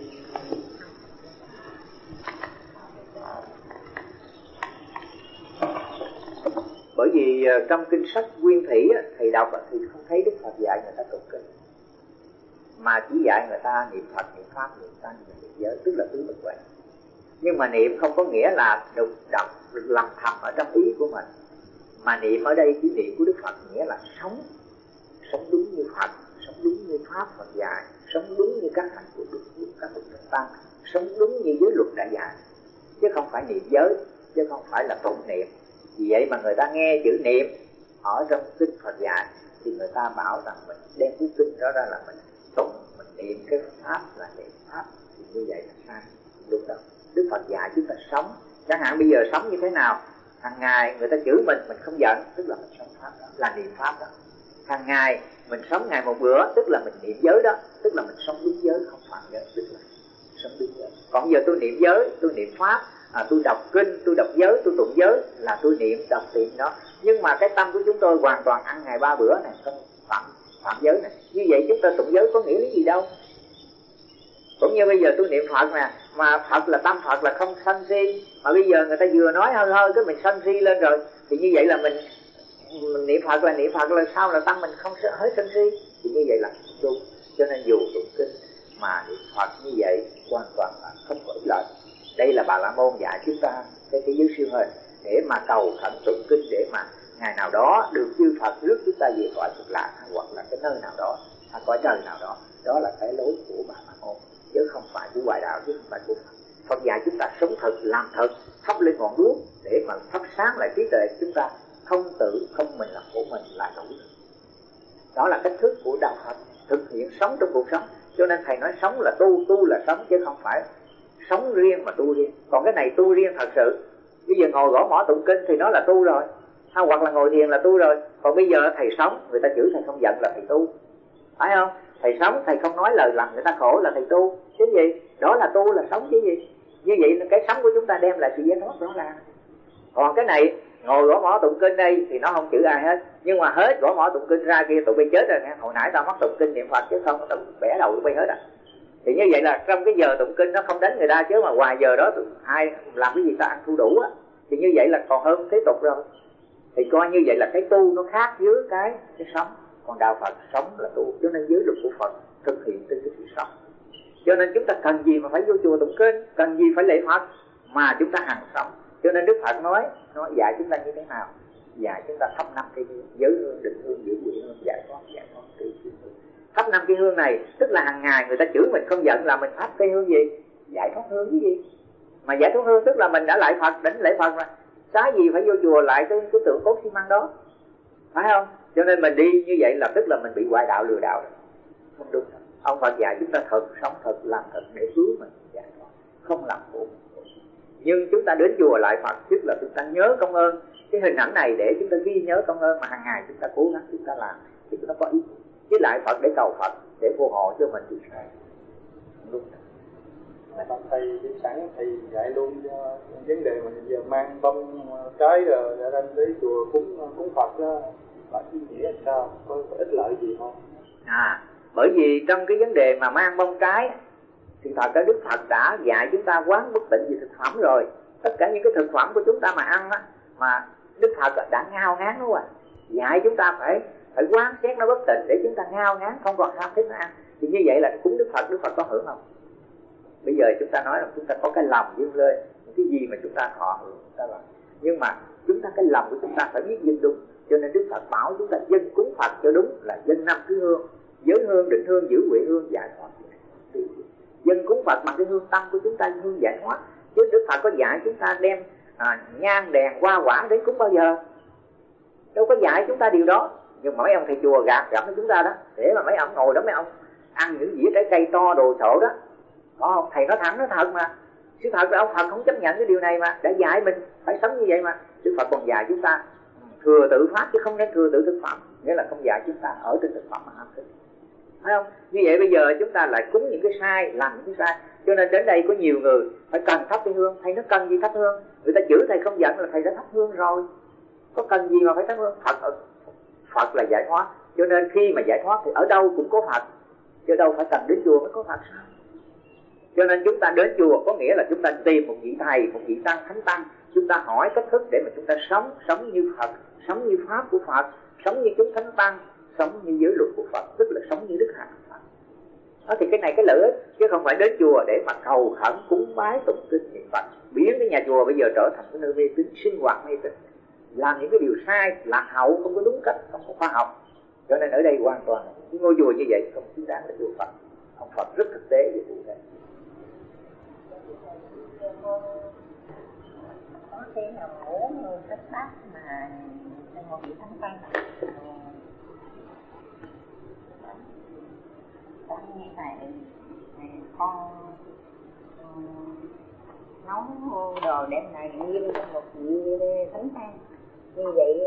Bởi vì trong kinh sách Nguyên Thủy thầy đọc thì không thấy Đức Phật dạy người ta tụng kinh, mà chỉ dạy người ta niệm Phật, niệm Pháp, niệm Tăng, niệm giới, tức là tứ bậc huệ. Nhưng mà niệm không có nghĩa là đọc lầm thầm ở trong ý của mình, mà niệm ở đây chỉ niệm của Đức Phật nghĩa là sống đúng như Phật, sống đúng như Pháp Phật dạy, sống đúng như các hành của các bậc Tăng, sống đúng như giới luật đã dạy, chứ không phải niệm giới, chứ không phải là tụng niệm. Vì vậy mà người ta nghe chữ niệm ở trong kinh Phật dạy thì người ta bảo rằng mình đem cuốn kinh đó ra là mình tụng, mình niệm cái pháp là niệm pháp, thì như vậy là sai, đúng đâu. Đức Phật dạy chúng ta sống, chẳng hạn bây giờ sống như thế nào, hàng ngày người ta chửi mình không giận, tức là mình sống pháp đó, là niệm pháp đó. Hàng ngày mình sống ngày một bữa, tức là mình niệm giới đó, tức là mình sống đúng giới, không phạm giới, tức là sống đúng giới. Còn giờ tôi niệm giới, tôi niệm pháp, tôi đọc kinh, tôi đọc giới, tôi tụng giới, là tôi niệm đọc niệm đó. Nhưng mà cái tâm của chúng tôi hoàn toàn ăn ngày 3 bữa này, không phạm giới này. Như vậy chúng ta tụng giới có nghĩa lý gì đâu. Cũng như bây giờ tôi niệm Phật nè, mà Phật là tâm Phật là không sân si, mà bây giờ người ta vừa nói hơi hơi cái mình sân si lên rồi, thì như vậy là mình niệm Phật là sao là tâm mình không hết sân si, thì như vậy là đúng. Cho nên dù tụng kinh mà niệm Phật như vậy hoàn toàn là không có ích lợi. Đây là Bà La Môn dạy chúng ta cái thế giới siêu hình để mà cầu khẩn tụng kinh, để mà ngày nào đó được chư Phật rước chúng ta về cõi Cực Lạc, hoặc là cái nơi nào đó, hay cõi trời nào đó. Đó là cái lối của Bà La Môn, chứ không phải của ngoại đạo, chứ không phải của Phật. Phật dạy chúng ta sống thật, làm thật, thắp lên ngọn đuốc để mà thắp sáng lại trí tuệ chúng ta, không tự không mình làm của mình là đủ. Đó là cách thức của đạo Phật thực hiện sống trong cuộc sống. Cho nên thầy nói sống là tu là sống, chứ không phải sống riêng mà tu riêng. Còn cái này tu riêng thật sự. Bây giờ ngồi gõ mõ tụng kinh thì nó là tu rồi, hoặc là ngồi thiền là tu rồi. Còn bây giờ thầy sống, người ta chửi thầy không giận là thầy tu, phải không? Thầy sống, thầy không nói lời làm người ta khổ là thầy tu, chứ gì? Đó là tu, là sống chứ gì? Như vậy là cái sống của chúng ta đem lại sự giải thoát rõ ràng. Còn cái này ngồi gõ mõ tụng kinh đây thì nó không chửi ai hết, nhưng mà hết gõ mõ tụng kinh ra kia tụi bay chết rồi nghe. Hồi nãy tao mắc tụng kinh niệm Phật chứ không, tao bẻ đầu tụi bay hết à. Thì như vậy là trong cái giờ tụng kinh nó không đánh người ta, chứ mà ngoài giờ đó ai làm cái gì ta ăn thu đủ á, thì như vậy là còn hơn thế tục rồi. Thì coi như vậy là cái tu nó khác với cái sống. Còn đạo Phật sống là tu, cho nên giới luật của Phật thực hiện trên cái sự sống. Cho nên chúng ta cần gì mà phải vô chùa tụng kinh, cần gì phải lễ Phật, mà chúng ta hằng sống. Cho nên Đức Phật nói dạy chúng ta như thế nào? Dạy chúng ta thắp 5 cây hương: giới hương, định hương, giữ quỷ hương, giải thoát tri hương. Thắp 5 cây hương này tức là hàng ngày người ta chửi mình không giận là mình thắp cây hương gì? Giải thoát hương cái gì? Mà giải thoát hương tức là mình đã lại Phật, đến lễ Phật mà. Xá gì phải vô chùa lại cái tượng cốt xi măng đó, phải không? Cho nên mình đi như vậy là tức là mình bị ngoại đạo lừa đảo, không đúng. Ông Phật dạy chúng ta thật, sống thật, làm thật để cứu mình giải thoát, không làm khổ. Nhưng chúng ta đến chùa lại Phật tức là chúng ta nhớ công ơn. Cái hình ảnh này để chúng ta ghi nhớ công ơn mà hàng ngày chúng ta cố gắng chúng ta làm thì chúng ta có ý. Chứ lại Phật để cầu Phật để phù hộ cho mình thì sai. Đúng. Thầy đi sẵn thầy dạy luôn vấn đề mà giờ mang bông trái rồi ra đến chùa cúng Phật đó, là ý nghĩa sao, có ích lợi gì không? Bởi vì trong cái vấn đề mà mang bông trái thì thật ra Đức Phật đã dạy chúng ta quán bất tịnh về thực phẩm rồi. Tất cả những cái thực phẩm của chúng ta mà ăn á, mà Đức Phật đã ngao ngán đúng không ạ? Dạy chúng ta phải quán xét nó bất tịnh để chúng ta ngao ngán, không còn ham thích nó ăn. Thì như vậy là cúng Đức Phật có hưởng không? Bây giờ chúng ta nói là chúng ta có cái lòng dâng lên, cái gì mà chúng ta thọ hưởng chúng ta làm. Nhưng mà chúng ta cái lòng của chúng ta phải biết dâng đúng. Cho nên Đức Phật bảo chúng ta dâng cúng Phật cho đúng là dâng 5 cái hương: giới hương, định hương, giữ huệ hương, giải thoát. Dâng cúng Phật bằng cái hương tâm của chúng ta, hương giải thoát. Chứ Đức Phật có dạy chúng ta đem nhang đèn hoa quả đến cúng bao giờ? Đâu có dạy chúng ta điều đó. Nhưng mà mấy ông thầy chùa gạt với chúng ta đó, để mà mấy ông ngồi đó mấy ông ăn những dĩa trái cây to đồ sộ đó. Không, thầy nói thẳng nói thật mà. Chứ thật là ông Phật không chấp nhận cái điều này mà, đã dạy mình phải sống như vậy mà. Đức Phật còn dạy chúng ta thừa tự pháp chứ không nên thừa tự thực phẩm, nghĩa là không dạy chúng ta ở trên thực phẩm mà ham thích, phải không? Như vậy bây giờ chúng ta lại cúng những cái sai, làm những cái sai. Cho nên đến đây có nhiều người phải cần thắp cái hương. Thầy nó cần gì thắp hương? Người ta chửi thầy không giận là thầy đã thắp hương rồi, có cần gì mà phải thắp hương? Phật là giải thoát, cho nên khi mà giải thoát thì ở đâu cũng có Phật, chứ đâu phải cần đến chùa mới có Phật sao? Cho nên chúng ta đến chùa có nghĩa là chúng ta tìm một vị thầy, một vị tăng, thánh tăng, chúng ta hỏi cách thức để mà chúng ta sống như Phật, sống như pháp của Phật, sống như chúng thánh tăng, sống như giới luật của Phật, tức là sống như Đức Hạnh Phật. Đó thì cái này cái lợi ích, chứ không phải đến chùa để mà cầu khẩn cúng bái tụng kinh niệm Phật, biến cái nhà chùa bây giờ trở thành cái nơi mê tín, sinh hoạt mê tín, làm những cái điều sai, lạc hậu, không có đúng cách, không có khoa học. Cho nên ở đây hoàn toàn cái ngôi chùa như vậy không xứng đáng là chùa Phật. Ông Phật rất thực tế về cụ thể. Có khi nào muốn người thích bác mà một vị thánh tăng như này con nấu đồ đem lại riêng trong một vị thánh thang như vậy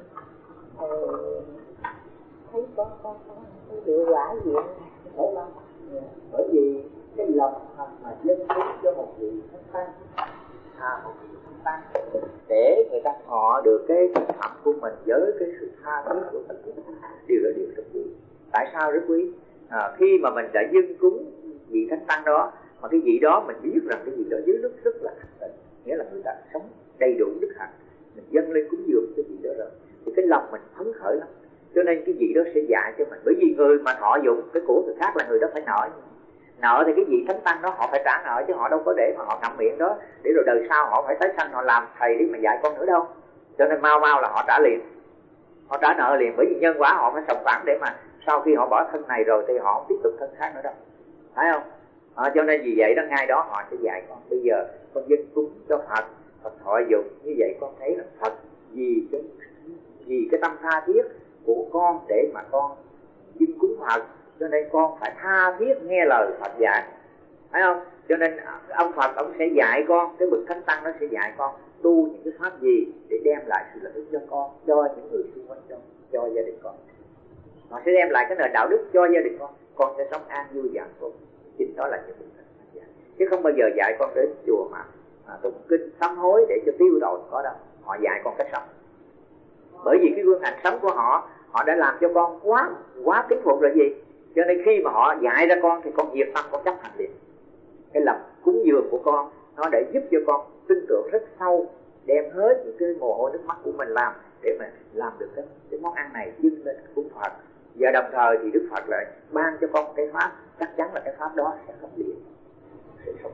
thấy có hiệu quả gì không? Bởi vì cái lòng thành mà dân cúng cho một vị thánh tăng, một vị thánh tăng để người ta thọ được cái thực phẩm của mình với cái sự tha thiết của mình, điều đó điều rất quý. Tại sao rất quý? Khi mà mình đã dâng cúng vị thánh tăng đó, mà cái vị đó mình biết rằng cái vị đó dưới nước rất là hạnh tịnh, nghĩa là người ta sống đầy đủ đức hạnh, mình dâng lên cúng dường cái vị đó rồi thì cái lòng mình phấn khởi lắm. Cho nên cái vị đó sẽ dạy cho mình, bởi vì người mà thọ dụng cái của người khác là người đó phải nợ thì cái vị thánh tăng đó họ phải trả nợ, chứ họ đâu có để mà họ ngậm miệng đó để rồi đời sau họ phải tái sanh họ làm thầy đi mà dạy con nữa đâu. Cho nên mau là họ trả liền, họ trả nợ liền, bởi vì nhân quả họ phải sòng phẳng để mà sau khi họ bỏ thân này rồi thì họ không tiếp tục thân khác nữa đâu, phải không? Cho nên vì vậy đó, ngay đó họ sẽ dạy con, bây giờ con dâng cúng cho Phật, Phật thọ dụng như vậy, con thấy là Phật vì cái tâm tha thiết của con để mà con dâng cúng Phật, cho nên con phải tha thiết nghe lời Phật dạy, phải không? Cho nên ông Phật ông sẽ dạy con, cái bậc thánh tăng nó sẽ dạy con tu những cái pháp gì để đem lại sự lợi ích cho con, cho những người xung quanh, cho gia đình con. Họ sẽ đem lại cái nền đạo đức cho gia đình con sẽ sống an vui và hạnh phúc. Chính đó là những bậc thánh tăng dạy, chứ không bao giờ dạy con đến chùa mà tụng kinh sám hối để cho tiêu tội, có đâu. Họ dạy con cách sống, bởi vì cái gương hạnh sống của họ đã làm cho con quá kính phục rồi gì. Cho nên khi mà họ dạy ra con thì con nhiệt tâm, con chấp hành liền. Cái lòng cúng dường của con nó để giúp cho con tin tưởng rất sâu, đem hết những cái mồ hôi nước mắt của mình làm để mà làm được cái món ăn này dâng lên cúng Phật. Và đồng thời thì Đức Phật lại ban cho con cái pháp, chắc chắn là cái pháp đó sẽ không liền, sẽ sống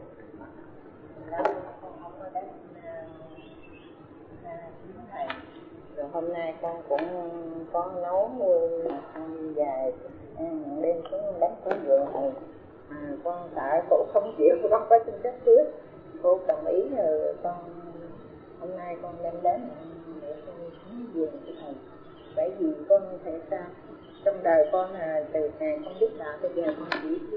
rồi. Hôm nay con cũng có nấu vài đêm xuống đánh cúng dường này, con sợ cô không chịu, con có xin phép trước cô đồng ý rồi con hôm nay con đem đến để con cúng dường cho thầy. Bởi vì con thấy sao trong đời con là từ ngày con biết đạo bây giờ con chỉ biết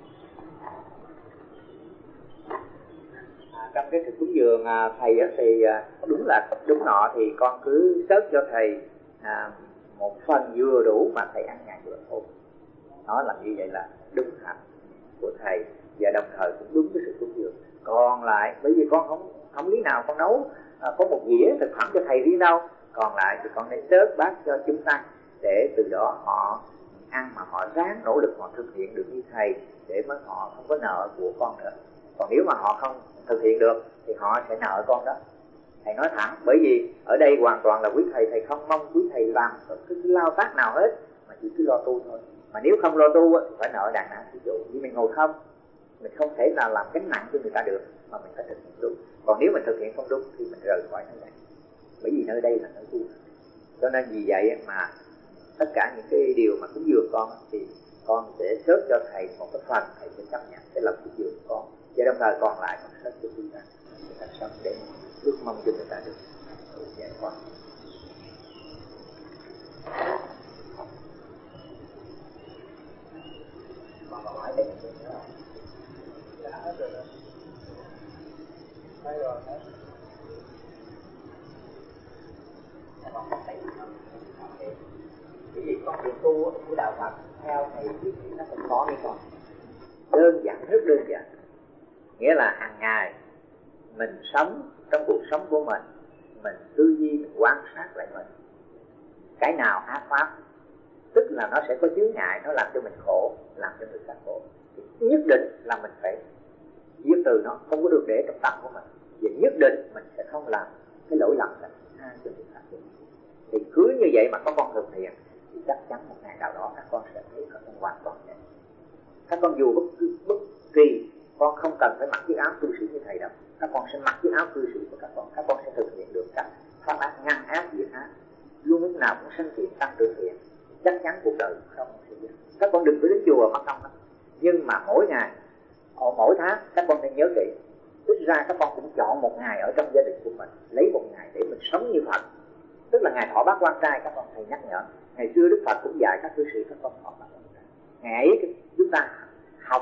trong cái thực cúng dường thầy thì đúng nọ thì con cứ sớt cho thầy một phần vừa đủ mà thầy ăn ngày bữa thôi. Nó là như vậy là đúng hạnh của thầy, và đồng thời cũng đúng cái sự cúng dường. Còn lại bởi vì con không lý nào con nấu có một dĩa thực phẩm cho thầy riêng đâu, còn lại thì con nên sớt bát cho chúng tăng để từ đó họ ăn mà họ ráng nỗ lực họ thực hiện được như thầy, để mà họ không có nợ của con nữa. Còn nếu mà họ không thực hiện được thì họ sẽ nợ con đó. Thầy nói thẳng, bởi vì ở đây hoàn toàn là quý thầy không mong quý thầy làm cái lao tác nào hết, mà chỉ cứ lo tu thôi. Mà nếu không lo tu thì phải nợ đàn nào. Ví dụ như mình ngồi không, mình không thể nào làm gánh nặng cho người ta được, mà mình phải thực hiện đúng. Còn nếu mình thực hiện không đúng thì mình rời khỏi nơi đây, bởi vì nơi đây là nơi tu. Cho nên vì vậy mà tất cả những cái điều mà cúng dường con thì con sẽ sớt cho thầy một cái phần, thầy sẽ chấp nhận cái lòng cúng dường của con, và đồng thời còn lại con sớt cho chúng ta sống để ước mong cho người ta được giải thoát. Con có hỏi đây nữa không? Đã hết rồi đó. Thấy rồi hết. Con có thấy không? Bởi vì con đường tu của đạo Phật theo thầy biết thì nó cũng khó như con. Đơn giản, rất đơn giản. Nghĩa là hàng ngày mình sống trong cuộc sống của mình tư duy, mình quan sát lại mình. Cái nào ác pháp, tức là nó sẽ có chướng ngại, nó làm cho mình khổ, làm cho người khác khổ, thì nhất định là mình phải giết từ nó, không có được để trong tâm của mình. Và nhất định mình sẽ không làm cái lỗi lầm là tha cho người khác. Thì cứ như vậy mà có con thực hiện thì chắc chắn một ngày nào đó các con sẽ thấy các con hoàn toàn vậy. Các con dù bất kỳ con không cần phải mặc chiếc áo cư sĩ như thầy đâu, các con sẽ mặc chiếc áo cư sĩ của các con sẽ thực hiện được các pháp ác, ngăn ác diệt ác, luôn lúc nào cũng sanh thiện tăng trưởng thiện, chắc chắn cuộc đời không sẽ dứt. Các con đừng có đến chùa mất công lắm, nhưng mà mỗi ngày, mỗi tháng các con nên nhớ kỹ, ít ra các con cũng chọn một ngày ở trong gia đình của mình, lấy một ngày để mình sống như Phật, tức là ngày thọ bát quan trai. Các con thầy nhắc nhở, ngày xưa Đức Phật cũng dạy các cư sĩ các con thọ bát quan trai. Ngày ấy chúng ta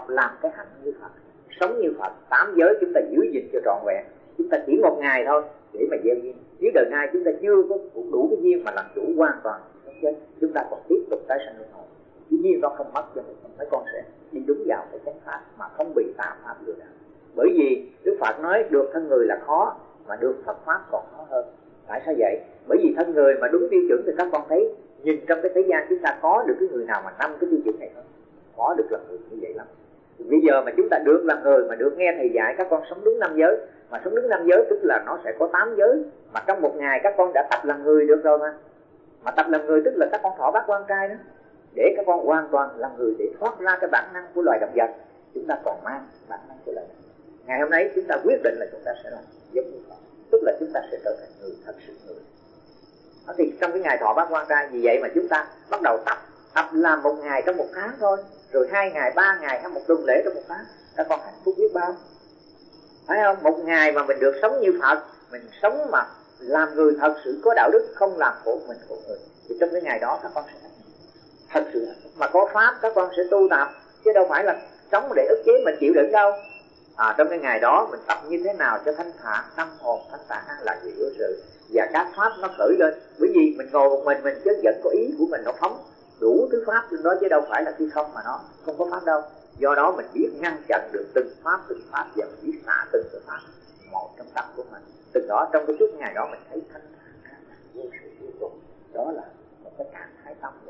làm cái hạnh như Phật, sống như Phật. 8 giới chúng ta giữ gìn cho trọn vẹn. Chúng ta chỉ một ngày thôi để mà gieo duyên. Nếu đời nay chúng ta chưa có đủ cái duyên mà làm chủ hoàn toàn, chúng ta còn tiếp tục tái sanh luân hồi. Cái duyên đó không mất, cho nên mấy con sẽ đi đúng vào cái chánh pháp mà không bị tà pháp lừa đảo. Bởi vì Đức Phật nói được thân người là khó, mà được Phật pháp còn khó hơn. Tại sao vậy? Bởi vì thân người mà đúng tiêu chuẩn thì các con thấy, nhìn trong cái thế gian chúng ta có được cái người nào mà 5 cái tiêu chuẩn này không? Có được là người như vậy lắm. Bây giờ mà chúng ta được làm người mà được nghe thầy dạy, các con sống đúng 5 giới. Mà sống đúng 5 giới tức là nó sẽ có 8 giới. Mà trong một ngày các con đã tập làm người được rồi mà. Mà tập làm người tức là các con thọ bát quan trai đó. Để các con hoàn toàn làm người, để thoát ra cái bản năng của loài động vật. Chúng ta còn mang bản năng của loài động vật. Ngày hôm nay chúng ta quyết định là chúng ta sẽ làm giống như Phật, tức là chúng ta sẽ trở thành người, thật sự người. Đó thì trong cái ngày thọ bát quan trai, vì vậy mà chúng ta bắt đầu tập làm một ngày trong một tháng thôi, rồi 2 ngày, 3 ngày hay một tuần lễ trong một tháng, các con hạnh phúc biết bao. Phải không? Một ngày mà mình được sống như Phật, mình sống mà làm người thật sự có đạo đức, không làm khổ mình khổ người, thì trong cái ngày đó các con sẽ thật sự hạnh phúc. Mà có pháp các con sẽ tu tập, chứ đâu phải là sống để ức chế mình chịu đựng đâu. Trong cái ngày đó mình tập như thế nào cho thanh thản tâm hồn, thanh thản an lạc vì ưa sự, và các pháp nó khởi lên. Bởi vì mình ngồi một mình chứ vẫn có ý của mình nó phóng đủ thứ pháp trên đó, chứ đâu phải là khi không mà nó không có pháp đâu. Do đó mình biết ngăn chặn được từng pháp và mình biết xả từng cái pháp một trong tâm của mình. Từ đó trong cái chút ngày đó mình thấy thanh thản an lạc vô sự vô cùng. Đó là một cái trạng thái tâm vậy.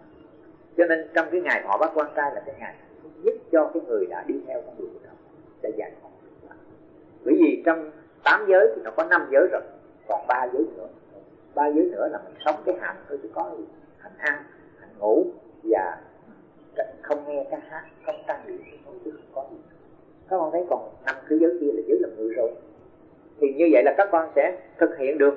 Cho nên trong cái ngày thọ bát quan trai là cái ngày nhất cho cái người đã đi theo con đường của nó, đã giải thoát. Bởi vì trong 8 giới thì nó có 5 giới rồi, còn 3 giới nữa. 3 giới nữa là mình sống cái hạnh thôi, chứ có hạnh ăn, hạnh ngủ và không nghe ca hát, không trang điểm thôi, chứ không có gì. Các con thấy còn 5 cái giới kia là giới làm người rồi. Thì như vậy là các con sẽ thực hiện được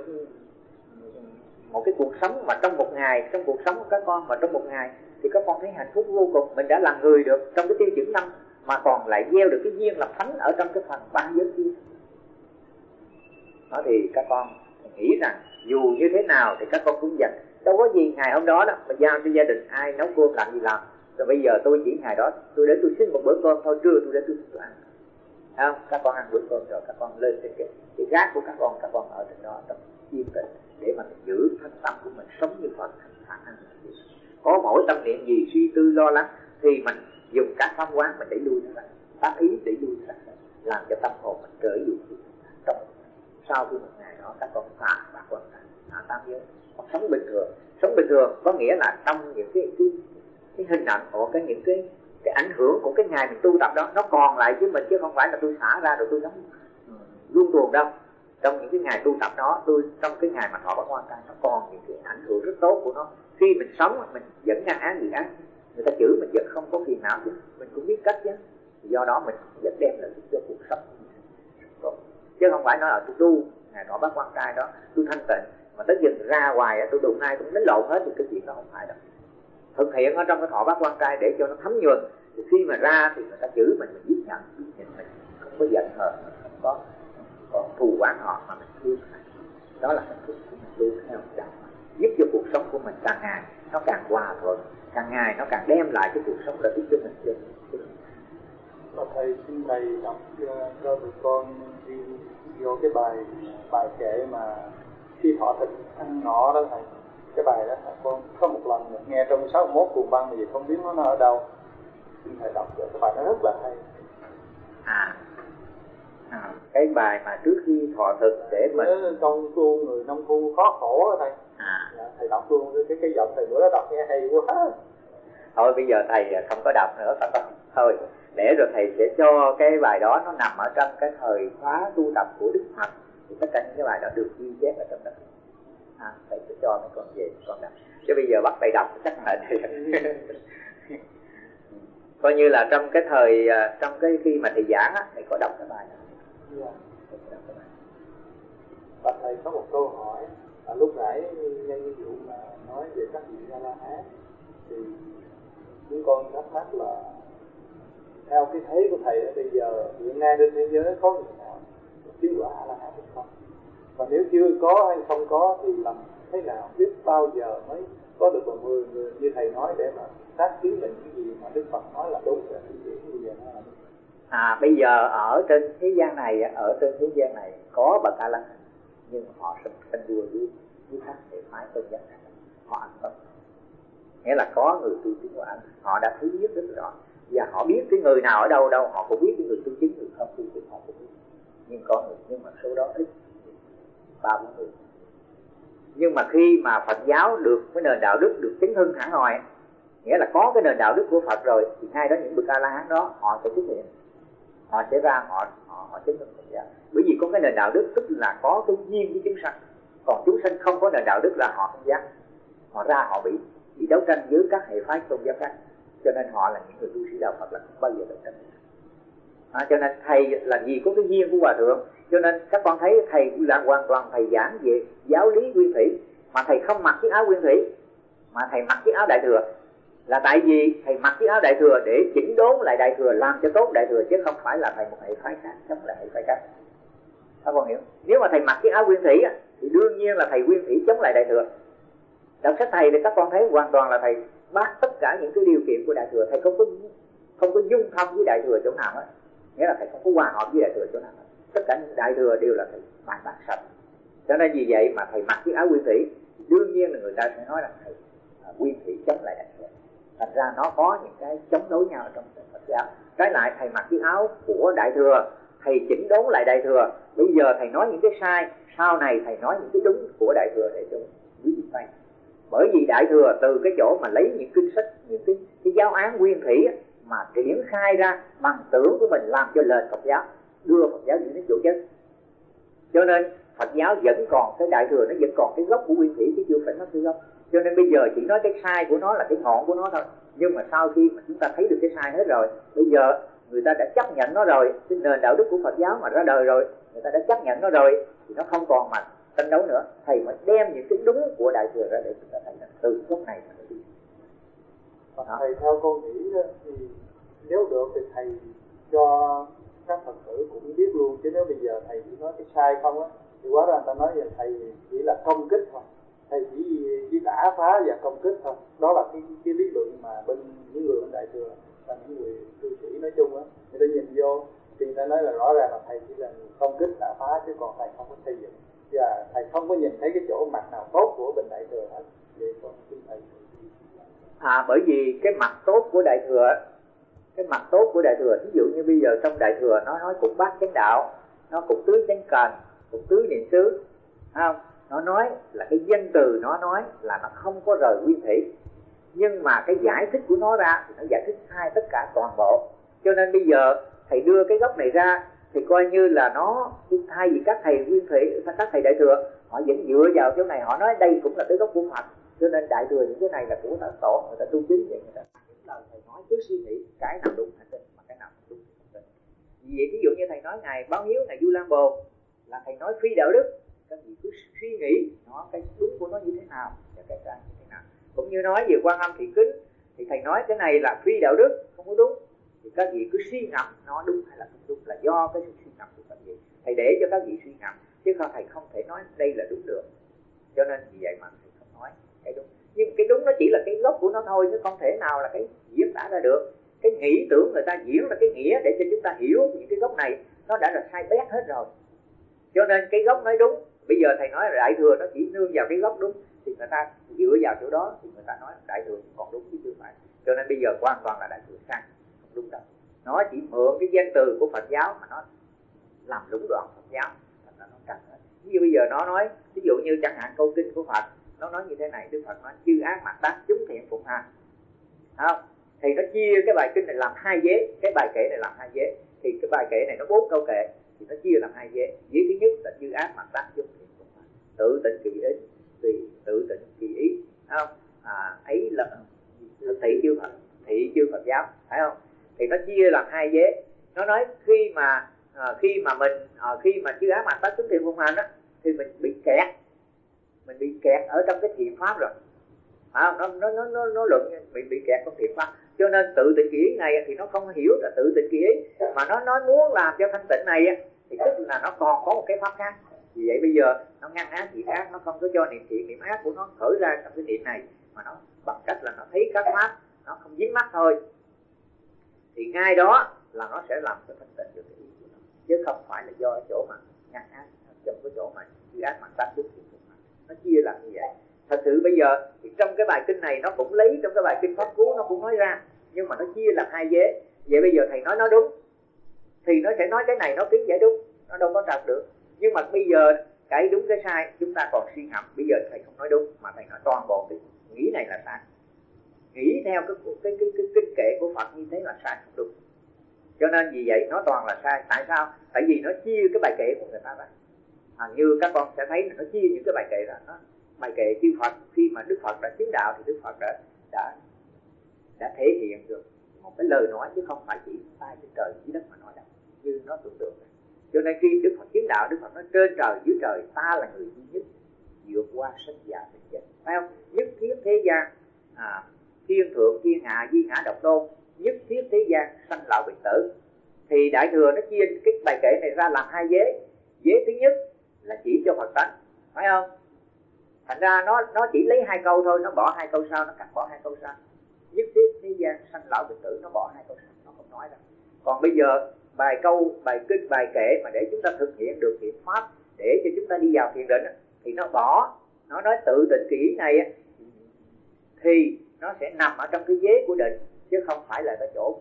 một cái cuộc sống mà trong một ngày, trong cuộc sống của các con mà trong một ngày thì các con thấy hạnh phúc vô cùng. Mình đã làm người được trong cái tiêu chuẩn 5 mà còn lại gieo được cái duyên làm thánh ở trong cái phần 3 giới kia. Đó thì các con nghĩ rằng dù như thế nào thì các con cũng dành. Đâu có gì ngày hôm đó mà giao cho gia đình ai nấu cơm làm gì làm. Rồi bây giờ tôi chỉ ngày đó tôi đến tôi xin một bữa cơm thôi, trưa tôi đến tôi ăn. Thấy không? Các con ăn bữa cơm rồi các con lên trên cái gác của các con ở trên đó trong yên tĩnh để mà mình giữ thân tâm của mình sống như Phật, thanh thản. Có mỗi tâm niệm gì suy tư lo lắng thì mình dùng các pháp quán mình để lui ra, tác ý để lui ra, làm cho tâm hồn mình trở về trong. Sau khi một ngày đó các con xả bát quan trai, xả 8 giới, con sống bình thường. Sống bình thường có nghĩa là trong những cái hình ảnh của những cái ảnh hưởng của cái ngày mình tu tập đó nó còn lại với mình, chứ không phải là tôi xả ra rồi tôi sống luôn tuồng đâu. Trong những cái ngày tu tập đó, trong cái ngày mà thọ bát quan trai nó còn những cái ảnh hưởng rất tốt của nó. Khi mình sống mình vẫn ngăn án gì ác, người ta chửi mình vẫn không có phiền não chứ, mình cũng biết cách chứ. Do đó mình vẫn đem lại cho cuộc sống tốt. Chứ không phải nói là tôi tu ngày thọ bát quan trai đó tôi thanh tịnh mà tới giờ ra hoài tôi đụng ai cũng đánh lộn hết, thì cái chuyện đó không phải đâu. Thực hiện ở trong cái thọ bát quan trai để cho nó thấm nhuần, thì khi mà ra thì người ta chửi mình biết nhận, biết nhìn mình, không có giận hờn, không có thù oán họ mà mình thương. Đó là hạnh phúc của mình tu theo đạo, giúp cho cuộc sống của mình càng ngày nó càng hòa thuận, càng ngày nó càng đem lại cái cuộc sống lợi ích cho mình chứ. Mà thầy xin thầy đọc cho tụi con đi vô cái bài kệ mà khi thọ thịnh ăn ngọ đó thầy. Cái bài đó con có một lần được nghe trong 61 cuồng băng mà gì không biết nó ở đâu. Xin thầy đọc cho cái bài đó rất là hay. Cái bài mà trước khi thọ thực để mình công phu người nông phu khó khổ đó thầy. Thầy đọc luôn cái giọng thầy bữa đó đọc nghe hay quá. Thôi bây giờ thầy không có đọc nữa phải không? Thôi để rồi thầy sẽ cho cái bài đó, nó nằm ở trong cái thời khóa tu tập của Đức Phật, thì tất cả những cái bài đó được ghi chép ở trong đó. Thầy sẽ cho mấy con về con đọc. Chứ bây giờ bắt thầy đọc chắc là coi như là trong cái thời trong cái khi mà thầy giảng á, thầy có đọc cái bài đó. Và thầy có một câu hỏi lúc nãy nhân vụ mà nói về các vị A La Hán, thì chúng con thắc mắc là theo cái thấy của thầy bây giờ hiện nay trên thế giới có người nào chứng quả A La Hán hay không? Và nếu chưa có hay không có thì làm thế nào, biết bao giờ mới có được bằng người như thầy nói để mà xác chứng định cái gì mà Đức Phật nói là đúng rồi bây giờ nó là bây giờ ở trên thế gian này có bậc A La Hán, nhưng họ sinh đua với các hệ phái tôn giáo khác, họ ăn không. Nghĩa là có người tu chứng của anh, họ đã thấy biết rất rõ, và họ biết cái người nào ở đâu họ cũng biết cái người tu chứng, người không tu chứng họ cũng biết. Nhưng có người, nhưng mà số đó ít, 3-4 người. Nhưng mà khi mà Phật giáo được cái nền đạo đức được chứng hưng hẳn hoài, nghĩa là có cái nền đạo đức của Phật rồi, thì ngay đó những bậc A La Hán đó họ sẽ xuất hiện, họ sẽ ra họ chứng hưng Phật giáo. Bởi vì có cái nền đạo đức, tức là có cái duyên với chúng sanh. Còn chúng sanh không có nền đạo đức là họ không dám, họ ra họ bị đấu tranh với các hệ phái tôn giáo khác. Cho nên họ là những người tu sĩ đạo Phật là không bao giờ đấu tranh. Cho nên thầy làm gì có cái duyên của hòa thượng, cho nên các con thấy thầy là hoàn toàn thầy giảng về giáo lý nguyên thủy, mà thầy không mặc chiếc áo nguyên thủy, mà thầy mặc chiếc áo đại thừa. Là tại vì thầy mặc chiếc áo đại thừa để chỉnh đốn lại đại thừa, làm cho tốt đại thừa, chứ không phải là thầy một hệ phái khác chống lại hệ phái khác. Các con hiểu? Nếu mà thầy mặc chiếc áo nguyên thủy thì đương nhiên là thầy nguyên thủy chống lại đại thừa. Đọc sách thầy thì các con thấy hoàn toàn là thầy bác tất cả những cái điều kiện của đại thừa, thầy không có dung thông với đại thừa chỗ nào hết, nghĩa là thầy không có hòa hợp với đại thừa chỗ nào hết. Tất cả những đại thừa đều là thầy bài bác sạch. Cho nên vì vậy mà thầy mặc chiếc áo nguyên thủy, đương nhiên là người ta sẽ nói là thầy nguyên thủy chống lại đại thừa. Thành ra nó có những cái chống đối nhau trong Phật giáo. Trái lại thầy mặc chiếc áo của đại thừa, thầy chỉnh đốn lại đại thừa. Bây giờ thầy nói những cái sai, sau này thầy nói những cái đúng của đại thừa để cho quý vị thấy. Bởi vì đại thừa từ cái chỗ mà lấy những kinh sách, những cái giáo án nguyên thủy mà triển khai ra bằng tưởng của mình, làm cho lời Phật giáo, đưa Phật giáo đến chỗ chết. Cho nên Phật giáo vẫn còn, cái đại thừa nó vẫn còn cái gốc của nguyên thủy chứ chưa phải mất cái gốc. Cho nên bây giờ chỉ nói cái sai của nó là cái ngọn của nó thôi. Nhưng mà sau khi mà chúng ta thấy được cái sai hết rồi, bây giờ người ta đã chấp nhận nó rồi, cái nền đạo đức của Phật giáo mà ra đời rồi, người ta đã chấp nhận nó rồi, thì nó không còn mà tranh đấu nữa. Thầy mới đem những cái đúng của đại thừa ra để chúng ta thấy là từ gốc này mà đi. Thầy theo con nghĩ đó, thì nếu được thì thầy cho các Phật tử cũng biết luôn, chứ nếu bây giờ thầy chỉ nói cái sai không á, thì quá ra người ta nói là thầy chỉ là công kích thôi, thầy chỉ đả phá và công kích thôi. Đó là cái lý luận mà bên những người bên đại thừa và những người tu sĩ nói chung á, người ta nhìn vô thì người ta nói là rõ ràng là thầy chỉ là công kích đả phá, chứ còn thầy không có xây dựng, và thầy không có nhìn thấy cái chỗ mặt nào tốt của bên đại thừa hết. Vậy con xin thầy. Bởi vì cái mặt tốt của đại thừa, cái mặt tốt của đại thừa, ví dụ như bây giờ trong đại thừa nó nói cũng bát chánh đạo, nó cũng tứ chánh cần, cũng tứ niệm xứ, không? Nó nói là cái danh từ nó nói là nó không có rời nguyên thủy, nhưng mà cái giải thích của nó ra thì nó giải thích hai tất cả toàn bộ. Cho nên bây giờ thầy đưa cái gốc này ra thì coi như là nó thay vì các thầy nguyên thủy, các thầy đại thừa họ vẫn dựa vào chỗ này, họ nói đây cũng là cái gốc của Phật, cho nên đại thừa những cái này là của tổ, người ta tu chứng vậy. Người ta những lời thầy nói cứ suy nghĩ cái nào đúng hay tin, mà cái nào không đúng không tin. Vì vậy ví dụ như thầy nói ngài Báo Hiếu, ngài Du Lan Bồ là thầy nói phi đạo đức, các vị cứ suy nghĩ nó cái đúng của nó như thế nào và cái sai như thế nào. Cũng như nói về Quan Âm Thị Kính thì thầy nói cái này là phi đạo đức, không có đúng, thì các vị cứ suy ngẫm nó đúng hay là không đúng, là do cái sự suy ngẫm của các vị. Thầy để cho các vị suy ngẫm, chứ không thầy không thể nói đây là đúng được. Cho nên vì vậy mà thầy không nói cái đúng. Nhưng cái đúng nó chỉ là cái gốc của nó thôi, chứ không thể nào là cái diễn tả ra được. Cái nghĩ tưởng người ta diễn là cái nghĩa để cho chúng ta hiểu những cái gốc này nó đã là sai bét hết rồi. Cho nên cái gốc nói đúng. Bây giờ thầy nói là đại thừa nó chỉ nương vào cái gốc đúng, thì người ta dựa vào chỗ đó thì người ta nói đại thừa còn đúng chứ chưa phải. Cho nên bây giờ hoàn toàn là đại thừa sai, không đúng đâu. Nó chỉ mượn cái danh từ của Phật giáo mà nó làm lũng đoạn Phật giáo, thành ra nó trật hết. Ví dụ bây giờ nó nói, ví dụ như chẳng hạn câu kinh của Phật, nó nói như thế này, Đức Phật nói chư ác mặt tác chúng thiện phụng hành, không? Thì nó chia cái bài kinh này làm hai vế, cái bài kệ này làm hai vế, thì cái bài kệ này nó 4 câu kệ, thì nó chia làm hai vế. Vế thứ nhất là chư ác mặt tác chúng thiện phụng hành, tự tịnh kỳ ý, tùy tự tịnh kỳ ý, không? Ấy là thị chư Phật giáo, phải không? Thì nó chia làm hai vế. Nó nói khi mà chư ác mặt tác chúng thiện phụng hành á, thì mình bị kẹt ở trong cái thiện pháp rồi, nó luận mình bị kẹt trong thiện pháp. Cho nên tự tịnh kỳ ý này thì nó không hiểu là tự tịnh kỳ ý, mà nó nói muốn làm cho thanh tịnh này thì tức là nó còn có một cái pháp khác. Vì vậy bây giờ nó ngăn ác diệt ác, nó không có cho niệm thiện niệm ác của nó khởi ra trong cái niệm này, mà nó bằng cách là nó thấy các pháp nó không dính mắt thôi, thì ngay đó là nó sẽ làm cho thanh tịnh được cái ý của nó, chứ không phải là do chỗ mà ngăn ác trong cái chỗ mà chư ác mạng tác chút. Nó chia là như vậy. Thật sự bây giờ thì trong cái bài kinh này nó cũng lấy trong cái bài kinh Pháp Cú nó cũng nói ra, nhưng mà nó chia làm hai vế. Vậy bây giờ thầy nói nó đúng thì nó sẽ nói cái này nó kiến giải đúng, nó đâu có trật được. Nhưng mà bây giờ cái đúng cái sai chúng ta còn suy ngẫm. Bây giờ thầy không nói đúng mà thầy nói toàn bộ cái nghĩ này là sai, nghĩ theo cái kinh kệ của Phật như thế là sai, không đúng. Cho nên vì vậy nó toàn là sai. Tại sao? Tại vì nó chia cái bài kệ của người ta ra. Như các con sẽ thấy là nó chia những cái bài kệ ra. Bài kệ chư Phật khi mà Đức Phật đã chứng đạo thì Đức Phật đã thể hiện được một cái lời nói, chứ không phải chỉ tay trên trời dưới đất mà nói đâu như nó tưởng tượng. Cho nên khi Đức Phật chứng đạo, Đức Phật nói trên trời dưới trời ta là người duy nhất vượt qua sinh già bệnh chết, phải không? Nhất thiết thế gian thiên thượng thiên hạ di ngã độc tôn, nhất thiết thế gian sanh lão bệnh tử. Thì Đại Thừa nó chia cái bài kệ này ra làm hai vế. Vế thứ nhất là chỉ cho Phật tánh, phải không? Thành ra nó chỉ lấy hai câu thôi, nó bỏ hai câu sau, nó cắt bỏ hai câu sau. Nhất thiết thế gian sanh lão bệnh tử, nó bỏ hai câu sau, nó không nói đâu. Còn bây giờ bài kinh, bài kệ mà để chúng ta thực hiện được thiện pháp, để cho chúng ta đi vào thiền định thì nó bỏ, nó nói tự tịnh kỹ này thì nó sẽ nằm ở trong cái vế của định, chứ không phải là cái chỗ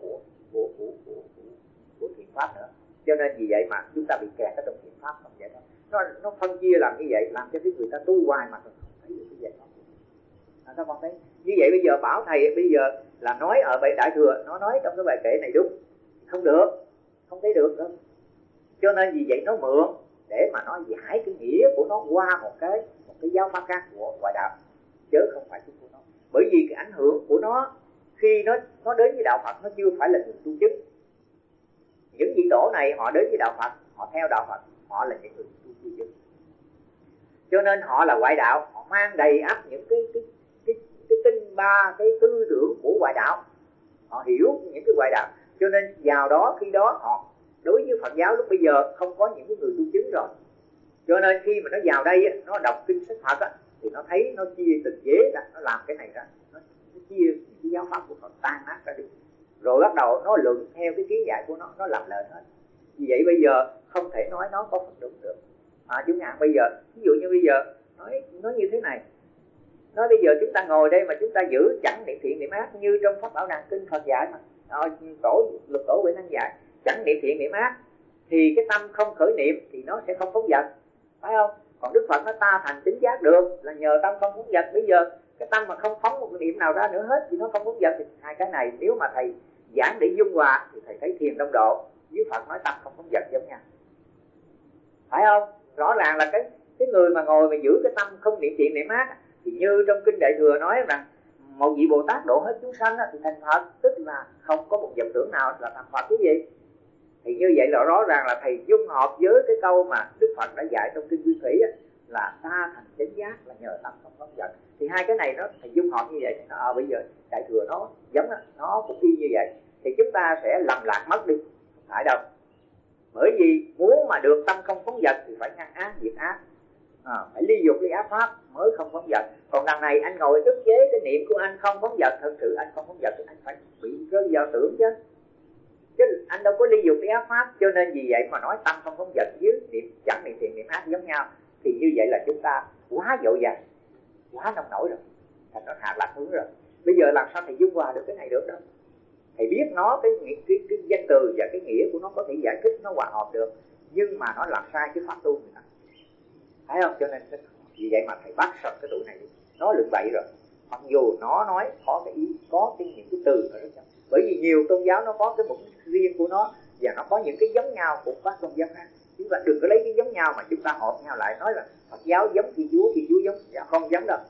của thiện pháp nữa. Cho nên vì vậy mà chúng ta bị kẹt ở trong thiện pháp không vậy đâu. Nó phân chia làm như vậy, làm cho cái người ta tu hoài mà không thấy được cái giải pháp. Các con thấy như vậy bây giờ bảo thầy bây giờ là nói ở bài Đại Thừa, nó nói trong cái bài kệ này đúng, không được, không thấy được đâu. Cho nên vì vậy nó mượn để mà nó giải cái nghĩa của nó qua một cái giáo pháp khác của ngoại đạo, chứ không phải của nó. Bởi vì cái ảnh hưởng của nó khi nó đến với đạo Phật, nó chưa phải là người tu chứng. Những vị tổ này họ đến với đạo Phật, họ theo đạo Phật, họ là những người tu chứng. Cho nên họ là ngoại đạo, họ mang đầy ắp những cái tinh ba, cái tư tưởng của ngoại đạo, họ hiểu những cái ngoại đạo. Cho nên vào đó, khi đó họ đối với Phật giáo lúc bây giờ không có những cái người tu chứng rồi. Cho nên khi mà nó vào đây, nó đọc kinh sách Phật thì nó thấy nó chia từng vế ra, nó làm cái này ra, nó chia những cái giáo pháp của Phật tan nát ra đi, rồi bắt đầu nó luận theo cái kiến giải của nó làm lời hết. Vì vậy bây giờ không thể nói nó có Phật đúng được. Chúng ta bây giờ ví dụ như bây giờ nói như thế này, nói bây giờ chúng ta ngồi đây mà chúng ta giữ chẳng niệm thiện niệm ác như trong Pháp Bảo Đàn kinh Phật dạy mà, Lục Tổ Huệ Năng dạy chẳng niệm thiện niệm ác, thì cái tâm không khởi niệm thì nó sẽ không phóng dật, phải không? Còn Đức Phật nói ta thành chính giác được là nhờ tâm không phóng dật. Bây giờ cái tâm mà không phóng một niệm nào ra nữa hết thì nó không phóng dật. Thì hai cái này nếu mà thầy giảng để dung hòa thì thầy thấy thiền đông độ với Phật nói tâm không phóng dật giống nhau, phải không? Rõ ràng là cái người mà ngồi mà giữ cái tâm không niệm thiện niệm ác thì như trong kinh Đại Thừa nói rằng một vị Bồ Tát độ hết chúng sanh thì thành Phật, tức là không có một vọng tưởng nào là thành Phật cái gì. Thì như vậy là rõ ràng là thầy dung hợp với cái câu mà Đức Phật đã dạy trong kinh Quy Thủy là ta thành chánh giác là nhờ tâm không phóng dật. Thì hai cái này nó thầy dung hợp như vậy thì nó bây giờ Đại Thừa nó giống đó, nó cũng y như vậy. Thì chúng ta sẽ lầm lạc mất đi, không phải đâu. Bởi vì muốn mà được tâm không phóng dật thì phải ngăn ác diệt ác, phải ly dục ly ác pháp mới không phóng dật. Còn đằng này anh ngồi ức chế cái niệm của anh không phóng dật, thật sự anh không phóng dật thì anh phải bị rơi vào tưởng chứ anh đâu có ly dục ly ác pháp. Cho nên vì vậy mà nói tâm không phóng dật với niệm chẳng niệm thiện niệm ác giống nhau, thì như vậy là chúng ta quá dội dàng, quá nông nổi rồi, thành nó hạ lạc hướng rồi. Bây giờ làm sao thầy dung hòa được cái này được đâu? Thầy biết nó cái danh từ và cái nghĩa của nó có thể giải thích, nó hòa hợp được, nhưng mà nó làm sai cái pháp tu người ta, thấy không? Cho nên vì vậy mà thầy bắt sập cái tụi này, nó lượn bậy rồi. Mặc dù nó nói có cái ý, có cái những cái từ ở đó, bởi vì nhiều tôn giáo nó có cái mục đích riêng của nó và nó có những cái giống nhau của các tôn giáo khác. Chúng ta đừng có lấy cái giống nhau mà chúng ta hợp nhau lại nói là Phật giáo giống Thiên Chúa giống, không giống đâu.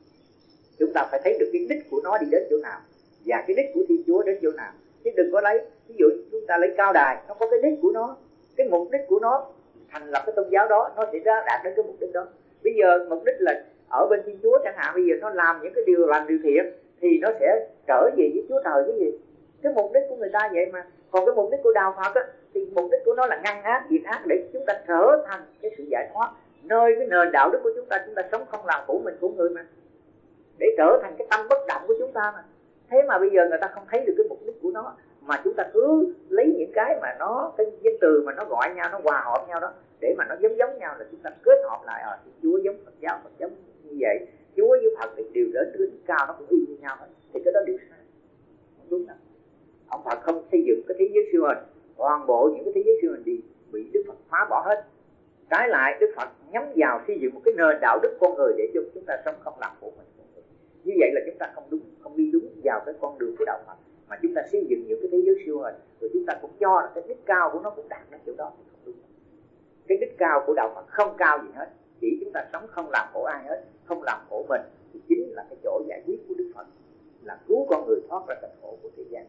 Chúng ta phải thấy được cái đích của nó đi đến chỗ nào và cái đích của Thiên Chúa đến chỗ nào, chứ đừng có lấy ví dụ chúng ta lấy Cao Đài, nó có cái đích của nó, cái mục đích của nó thành lập cái tôn giáo đó, nó sẽ đạt đến cái mục đích đó. Bây giờ mục đích là ở bên Thiên Chúa chẳng hạn, bây giờ nó làm những cái điều lành điều thiện thì nó sẽ trở về với Chúa Trời cái gì, cái mục đích của người ta vậy mà. Còn cái mục đích của đạo Phật thì mục đích của nó là ngăn ác diệt ác để chúng ta trở thành cái sự giải thoát nơi cái nền đạo đức của chúng ta sống không làm khổ mình của người mà. để trở thành cái tâm bất động của chúng ta mà. Thế mà bây giờ người ta không thấy được cái mục đích của nó, mà chúng ta cứ lấy những cái mà nó, cái danh từ mà nó gọi nhau, nó hòa hợp nhau đó, để mà nó giống nhau, là chúng ta kết hợp lại thì Chúa giống Phật giáo, Phật giống như vậy, Chúa với Phật thì đều đến cái đỉnh cao, nó cũng y như nhau hết, thì cái đó đều sai, không đúng đâu. Ông Phật không xây dựng cái thế giới siêu hình, toàn bộ những cái thế giới siêu hình đi bị Đức Phật phá bỏ hết. Trái lại Đức Phật nhắm vào xây dựng một cái nền đạo đức con người để cho chúng ta sống không làm khổ mình. Như vậy là chúng ta không đi đúng vào cái con đường của đạo Phật, mà chúng ta xây dựng những cái thế giới siêu hình, rồi chúng ta cũng cho là cái đích cao của nó cũng đạt đến chỗ đó, thì không đúng. Cái đích cao của đạo Phật không cao gì hết, chỉ chúng ta sống không làm khổ ai hết, không làm khổ mình, thì chính là cái chỗ giải quyết của Đức Phật, là cứu con người thoát ra cảnh khổ của thế gian.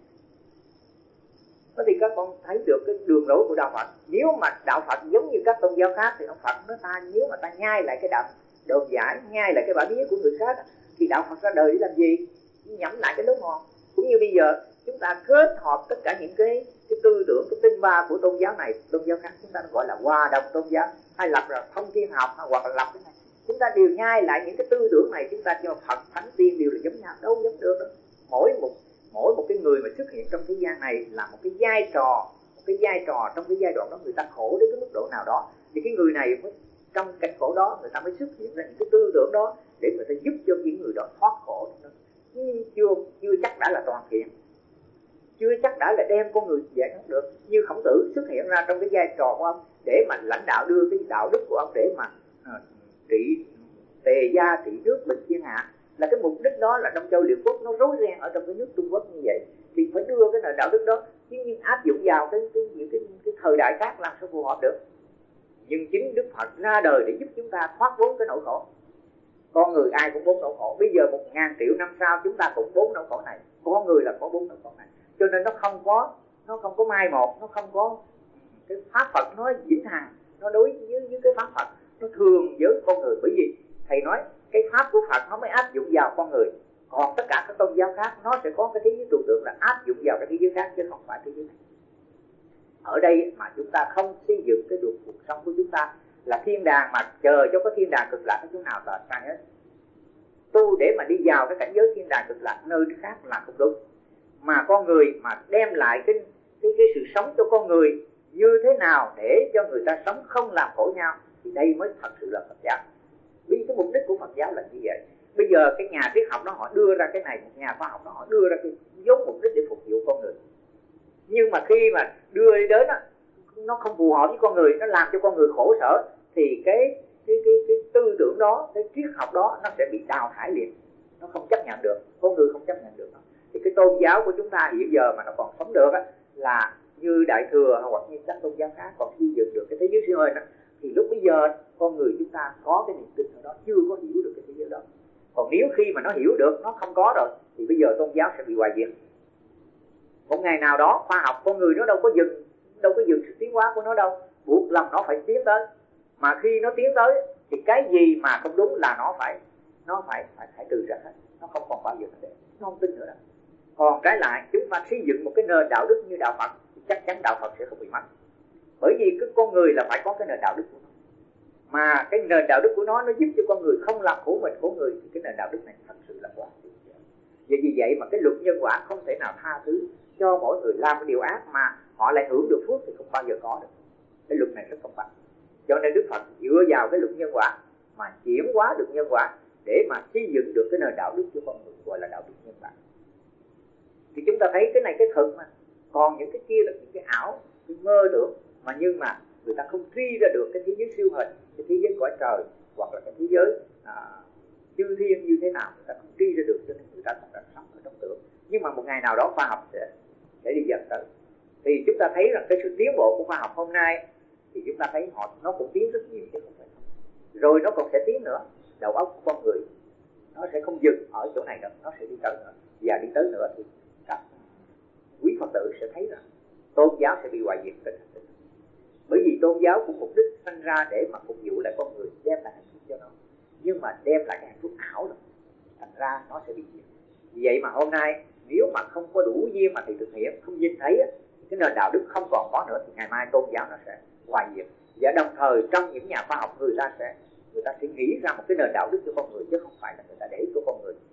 Thế thì các con thấy được cái đường lối của đạo Phật. Nếu mà đạo Phật giống như các tôn giáo khác thì ông Phật nói ta, nếu mà ta nhai lại cái đạo đồn giải, nhai lại cái bản vía của người khác, thì đạo Phật ra đời để làm gì? Nhẩm lại cái lối mòn. Cũng như bây giờ chúng ta kết hợp tất cả những cái tư tưởng, cái tinh hoa của tôn giáo này, tôn giáo khác, chúng ta gọi là hòa đồng tôn giáo, hay lập là thông thiên học, hoặc là lập cái này. Chúng ta đều nhai lại những cái tư tưởng này, chúng ta cho Phật, Thánh, Tiên đều là giống nhau, đâu giống được đâu. Mỗi một cái người mà xuất hiện trong thế gian này là một cái vai trò trong cái giai đoạn đó người ta khổ đến cái mức độ nào đó, thì cái người này mới trong cảnh khổ đó người ta mới xuất hiện ra những cái tư tưởng đó để người ta giúp cho những người đó thoát khổ. Chưa chắc đã là toàn thiện, chưa chắc đã là đem con người giải thoát được. Như Khổng Tử xuất hiện ra trong cái vai trò của ông để mà lãnh đạo, đưa cái đạo đức của ông để mà trị tề gia, trị nước, bình thiên hạ, là cái mục đích đó là Đông Châu Liệt Quốc nó rối ren ở trong cái nước Trung Quốc như vậy, thì phải đưa cái nền đạo đức đó, nhưng áp dụng vào cái thời đại khác làm sao phù hợp được. Nhưng chính Đức Phật ra đời để giúp chúng ta thoát vốn cái nỗi khổ. Con người ai cũng bốn nỗi khổ. Bây giờ 1.000 triệu năm sau chúng ta cũng bốn nỗi khổ này. Con người là có bốn nỗi khổ này. Cho nên nó không có mai một, nó không có cái pháp Phật nó vĩnh hằng, nó đối với cái pháp Phật nó thường với con người. Bởi vì thầy nói cái pháp của Phật nó mới áp dụng vào con người, còn tất cả các tôn giáo khác nó sẽ có cái thế giới trừu tượng là áp dụng vào cái thế giới khác chứ không phải thế giới này. Ở đây mà chúng ta không xây dựng cái được cuộc sống của chúng ta là thiên đàng, mà chờ cho cái thiên đàng cực lạc ở chỗ nào là sai hết. Tu để mà đi vào cái cảnh giới thiên đàng cực lạc nơi khác là không đúng. Mà con người mà đem lại cái sự sống cho con người như thế nào để cho người ta sống không làm khổ nhau, thì đây mới thật sự là Phật giáo. Vì cái mục đích của Phật giáo là như vậy. Bây giờ cái nhà triết học đó họ đưa ra cái này, một nhà khoa học đó họ đưa ra cái vốn mục đích để phục vụ con người. Nhưng mà khi mà đưa đi đến đó, nó không phù hợp với con người, nó làm cho con người khổ sở, thì cái tư tưởng đó, cái triết học đó nó sẽ bị đào thải liền, nó không chấp nhận được, con người không chấp nhận được nó. Thì cái tôn giáo của chúng ta hiện giờ mà nó còn sống được á, là như Đại Thừa hoặc như các tôn giáo khác còn xây dựng được cái thế giới siêu hình đó, thì lúc bây giờ con người chúng ta có cái niềm tin ở đó, chưa có hiểu được cái thế giới đó. Còn nếu khi mà nó hiểu được, nó không có rồi, thì bây giờ tôn giáo sẽ bị hoại diệt. Một ngày nào đó khoa học con người nó đâu có dừng sự tiến hóa của nó đâu, buộc lòng nó phải tiến tới. Mà khi nó tiến tới thì cái gì mà không đúng là nó phải trừ ra hết, nó không còn bao giờ để, nó không tin nữa đâu. Còn trái lại chúng ta xây dựng một cái nền đạo đức như đạo Phật thì chắc chắn đạo Phật sẽ không bị mất. Bởi vì cái con người là phải có cái nền đạo đức của nó, mà cái nền đạo đức của nó giúp cho con người không làm khổ mình khổ người, thì cái nền đạo đức này thật sự là quá tuyệt vời. Vì vậy mà cái luật nhân quả không thể nào tha thứ cho mỗi người làm cái điều ác mà họ lại hưởng được phước thì không bao giờ có được. Cái luật này rất công bằng. Cho nên Đức Phật dựa vào cái luật nhân quả mà chuyển hóa được nhân quả để mà xây dựng được cái nền đạo đức cho con người, gọi là đạo đức nhân bản. Thì chúng ta thấy cái này cái thực mà, còn những cái kia là những cái ảo, cái mơ tưởng, mà nhưng mà người ta không truy ra được cái thế giới siêu hình, cái thế giới cõi trời hoặc là cái thế giới chư thiên như thế nào, người ta không truy ra được, cho nên người ta còn đang sống ở trong tưởng. Nhưng mà một ngày nào đó khoa học sẽ đi dần tới. Thì chúng ta thấy rằng cái sự tiến bộ của khoa học hôm nay thì chúng ta thấy nó cũng tiến rất nhiều chứ không phải không. Rồi nó còn sẽ tiến nữa. Đầu óc của con người nó sẽ không dừng ở chỗ này nữa, nó sẽ đi tới nữa. Và đi tới nữa thì các quý Phật tử sẽ thấy rằng tôn giáo sẽ bị hoại diệt. Bởi vì tôn giáo cũng mục đích sanh ra để mà phục vụ lại con người, đem lại hạnh phúc cho nó. Nhưng mà đem lại cái hạnh phúc ảo rồi, thành ra nó sẽ bị diệt. Vì vậy mà hôm nay nếu mà không có đủ duyên mà thầy thực hiện, không nhìn thấy cái nền đạo đức không còn có nữa, thì ngày mai tôn giáo nó sẽ hoại diệt. Và đồng thời trong những nhà khoa học người ta sẽ nghĩ ra một cái nền đạo đức cho con người, chứ không phải là người ta để cho con người bị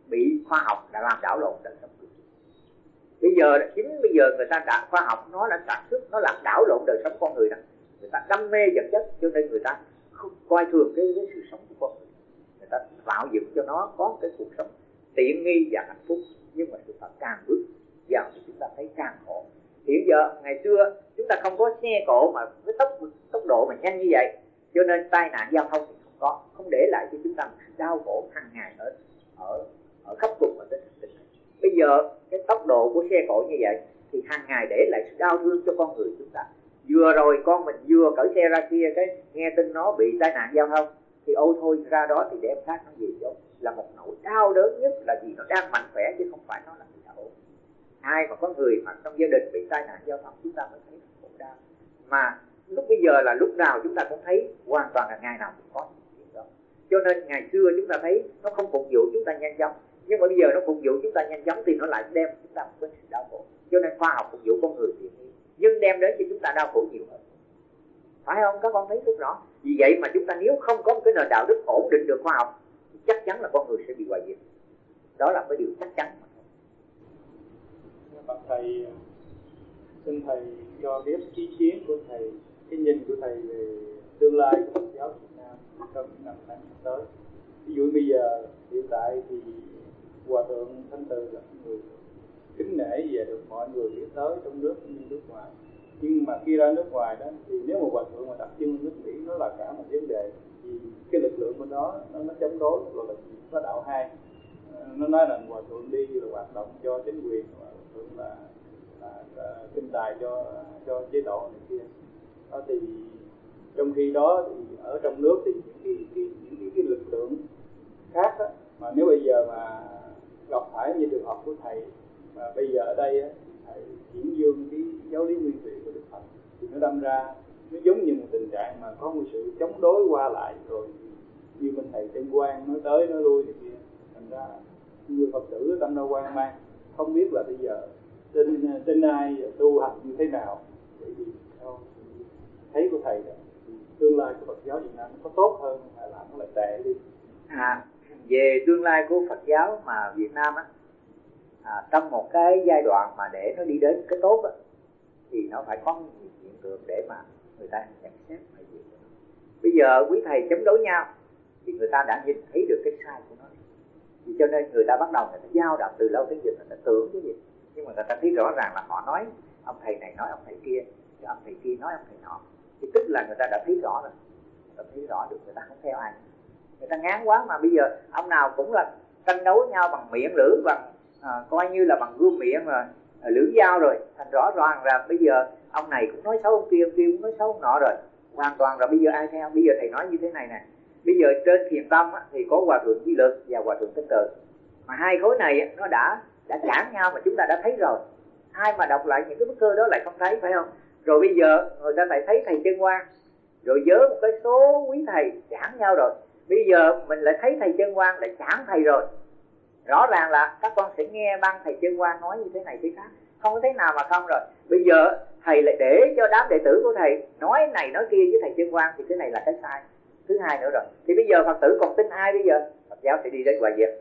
khoa học đã làm đảo lộn đời sống. Bây giờ người ta đã khoa học nó đã sản xuất, nó làm đảo lộn đời sống con người đó. Người ta đam mê vật chất cho nên người ta không coi thường cái sự sống của con người. Người ta tạo dựng cho nó có cái cuộc sống tiện nghi và hạnh phúc, nhưng mà chúng ta càng bước vào thì chúng ta thấy càng khổ. Hiện giờ ngày xưa chúng ta không có xe cộ mà với tốc độ mà nhanh như vậy, cho nên tai nạn giao thông thì không để lại cho chúng ta một sự đau khổ hàng ngày ở khắp cùng ở trên hành tinh này. Bây giờ cái tốc độ của xe cộ như vậy thì hàng ngày để lại sự đau thương cho con người chúng ta. Vừa rồi con mình vừa cởi xe ra kia, cái nghe tin nó bị tai nạn giao thông thì ôi thôi ra đó thì đem xác nó về chỗ, là một nỗi đau đớn nhất là gì nó đang mạnh khỏe chứ không phải nó là bị đau. Ai mà có người mà trong gia đình bị tai nạn giao thông chúng ta mới thấy khổ đau. Mà lúc bây giờ là lúc nào chúng ta cũng thấy hoàn toàn là ngày nào cũng có chuyện đó. Cho nên ngày xưa chúng ta thấy nó không phục vụ chúng ta nhanh chóng, nhưng mà bây giờ nó phục vụ chúng ta nhanh chóng thì nó lại đem chúng ta một cái sự đau khổ. Cho nên khoa học phục vụ con người thì nhưng đem đến cho chúng ta đau khổ nhiều hơn, phải không? Các con thấy rất rõ. Vì vậy mà chúng ta nếu không có một cái nền đạo đức ổn định được khoa học thì chắc chắn là con người sẽ bị hoại diệt. Đó là cái điều chắc chắn. Bạch thầy, xin thầy cho biết ý kiến của thầy, cái nhìn của thầy về tương lai của Phật giáo Việt Nam trong những năm tới. Ví dụ bây giờ hiện tại thì Hòa thượng Thanh Từ là người kính nể và được mọi người biết tới trong nước cũng như nước ngoài. Nhưng mà khi ra nước ngoài đó thì nếu một Hòa thượng mà đặt chân nước Mỹ nó là cả một vấn đề, vì cái lực lượng bên đó nó chống đối rồi là có đạo hai. Nó nói là Hòa thượng đi là hoạt động cho chính quyền, Hòa thượng là kinh tài cho chế độ này kia. Đó thì trong khi đó thì ở trong nước thì những cái lực lượng khác đó, mà nếu bây giờ mà gặp phải như trường hợp của thầy mà bây giờ ở đây á, thầy chuyển dương cái giáo lý nguyên thủy của Đức Phật thì nó đâm ra nó giống như một tình trạng mà có một sự chống đối qua lại, rồi như bên thầy Chân Quang nói tới nói lui này kia, thành ra người Phật tử tâm đâu hoang mang, không biết là bây giờ tin ai tu hành như thế nào. Bởi vì theo thấy của thầy đó, thì tương lai của Phật giáo Việt Nam nó có tốt hơn hay là nó lại tệ đi? Về tương lai của Phật giáo mà Việt Nam á, trong một cái giai đoạn mà để nó đi đến cái tốt á, thì nó phải có một hiện tượng để mà người ta nhận xét. Bây giờ quý thầy chống đối nhau thì người ta đã nhìn thấy được cái sai của nó, thì cho nên người ta bắt đầu người ta dao động từ lâu tới giờ, người ta tưởng cái gì, nhưng mà người ta thấy rõ ràng là họ nói ông thầy này nói ông thầy kia, ông thầy kia nói ông thầy nọ, thì tức là người ta đã thấy rõ rồi, người ta thấy rõ được, người ta không theo ai, người ta ngán quá. Mà bây giờ ông nào cũng là tranh đấu nhau bằng miệng lưỡi, bằng coi như là bằng gươm miệng mà lưỡi dao rồi, thành rõ ràng là bây giờ ông này cũng nói xấu ông kia cũng nói xấu ông nọ rồi, hoàn toàn là bây giờ ai theo. Bây giờ thầy nói như thế này nè, bây giờ trên Thiền Tông á, thì có Hòa thượng Di Lực và Hòa thượng Thanh Từ, mà hai khối này nó đã chảng nhau mà chúng ta đã thấy rồi. Ai mà đọc lại những cái bức thơ đó lại không thấy, phải không? Rồi bây giờ người ta lại thấy thầy Chân Quang, rồi với một cái số quý thầy chảng nhau rồi. Bây giờ mình lại thấy thầy Chân Quang lại chảng thầy rồi. Rõ ràng là các con sẽ nghe băng thầy Chân Quang nói như thế này thế khác, không có thế nào mà không rồi. Bây giờ thầy lại để cho đám đệ tử của thầy nói này nói kia với thầy Chân Quang, thì cái này là cái sai thứ hai nữa rồi. Thì bây giờ Phật tử còn tin ai bây giờ? Phật giáo sẽ đi đến hoại diệt.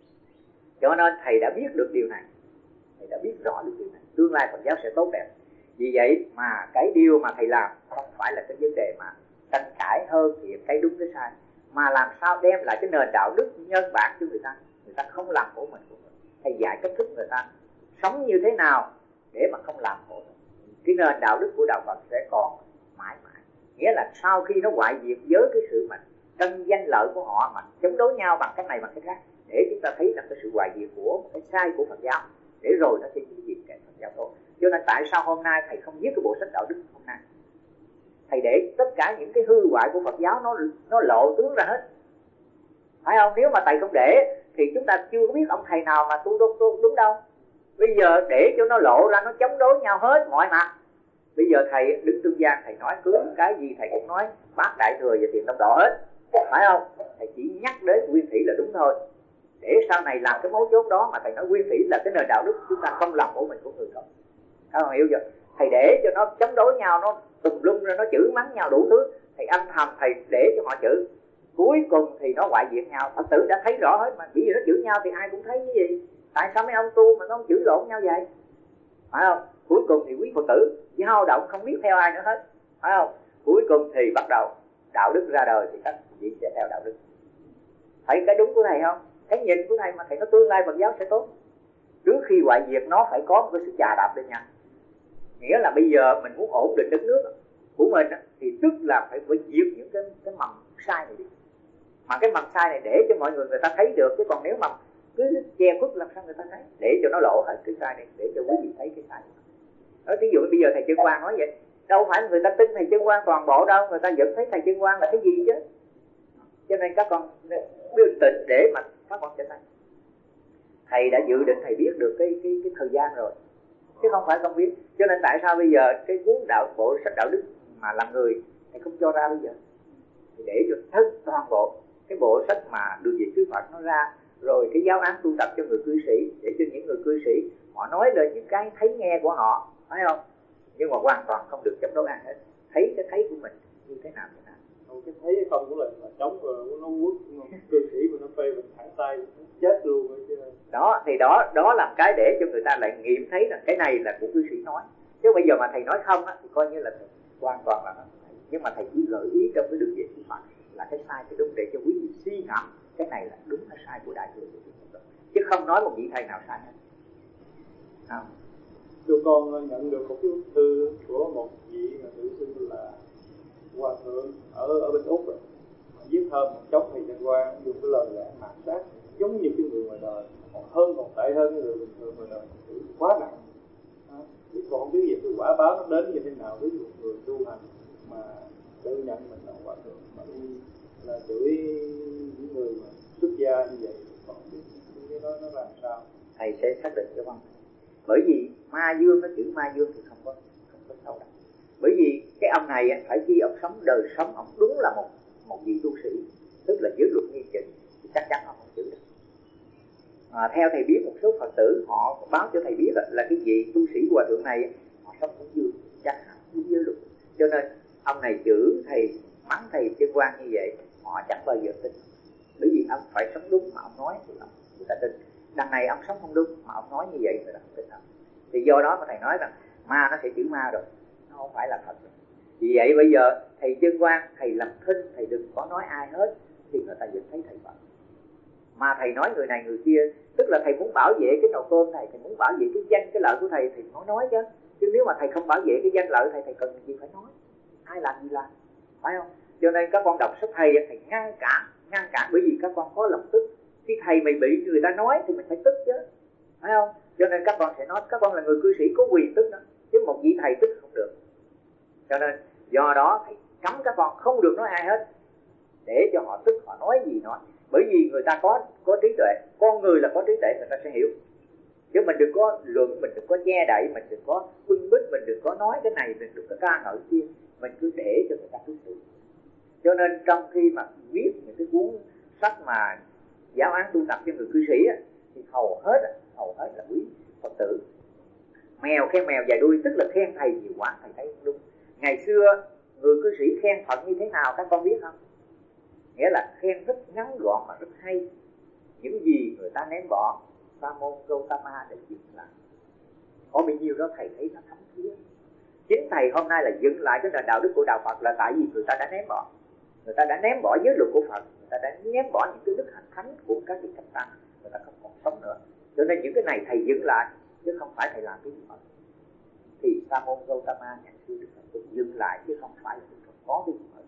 Cho nên thầy đã biết được điều này, thầy đã biết rõ được điều này, tương lai Phật giáo sẽ tốt đẹp. Vì vậy mà cái điều mà thầy làm không phải là cái vấn đề mà tranh cãi hơn thiệt cái đúng cái sai, mà làm sao đem lại cái nền đạo đức nhân bản cho người ta không làm khổ mình của mình. Thầy dạy cách thức người ta sống như thế nào để mà không làm khổ mình. Cái nền đạo đức của đạo Phật sẽ còn mãi mãi. Nghĩa là sau khi nó hoại diệt với cái sự mà tranh danh lợi của họ mà chống đối nhau bằng cái này bằng cái khác, để chúng ta thấy là cái sự hoại diệt của một cái sai của Phật giáo, để rồi nó sẽ diệt cái Phật giáo tốt. Cho nên tại sao hôm nay thầy không viết cái bộ sách đạo đức hôm nay? Thầy để tất cả những cái hư hoại của Phật giáo nó lộ tướng ra hết, phải không? Nếu mà thầy không để thì chúng ta chưa có biết ông thầy nào mà tu đúng đâu. Bây giờ để cho nó lộ ra, nó chống đối nhau hết mọi mặt. Bây giờ thầy đứng trung gian, thầy nói cứ cái gì thầy cũng nói Bát Đại Thừa và Tiền Tông Độ hết, phải không? Thầy chỉ nhắc đến nguyên thủy là đúng thôi, để sau này làm cái mấu chốt đó mà thầy nói nguyên thủy là cái nền đạo đức, chúng ta không làm của mình của người không. Các bạn hiểu chưa? Thầy để cho nó chống đối nhau, nó tùm lum ra, nó chửi mắng nhau đủ thứ, thầy âm thầm thầy để cho họ chửi, cuối cùng thì nó hoại diệt nhau. Phật tử đã thấy rõ hết mà, bởi vì nó chửi nhau thì ai cũng thấy cái gì. Tại sao mấy ông tu mà nó không chửi lộn nhau vậy, phải không? Cuối cùng thì quý Phật tử dao động không biết theo ai nữa hết, phải không? Cuối cùng thì bắt đầu đạo đức ra đời thì các vị sẽ theo đạo đức. Thấy cái đúng của thầy không? Cái nhìn của thầy mà thầy nói tương lai Phật giáo sẽ tốt. Trước khi hoại diệt nó phải có một cái sự chà đạp lên nhau. Nghĩa là bây giờ mình muốn ổn định đất nước của mình thì tức là phải diệt những cái mầm sai này đi. Mà cái mầm sai này để cho mọi người ta thấy được, chứ còn nếu mà cứ che khuất làm sao người ta thấy, để cho nó lộ hết cái sai này, để cho quý vị thấy cái sai này. Đó, ví dụ bây giờ thầy Chân Quang nói vậy, đâu phải người ta tin thầy Chân Quang toàn bộ đâu, người ta vẫn thấy thầy Chân Quang là cái gì chứ. Cho nên các con bình tĩnh để mà các con sẽ thấy. Thầy đã dự định, thầy biết được cái thời gian rồi, chứ không phải không biết. Cho nên tại sao bây giờ cái cuốn bộ sách đạo đức mà làm người thầy không cho ra bây giờ, thì để cho thân toàn bộ cái bộ sách mà đường về chư Phật nó ra, rồi cái giáo án tu tập cho người cư sĩ, để cho những người cư sĩ họ nói lên những cái thấy nghe của họ, phải không? Nhưng mà hoàn toàn không được chống đối ai hết, thấy cái thấy của mình như thế nào. Cái thấy không cũng là chống rồi nó quất cư sĩ mà nó phê mình thẳng tay chết luôn rồi chứ. Đó thì đó là cái để cho người ta lại nghiệm thấy rằng cái này là của cư sĩ nói. Chứ bây giờ mà thầy nói không á thì coi như là thầy hoàn toàn là thầy. Nhưng mà thầy chỉ gợi ý trong cái đường về chư Phật là cái sai cái đúng, để cho quý vị suy ngẫm cái này là đúng hay sai của đại thừa, chứ không nói một vị thầy nào sai hết. Tụi con nhận được một cái bức thư của một vị mà tự xưng là hòa thượng ở bên Úc rồi, viết thơ một chống thầy Chân Quang, dùng cái lời lẽ mạt sát giống như cái người ngoài đời, còn tệ hơn cái người bình thường ngoài đời, quá nặng. Thì con không biết gì cái quả báo nó đến như thế nào với một người tu hành mà tự nhận mình là hòa thượng mà đi là chửi những người mà xuất gia như vậy, còn biết cái đó nó làm sao. Thầy sẽ xác định cho con. Bởi vì ma dương, nó chữ ma dương thì không có sâu đậm. Bởi vì cái ông này phải khi ông sống đời sống ông đúng là một vị tu sĩ, tức là giới luật nghiêm chỉnh, thì chắc chắn ông không chịu được. Theo thầy biết một số Phật tử họ báo cho thầy biết là cái vị tu sĩ hòa thượng này họ sống cũng dương, chắc hẳn với giới luật. Cho nên ông này chửi thầy, mắng thầy Chân Quang như vậy họ chẳng bao giờ tin. Bởi vì ông phải sống đúng mà ông nói thì người ta tin. Đằng này ông sống không đúng mà ông nói như vậy người ta không tin đâu. Thì do đó mà thầy nói rằng ma nó sẽ chửi ma rồi, nó không phải là thật rồi. Vì vậy bây giờ thầy Chân Quang, thầy làm thinh, thầy đừng có nói ai hết thì người ta vẫn thấy thầy Phật. Mà thầy nói người này người kia, tức là thầy muốn bảo vệ cái nồi cơm thầy muốn bảo vệ cái danh cái lợi của thầy nói chứ. Chứ nếu mà thầy không bảo vệ cái danh lợi thầy cần gì phải nói, ai làm gì làm, phải không? Cho nên các con đọc sách thầy ngăn cản, bởi vì các con có lòng tức. Khi thầy mày bị người ta nói thì mình phải tức chứ, phải không? Cho nên các con sẽ nói, các con là người cư sĩ có quyền tức đó, chứ một vị thầy tức không được. Cho nên do đó thầy cấm các con không được nói ai hết, để cho họ tức, họ nói gì nói. Bởi vì người ta có trí tuệ, con người là có trí tuệ, người ta sẽ hiểu. Chứ mình đừng có luận, mình đừng có che đậy, mình đừng có bưng bít, mình đừng có nói cái này, mình đừng có ca ngợi kia, mình cứ để cho người ta cứ xử. Cho nên trong khi mà viết những cái cuốn sách mà giáo án tu tập cho người cư sĩ thì hầu hết là quý Phật tử mèo khen mèo dài đuôi, tức là khen thầy nhiều quá thầy thấy không đúng. Ngày xưa người cư sĩ khen Phật như thế nào các con biết không? Nghĩa là khen rất ngắn gọn mà rất hay. Những gì người ta ném bỏ, Sa môn Gautama để dựng lại, có bao nhiêu đó thầy thấy nó thấm thía. Chính thầy hôm nay là dựng lại cái nền đạo đức của đạo Phật là tại vì người ta đã ném bỏ. Người ta đã ném bỏ giới luật của Phật, người ta đã ném bỏ những cái đức hạnh thánh của các vị thánh tăng, người ta không còn sống nữa. Cho nên những cái này thầy dựng lại, chứ không phải thầy làm cái gì hết. Thì Sa môn Gautama ngày xưa Đức Phật dựng lại, chứ không phải là Đức Phật có cái gì hết.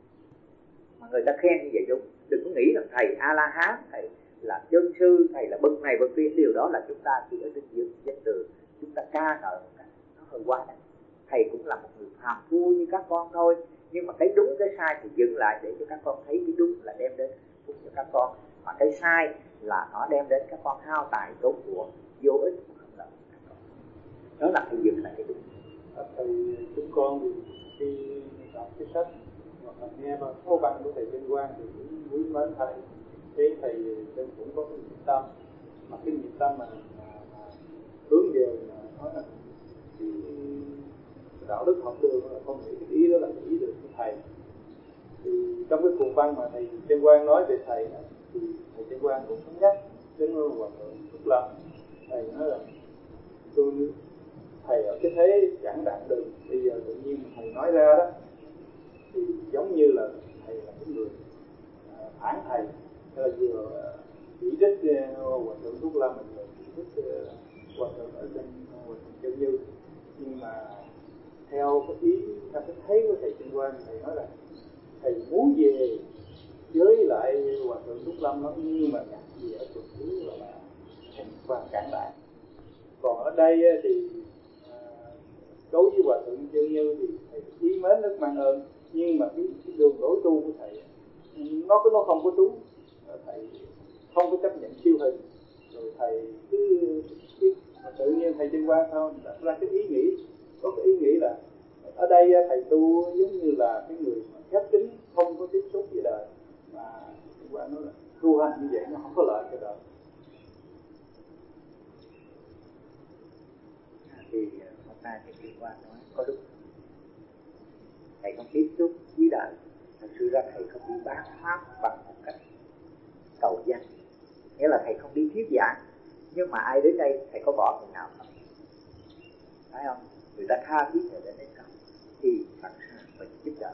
Mà người ta khen như vậy đúng. Đừng có nghĩ rằng thầy A-la-hán, thầy là chân sư, thầy là bậc này bậc kia. Điều đó là chúng ta chỉ ở trên danh từ, chúng ta ca ngợi một cái nó hơi quá đấy. Thầy cũng là một người phàm phu như các con thôi, nhưng mà cái đúng cái sai thì dựng lại để cho các con thấy cái đúng là đem đến phúc cho các con, mà cái sai là nó đem đến các con hao tài tốn của vô ích không lợi các con. Đó là thầy dựng lại cái đúng. Thầy chúng con thì khi đọc cái sách hoặc là nghe mà thâu băng của thầy Chân Quang thì cũng quý mến thầy. Thế thầy cũng có cái nhiệt tâm, mà cái nhiệt tâm mà hướng về mà nói là thì đạo đức học đường là con nghĩ cái ý đó là ý được của thầy. Thì trong cái cuộc văn mà thầy Chân Quang nói về thầy đó, thì thầy Chân Quang cũng có nhắc đến Hòa Thượng Phúc Lâm. Thầy nói là thầy ở cái thế giảng đặng đường, bây giờ tự nhiên thầy nói ra đó thì giống như là thầy là cái người phản thầy, hay là vừa chỉ trích Hòa Thượng Phúc Lâm, mình chỉ trích Hòa Thượng ở trên Hòa Thượng Chân Như. Nhưng mà theo cái ý, theo cái thấy của thầy Chân Quang, thầy nói là thầy muốn về với lại Hòa Thượng Phúc Lâm lắm, nhưng mà nhặt gì ở chỗ thứ là thành và cản lại. Còn ở đây thì đối với Hòa Thượng Chân Như thì thầy quý mến rất mang ơn, nhưng mà cái đường lối tu của thầy nó không có đúng. Thầy không có chấp nhận siêu hình, rồi thầy cứ tự nhiên thầy Chân Quang thôi đặt ra cái ý nghĩ, có cái ý nghĩ là ở đây thầy tu giống như là cái người khép kín, không có tiếp xúc với đời, mà Chân Quang nói là tu hành như vậy nó không có lợi cho đời. Thì hôm nay thì Chân Quang nói có đúng, thầy không tiếp xúc với đời, thật sự ra thầy không đi bán pháp bằng một cách cầu danh, nghĩa là thầy không đi thuyết giảng, nhưng mà ai đến đây thầy có bỏ người nào không? Phải không? Người ta tha thiết người đến đây không? Thì thật ra mình giúp đỡ.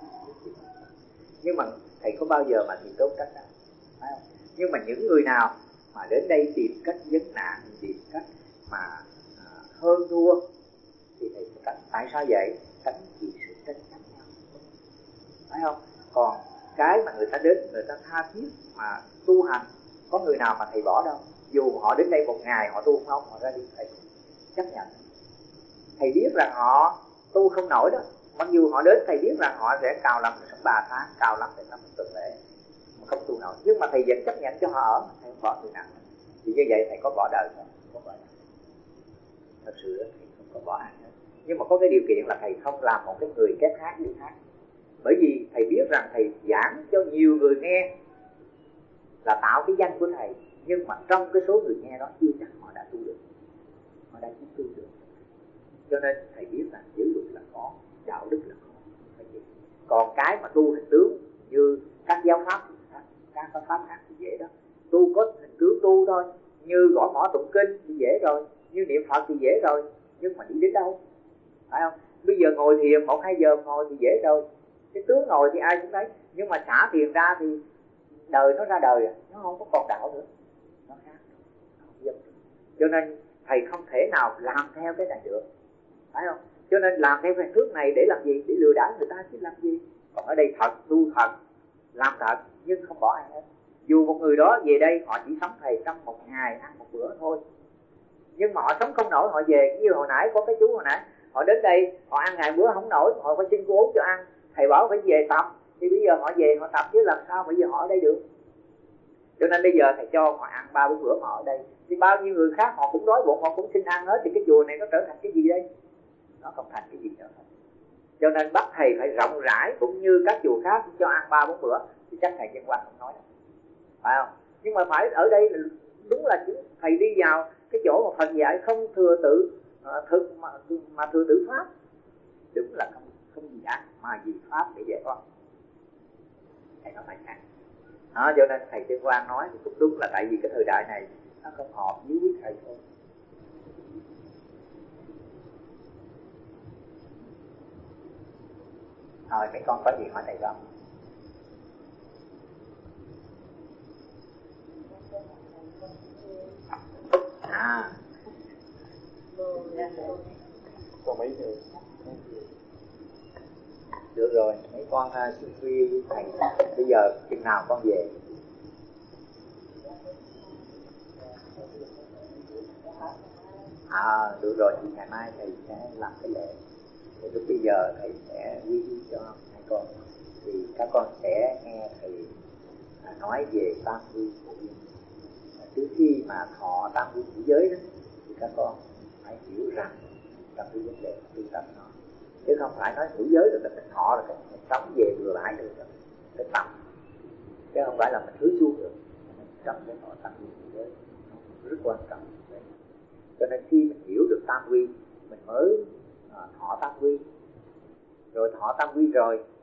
Nhưng mà thầy có bao giờ mà tìm tốt cách nào? Phải không? Nhưng mà những người nào mà đến đây tìm cách vấn nạn, tìm cách mà hơn thua, thì thầy sẽ tránh. Tại sao vậy? Tránh vì sự tranh chấp nhau. Phải không? Còn cái mà người ta đến, người ta tha thiết mà tu hành, có người nào mà thầy bỏ đâu. Dù họ đến đây một ngày họ tu không, họ ra đi, thầy chấp nhận. Thầy biết rằng họ tu không nổi đó. Mặc dù họ đến, thầy biết rằng họ sẽ cào lắm sống 3 tháng, cào lắm để năm tuần lễ, mà không tu nổi. Nhưng mà thầy vẫn chấp nhận cho họ ở, thầy không bỏ người nào. Thì như vậy thầy có bỏ đời không? Không có bỏ đời. Thật sự thầy không có bỏ ai hết. Nhưng mà có cái điều kiện là thầy không làm một cái người kép hát đi hát. Bởi vì thầy biết rằng thầy giảng cho nhiều người nghe là tạo cái danh của thầy, nhưng mà trong cái số người nghe đó chưa chắc họ đã tu được, họ đã chưa tu được. Cho nên thầy biết rằng giới luật là khó, đạo đức là khó. Còn cái mà tu hình tướng như các giáo pháp thì các pháp khác thì dễ đó. Tu có hình tướng tu thôi, như gõ mõ tụng kinh thì dễ rồi, như niệm Phật thì dễ rồi, nhưng mà đi đến đâu? Phải không? Bây giờ ngồi thiền 1-2 giờ ngồi thì dễ rồi, cái tướng ngồi thì ai cũng thấy, nhưng mà xả thiền ra thì đời nó ra đời, nó không có còn đạo nữa, nó khác, nó không giống. Cho nên thầy không thể nào làm theo cái này được, phải không? Cho nên làm theo cái thước này để làm gì? Để lừa đảo người ta chứ làm gì? Còn ở đây thật, tu thật, làm thật, nhưng không bỏ ai hết. Dù một người đó về đây họ chỉ sống thầy trong một ngày ăn một bữa thôi, nhưng mà họ sống không nổi, họ về. Như hồi nãy có cái chú hồi nãy, họ đến đây họ ăn ngày bữa không nổi, họ phải xin cô Út cho ăn, thầy bảo phải về tập, thì bây giờ họ về họ tập chứ làm sao bây giờ họ ở đây được. Cho nên bây giờ thầy cho họ ăn 3-4 bữa họ ở đây, thì bao nhiêu người khác họ cũng đói bụng, họ cũng xin ăn hết, thì cái chùa này nó trở thành cái gì đây? Nó không thành cái gì nữa. Cho nên bắt thầy phải rộng rãi, cũng như các chùa khác cho ăn 3-4 bữa, thì chắc thầy Chân Quang không nói đâu, phải không? Nhưng mà phải ở đây là đúng là thầy đi vào cái chỗ mà Phật dạy không thừa tự thực mà thừa tự pháp, đúng là không gì ác mà gì pháp để dạy con. Thầy nó phải khác. Đó, cho nên thầy Chân Quang nói thì cũng đúng là tại vì cái thời đại này nó không hợp với quý thầy thôi. Thôi mấy con có gì hỏi thầy không? Còn mấy người được rồi, mấy con xin khuya với thầy. Bây giờ chừng nào con về? Được rồi, thì ngày mai thầy sẽ làm cái lễ. Thì lúc bây giờ thầy sẽ ghi cho hai con, thì các con sẽ nghe thầy nói về tam quy của Duyên. Trước khi mà thọ tam quy của giới đó, thì các con phải hiểu rằng trong cái vấn đề tu tập nó, chứ không phải nói ngũ giới rồi mình thọ là mình sống về vừa lại được rồi, cái tâm, chứ không phải là mình thứ xuống được. Mình trong cái thọ tam quy của giới nó rất quan trọng. Cho nên khi mình hiểu được tam quy, mình mới thọ tam quy. Rồi thọ tam quy rồi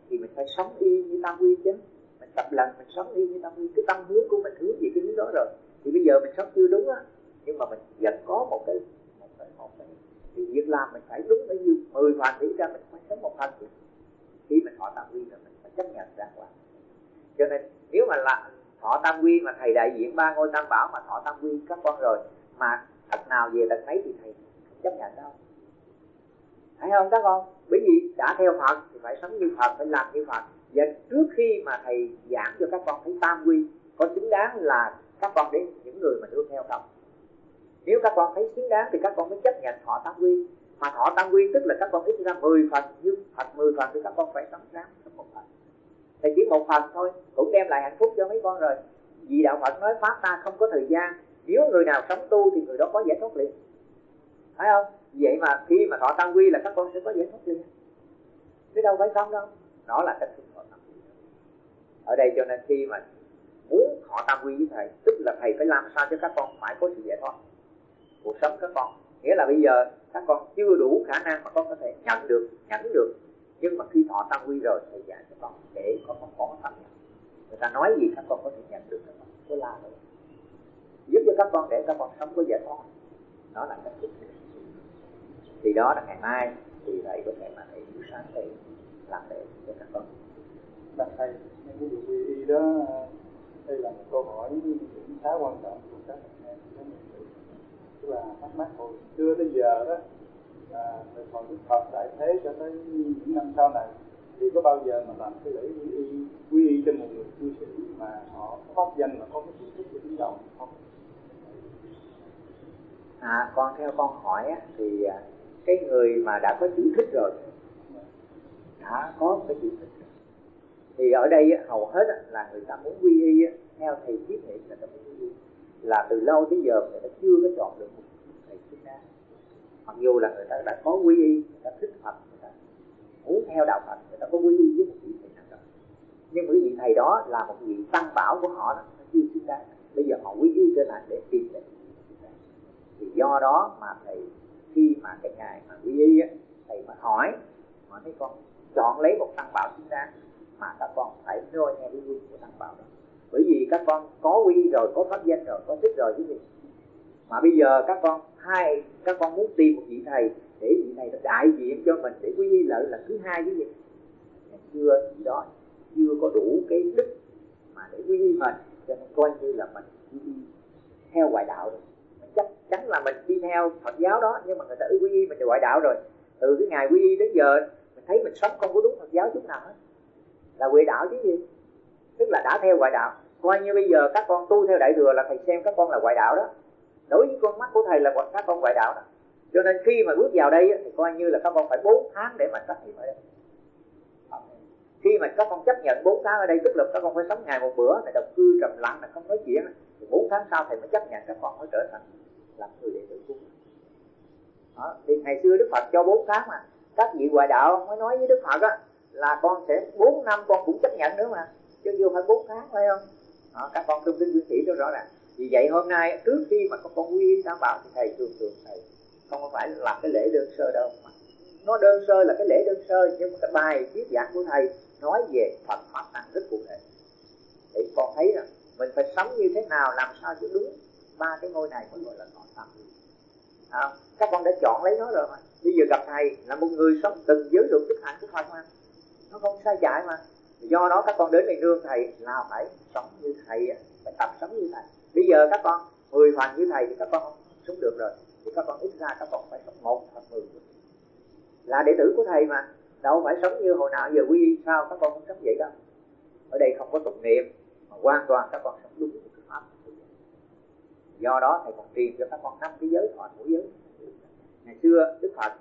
thì mình phải sống y như tam quy chứ. Mình tập lần mình sống y như tam quy, cái tâm hướng của mình hướng về cái hướng đó rồi. Thì bây giờ mình sống chưa đúng á, nhưng mà mình vẫn có một cái việc làm mình phải đúng bao nhiêu 10 phần thì ra mình phải sống 1 phần. Khi mình thọ tam quy rồi mình phải chấp nhận ra quả. Cho nên nếu mà là thọ tam quy mà thầy đại diện 3 ngôi tam bảo mà thọ tam quy các con rồi, mà thật nào về tận ấy thì thầy không chấp nhận đâu, phải không các con? Bởi vì đã theo Phật thì phải sống như Phật, phải làm như Phật. Và trước khi mà thầy giảng cho các con thấy tam quy có xứng đáng là các con đến những người mà nương theo không. Nếu các con thấy xứng đáng thì các con mới chấp nhận thọ tam quy. Mà thọ tam quy tức là các con ít ra 10 phần, nhưng Phật 10 phần thì các con phải sống ráng sống 1 phần. Thầy chỉ 1 phần thôi cũng đem lại hạnh phúc cho mấy con rồi. Vì đạo Phật nói pháp ta không có thời gian, nếu người nào sống tu thì người đó có giải thoát liền, phải không? Vậy mà khi mà thọ tam quy là các con sẽ có giải thoát liền, chứ đâu phải không đâu. Đó là cách thức thọ tam quy. Ở đây cho nên khi mà muốn thọ tam quy với thầy, tức là thầy phải làm sao cho các con phải có sự giải thoát cuộc sống các con. Nghĩa là bây giờ các con chưa đủ khả năng mà con có thể nhận được, nhẫn được. Nhưng mà khi thọ tam quy rồi thầy dạy cho con để con có pháp nhận. Người ta nói gì các con có thể nhận được, các con có la nữa, giúp cho các con để các con sống có giải thoát. Đó là cách thức. Thì đó là ngày mai thì thầy có thể mà thầy buổi sáng thầy làm để cho các con. Bác thầy, cái vụ quy y đó, đây là một câu hỏi khá quan trọng của các anh em. Tức là thắc mắc hồi xưa tới giờ đó, từ thời Đức Phật đại thế cho tới những năm sau này, thì có bao giờ mà làm cái lễ quy y cho một người cư sĩ mà họ có pháp danh mà có cái sự thích của đứng đầu không? Con theo con hỏi á, thì cái người mà đã có chữ thích rồi, đã có cái chữ thích rồi, thì ở đây hầu hết là người ta muốn quy y, theo thầy thiết nghĩ là ta muốn quy y là từ lâu tới giờ người ta chưa có chọn được một thầy thích đáng. Mặc dù là người ta đã có quy y, người ta thích Phật, người ta muốn theo đạo Phật, người ta có quy y với một vị thầy nào đó, nhưng bởi vì thầy đó là một vị tăng bảo của họ đó, nó chưa xứng đáng. Bây giờ họ quy y trở lại để tìm lại. Thì do đó mà thầy khi mà cái ngày mà quy y á, thầy mà hỏi mấy con chọn lấy một tăng bảo xứng đáng, mà các con phải noi theo cái gương của tăng bảo đó. Bởi vì các con có quy y rồi, có pháp danh rồi, có thích rồi chứ gì. Mà bây giờ các con muốn tìm một vị thầy để vị thầy đại diện cho mình để quy y lợi lần thứ hai chứ gì. Chưa gì đó, chưa có đủ cái đức mà để quy y mình, cho nên coi như là mình quy y theo ngoại đạo rồi. Chắc chắn là mình đi theo Phật giáo đó, nhưng mà người ta quy y mình thì ngoại đạo rồi. Từ cái ngày quy y đến giờ mình thấy mình sống không có đúng Phật giáo chút nào hết, là ngoại đạo chứ gì. Tức là đã theo ngoại đạo. Coi như bây giờ các con tu theo đại thừa là thầy xem các con là ngoại đạo đó. Đối với con mắt của thầy là các con ngoại đạo đó. Cho nên khi mà bước vào đây thì coi như là các con phải 4 tháng để mà trách nhiệm ở đây. Khi mà các con chấp nhận 4 tháng ở đây, tức là các con phải sống ngày một bữa, thầy đọc cư trầm lặng, là không nói chuyện, thì 4 tháng sau thầy mới chấp nhận các con mới trở thành làm người đệ tử của mình. Đó. Thì ngày xưa Đức Phật cho 4 tháng mà các vị ngoại đạo mới nói với Đức Phật á, là con sẽ 4 năm con cũng chấp nhận nữa mà, chứ chưa phải 4 tháng phải không? Đó, các con trong kinh nguyên sĩ cho rõ ràng. Vì vậy hôm nay trước khi mà các con quy y tam bảo thì thầy thường thầy không phải làm cái lễ đơn sơ đâu, mà nó đơn sơ là cái lễ đơn sơ, nhưng mà cái bài thuyết giảng của thầy nói về Phật pháp tăng rất cụ thể để con thấy rằng mình phải sống như thế nào, làm sao cho đúng 3 cái ngôi này mới gọi là thọ tam quy. Các con đã chọn lấy nó rồi mà. Bây giờ gặp thầy là một người sống từng giới luật đức hạnh của Phật mà, nó không sai chạy mà. Do đó các con đến đây nương thầy là phải sống như thầy, phải tập sống như thầy. Bây giờ các con 10 phần như thầy thì các con không sống được rồi, thì các con ít ra các con phải sống 1 phần 10 là đệ tử của thầy mà. Đâu phải sống như hồi nào giờ quy y sao các con không sống vậy đâu. Ở đây không có tụng niệm mà hoàn toàn các con sống đúng cái pháp. Do đó thầy còn truyền cho các con 5 cái giới thọ mỗi giới. Ngày xưa Đức Phật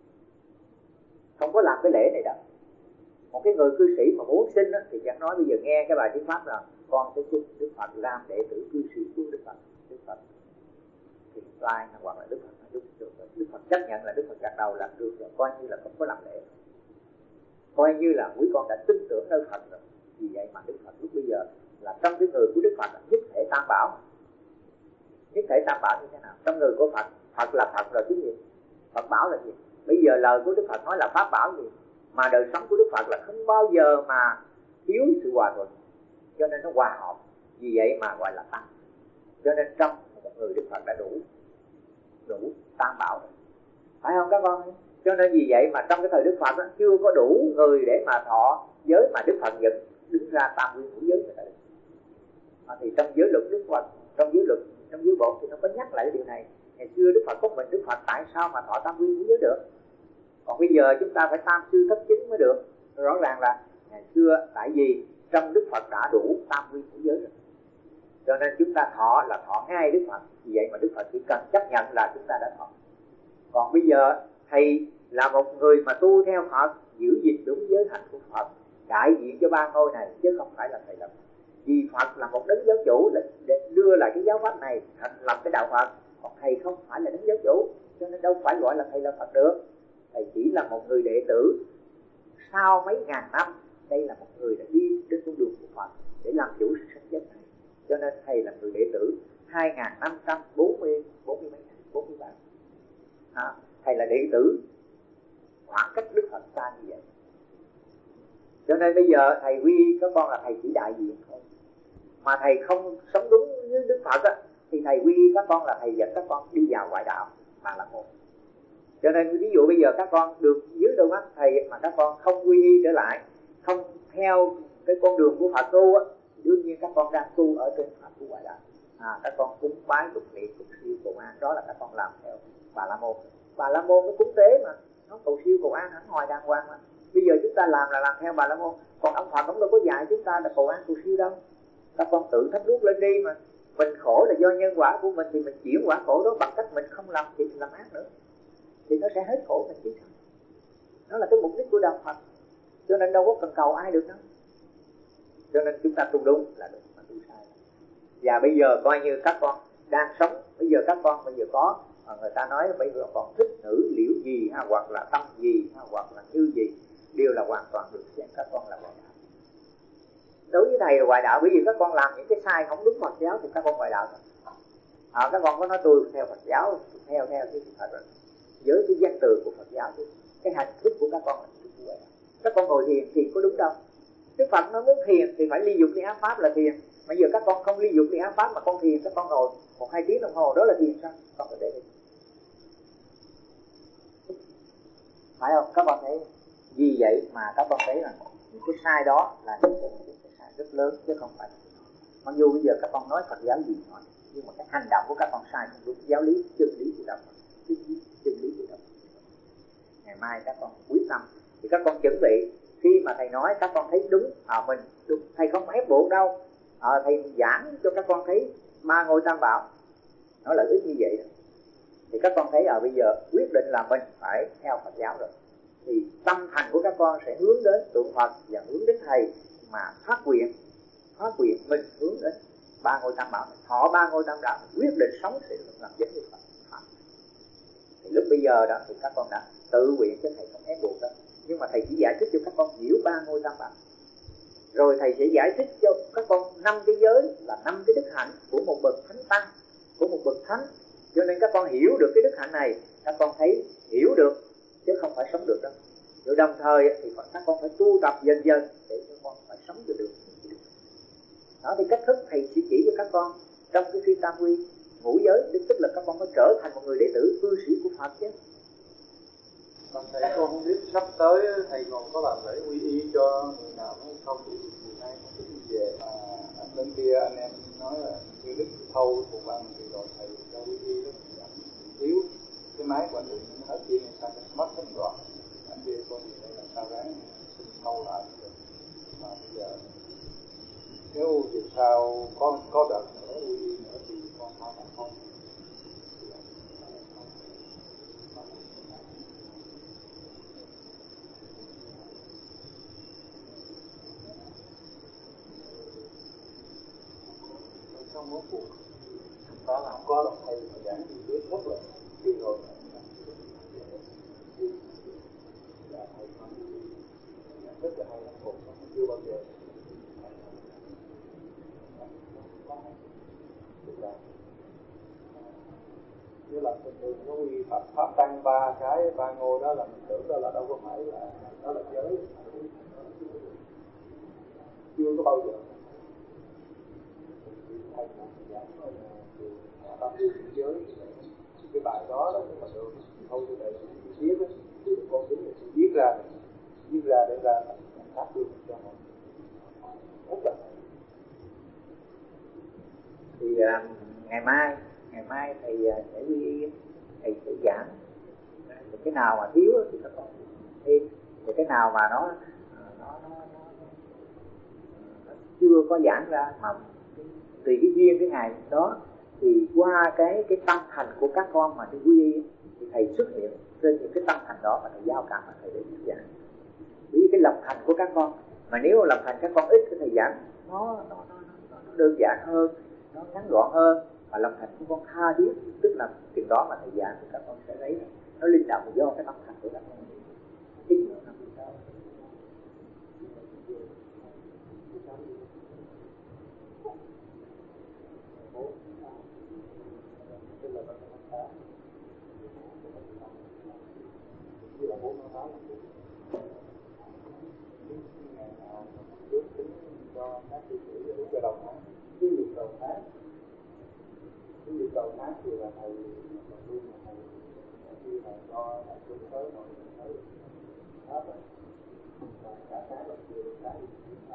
không có làm cái lễ này đâu. Một cái người cư sĩ mà muốn xin thì chẳng nói bây giờ nghe cái bài thuyết pháp là con sẽ xin Đức Phật làm đệ tử cư sĩ của Đức Phật. Đức Phật thì lai hoặc là Đức Phật là Đức Phật chấp nhận là Đức Phật gật đầu làm được rồi, coi như là không có làm lễ, coi như là quý con đã tin tưởng nơi Phật rồi. Vì vậy mà Đức Phật lúc bây giờ là trong cái người của Đức Phật là nhất thể tam bảo. Nhất thể tam bảo như thế nào? Trong người của Phật, Phật là Phật rồi chứ gì? Phật bảo là gì? Bây giờ lời của Đức Phật nói là pháp bảo gì? Mà đời sống của Đức Phật là không bao giờ mà thiếu sự hòa thuận, cho nên nó hòa hợp, vì vậy mà gọi là tăng. Cho nên trong một người Đức Phật đã đủ tam bảo rồi, phải không các con? Cho nên vì vậy mà trong cái thời Đức Phật đó, chưa có đủ người để mà thọ giới, mà Đức Phật vẫn đứng ra tam quy ngũ giới cho ta. Thì trong giới luật Đức Phật, trong giới bộ thì nó có nhắc lại cái điều này. Ngày xưa Đức Phật có mình Đức Phật, tại sao mà thọ tam quy ngũ giới được? Còn bây giờ chúng ta phải tam sư thất chứng mới được. Rõ ràng là ngày xưa tại vì trong Đức Phật đã đủ tam quy ngũ giới rồi, cho nên chúng ta thọ là thọ ngay Đức Phật. Vì vậy mà Đức Phật chỉ cần chấp nhận là chúng ta đã thọ. Còn bây giờ thầy là một người mà tu theo Phật, giữ gìn đúng giới hạnh của Phật, đại diện cho ba ngôi này, chứ không phải là thầy lập. Vì Phật là một đấng giáo chủ để đưa lại cái giáo pháp này, thành lập cái đạo Phật. Còn thầy không phải là đấng giáo chủ, cho nên đâu phải gọi là thầy là Phật được. Thầy chỉ là một người đệ tử sau mấy ngàn năm. Đây là một người đã đi trên con đường của Phật để làm chủ sự sống chết này. Cho nên thầy là người đệ tử 2543. Thầy là đệ tử, khoảng cách Đức Phật xa như vậy. Cho nên bây giờ thầy quy các con là thầy chỉ đại diện thôi. Mà thầy không sống đúng với Đức Phật á, thì thầy quy các con là thầy dẫn các con đi vào ngoại đạo mà là một. Cho nên ví dụ bây giờ các con được dưới đôi mắt thầy mà các con không quy y trở lại, không theo cái con đường của Phật tu á, đương nhiên các con đang tu ở trên Phật của ngoại đạo. Các con cúng bái tụng niệm cầu siêu cầu an, đó là các con làm theo Bà La Môn. Bà La Môn nó cúng tế mà, nó cầu siêu cầu an hẳn hoài đàng hoàng mà. Bây giờ chúng ta làm là làm theo Bà La Môn, còn ông Phật ông đâu có dạy chúng ta là cầu an cầu siêu đâu. Các con tự thắp đuốc lên đi mà. Mình khổ là do nhân quả của mình thì mình chuyển quả khổ đó bằng cách mình không làm thì mình làm ác nữa, thì nó sẽ hết khổ mình chứ sao. Đó là cái mục đích của đạo Phật, cho nên đâu có cần cầu ai được đâu. Cho nên chúng ta tu đúng là đúng, mà tu sai. Và bây giờ coi như các con đang sống, bây giờ các con bây giờ có người ta nói bây giờ còn thích nữ liễu gì hoặc là tâm gì hoặc là như gì, đều là hoàn toàn được xem các con là ngoại đạo. Đối với thầy là ngoại đạo, bởi vì các con làm những cái sai không đúng Phật giáo thì các con ngoại đạo thôi. Các con có nói tôi theo Phật giáo, theo cái Phật rồi, với cái danh từ của Phật giáo, cái hành thức của các con là như vậy. Các con ngồi thiền thì có đúng đâu. Đức Phật nó muốn thiền thì phải ly dục ly ác pháp là thiền. Mà giờ các con không ly dục ly ác pháp mà con thiền, các con ngồi 1-2 tiếng đồng hồ, đó là thiền sao? Con có để đi, phải không? Các con thấy vì vậy mà các con thấy là những cái sai đó là những cái sai rất lớn chứ không phải. Mặc dù bây giờ các con nói Phật giáo gì nói, nhưng mà cái hành động của các con sai không đúng giáo lý, chân lý của đạo Phật, chân lý của đạo Phật. Ngày mai các con quyết tâm thì các con chuẩn bị, khi mà thầy nói các con thấy đúng, mình đúng, thầy không ép buộc đâu. Thầy giảng cho các con thấy ba ngôi tam bảo, nó lợi ích như vậy đó. Thì các con thấy bây giờ quyết định là mình phải theo Phật giáo rồi, thì tâm thành của các con sẽ hướng đến tượng Phật và hướng đến thầy, mà phát nguyện mình hướng đến ba ngôi tam bảo, thọ ba ngôi tam bảo, quyết định sống sự làm giống như Phật. Thì lúc bây giờ đó thì các con đã tự nguyện chứ thầy không ép buộc đó. Nhưng mà thầy chỉ giải thích cho các con hiểu ba ngôi tam bảo, rồi thầy sẽ giải thích cho các con 5 cái giới là 5 cái đức hạnh của một bậc thánh tăng, của một bậc thánh. Cho nên các con hiểu được cái đức hạnh này, các con thấy hiểu được chứ không phải sống được đâu. Rồi đồng thời thì các con phải tu tập dần dần để các con phải sống được. Đó thì cách thức thầy sẽ chỉ cho các con trong cái phi tam quy ngũ giới, tức là các con phải trở thành một người đệ tử cư sĩ của Phật chứ. Còn thầy con không biết sắp tới thầy còn có làm lễ quy y cho người nào hay không, thì ngày nay không biết về mà bên kia anh em nói là như Đức Thâu thuộc bằng thì rồi thầy cho quy y đó, thiếu cái máy của anh Định nó hết pin sao mất hết đoạn, anh kia coi gì đây làm sao ráng xin thâu lại được. Mà bây giờ nếu về sau có đợt nữa quy y nữa thì con phải làm không. Không có cuộc đó là không có lòng thầy mà giảng gì biết rất là đi rồi là thầy con rất là hay lắm, cuộc không chưa bao giờ tức là như là bình thường nó quy Phật pháp tăng ba cái ba ngôi đó là mình tưởng đó là đâu có phải là đó là giới, chưa có bao giờ thầy giảng tâm linh giới. Cái bài đó là cái phần đường thôi như vậy viết á, thì con tính là viết ra để ra thành tác luôn cho họ rất là thì ngày mai thầy sẽ đi, thầy sẽ giảng cái nào mà thiếu thì các con thêm, thì cái nào mà nó chưa có giảng ra mà tùy cái duyên cái ngày đó thì qua cái tâm thành của các con mà đi quy y thì thầy xuất hiện trên những cái tâm thành đó mà thầy giao cảm mà thầy để thuyết giảng. Vì cái lòng thành của các con, mà nếu lòng thành các con ít thì thầy giảng nó đơn giản hơn, nó ngắn gọn hơn, mà lòng thành của con tha thiết, tức là chừng đó mà thầy giảng thì các con sẽ thấy nó linh động do cái tâm thành của các con. Chính là tâm thành. như là 4 tháng ngày nào trước tính cho các sư tử đúng cho đầu tháng. Cái việc đầu tháng thì là thầy luôn là thầy khi mà cho thầy xuống tới mọi người tới hết rồi, và cả tháng là chưa được cái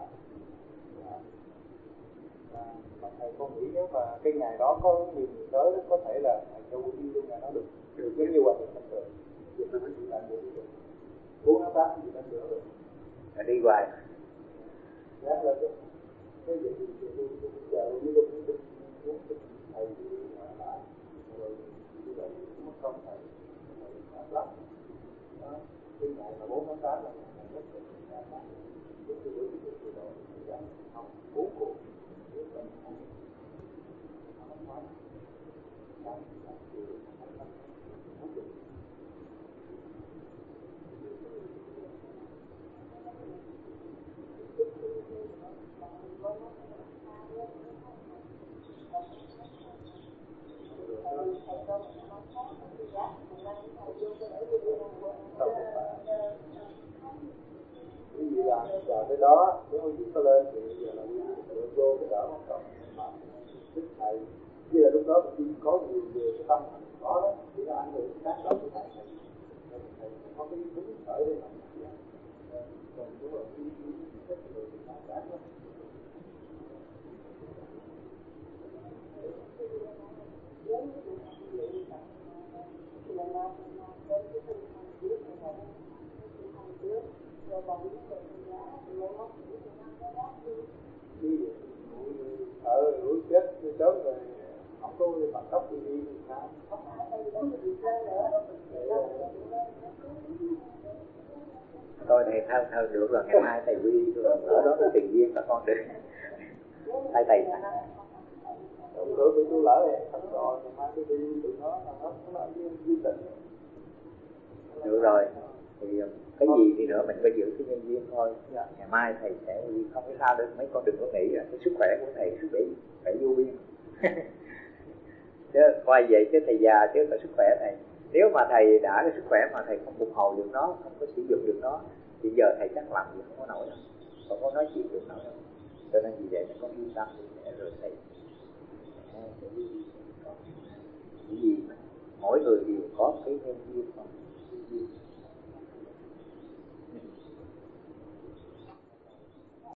mà thầy không nghĩ nếu mà cái ngày đó có nhiều người tới có thể là thầy cho quy đi luôn ngày đó được giống như vậy không được. Việc nó chỉ làm được 4 tháng 8 thì đã được rồi. Đi hoài. Gác lên được. Cái việc thì tôi chờ như tôi muốn thầy đi lại rồi như vậy cũng mất công thầy lắm. Cái ngày mà 4 tháng 8 là ngày nhất định là tôi đối với tôi rồi học 4 cuộc cái gì làm cái đó nếu không có lên thì bây giờ là được vô cái đỡ không còn thích thầy như là lúc đó mình có nhiều về cái tâm có đó thì nó ảnh hưởng tác động của thầy có cái tính khởi đây mà còn nếu mà cái thích người thì nó đáng lắm. Ở núi chết sớm rồi không có bằng cấp đi thì sao? Thôi thầy thôi được rồi, ngày mai thầy quy rồi ở đó nó tiền duyên các con được. Thầy Được bị tôi lỡ rồi, thật rồi, ngày mai tôi đi tụi nó duyên tình. Được rồi, thì cái gì thì nữa mình phải giữ cái nhân duyên thôi. Ngày mai thầy sẽ không có sao được, mấy con đừng có nghĩ là cái sức khỏe của thầy sức bị phải vô biên. Chứ coi vậy chứ thầy già chứ có sức khỏe thầy. Nếu mà thầy đã cái sức khỏe mà thầy không phục hồi được nó, không có sử dụng được nó, thì giờ thầy chắc làm gì không có nổi đâu, không có nói chuyện được nổi đâu. Cho nên vì vậy nó con yên tâm để rồi thầy cái gì mỗi người đều có cái nhân duyên không.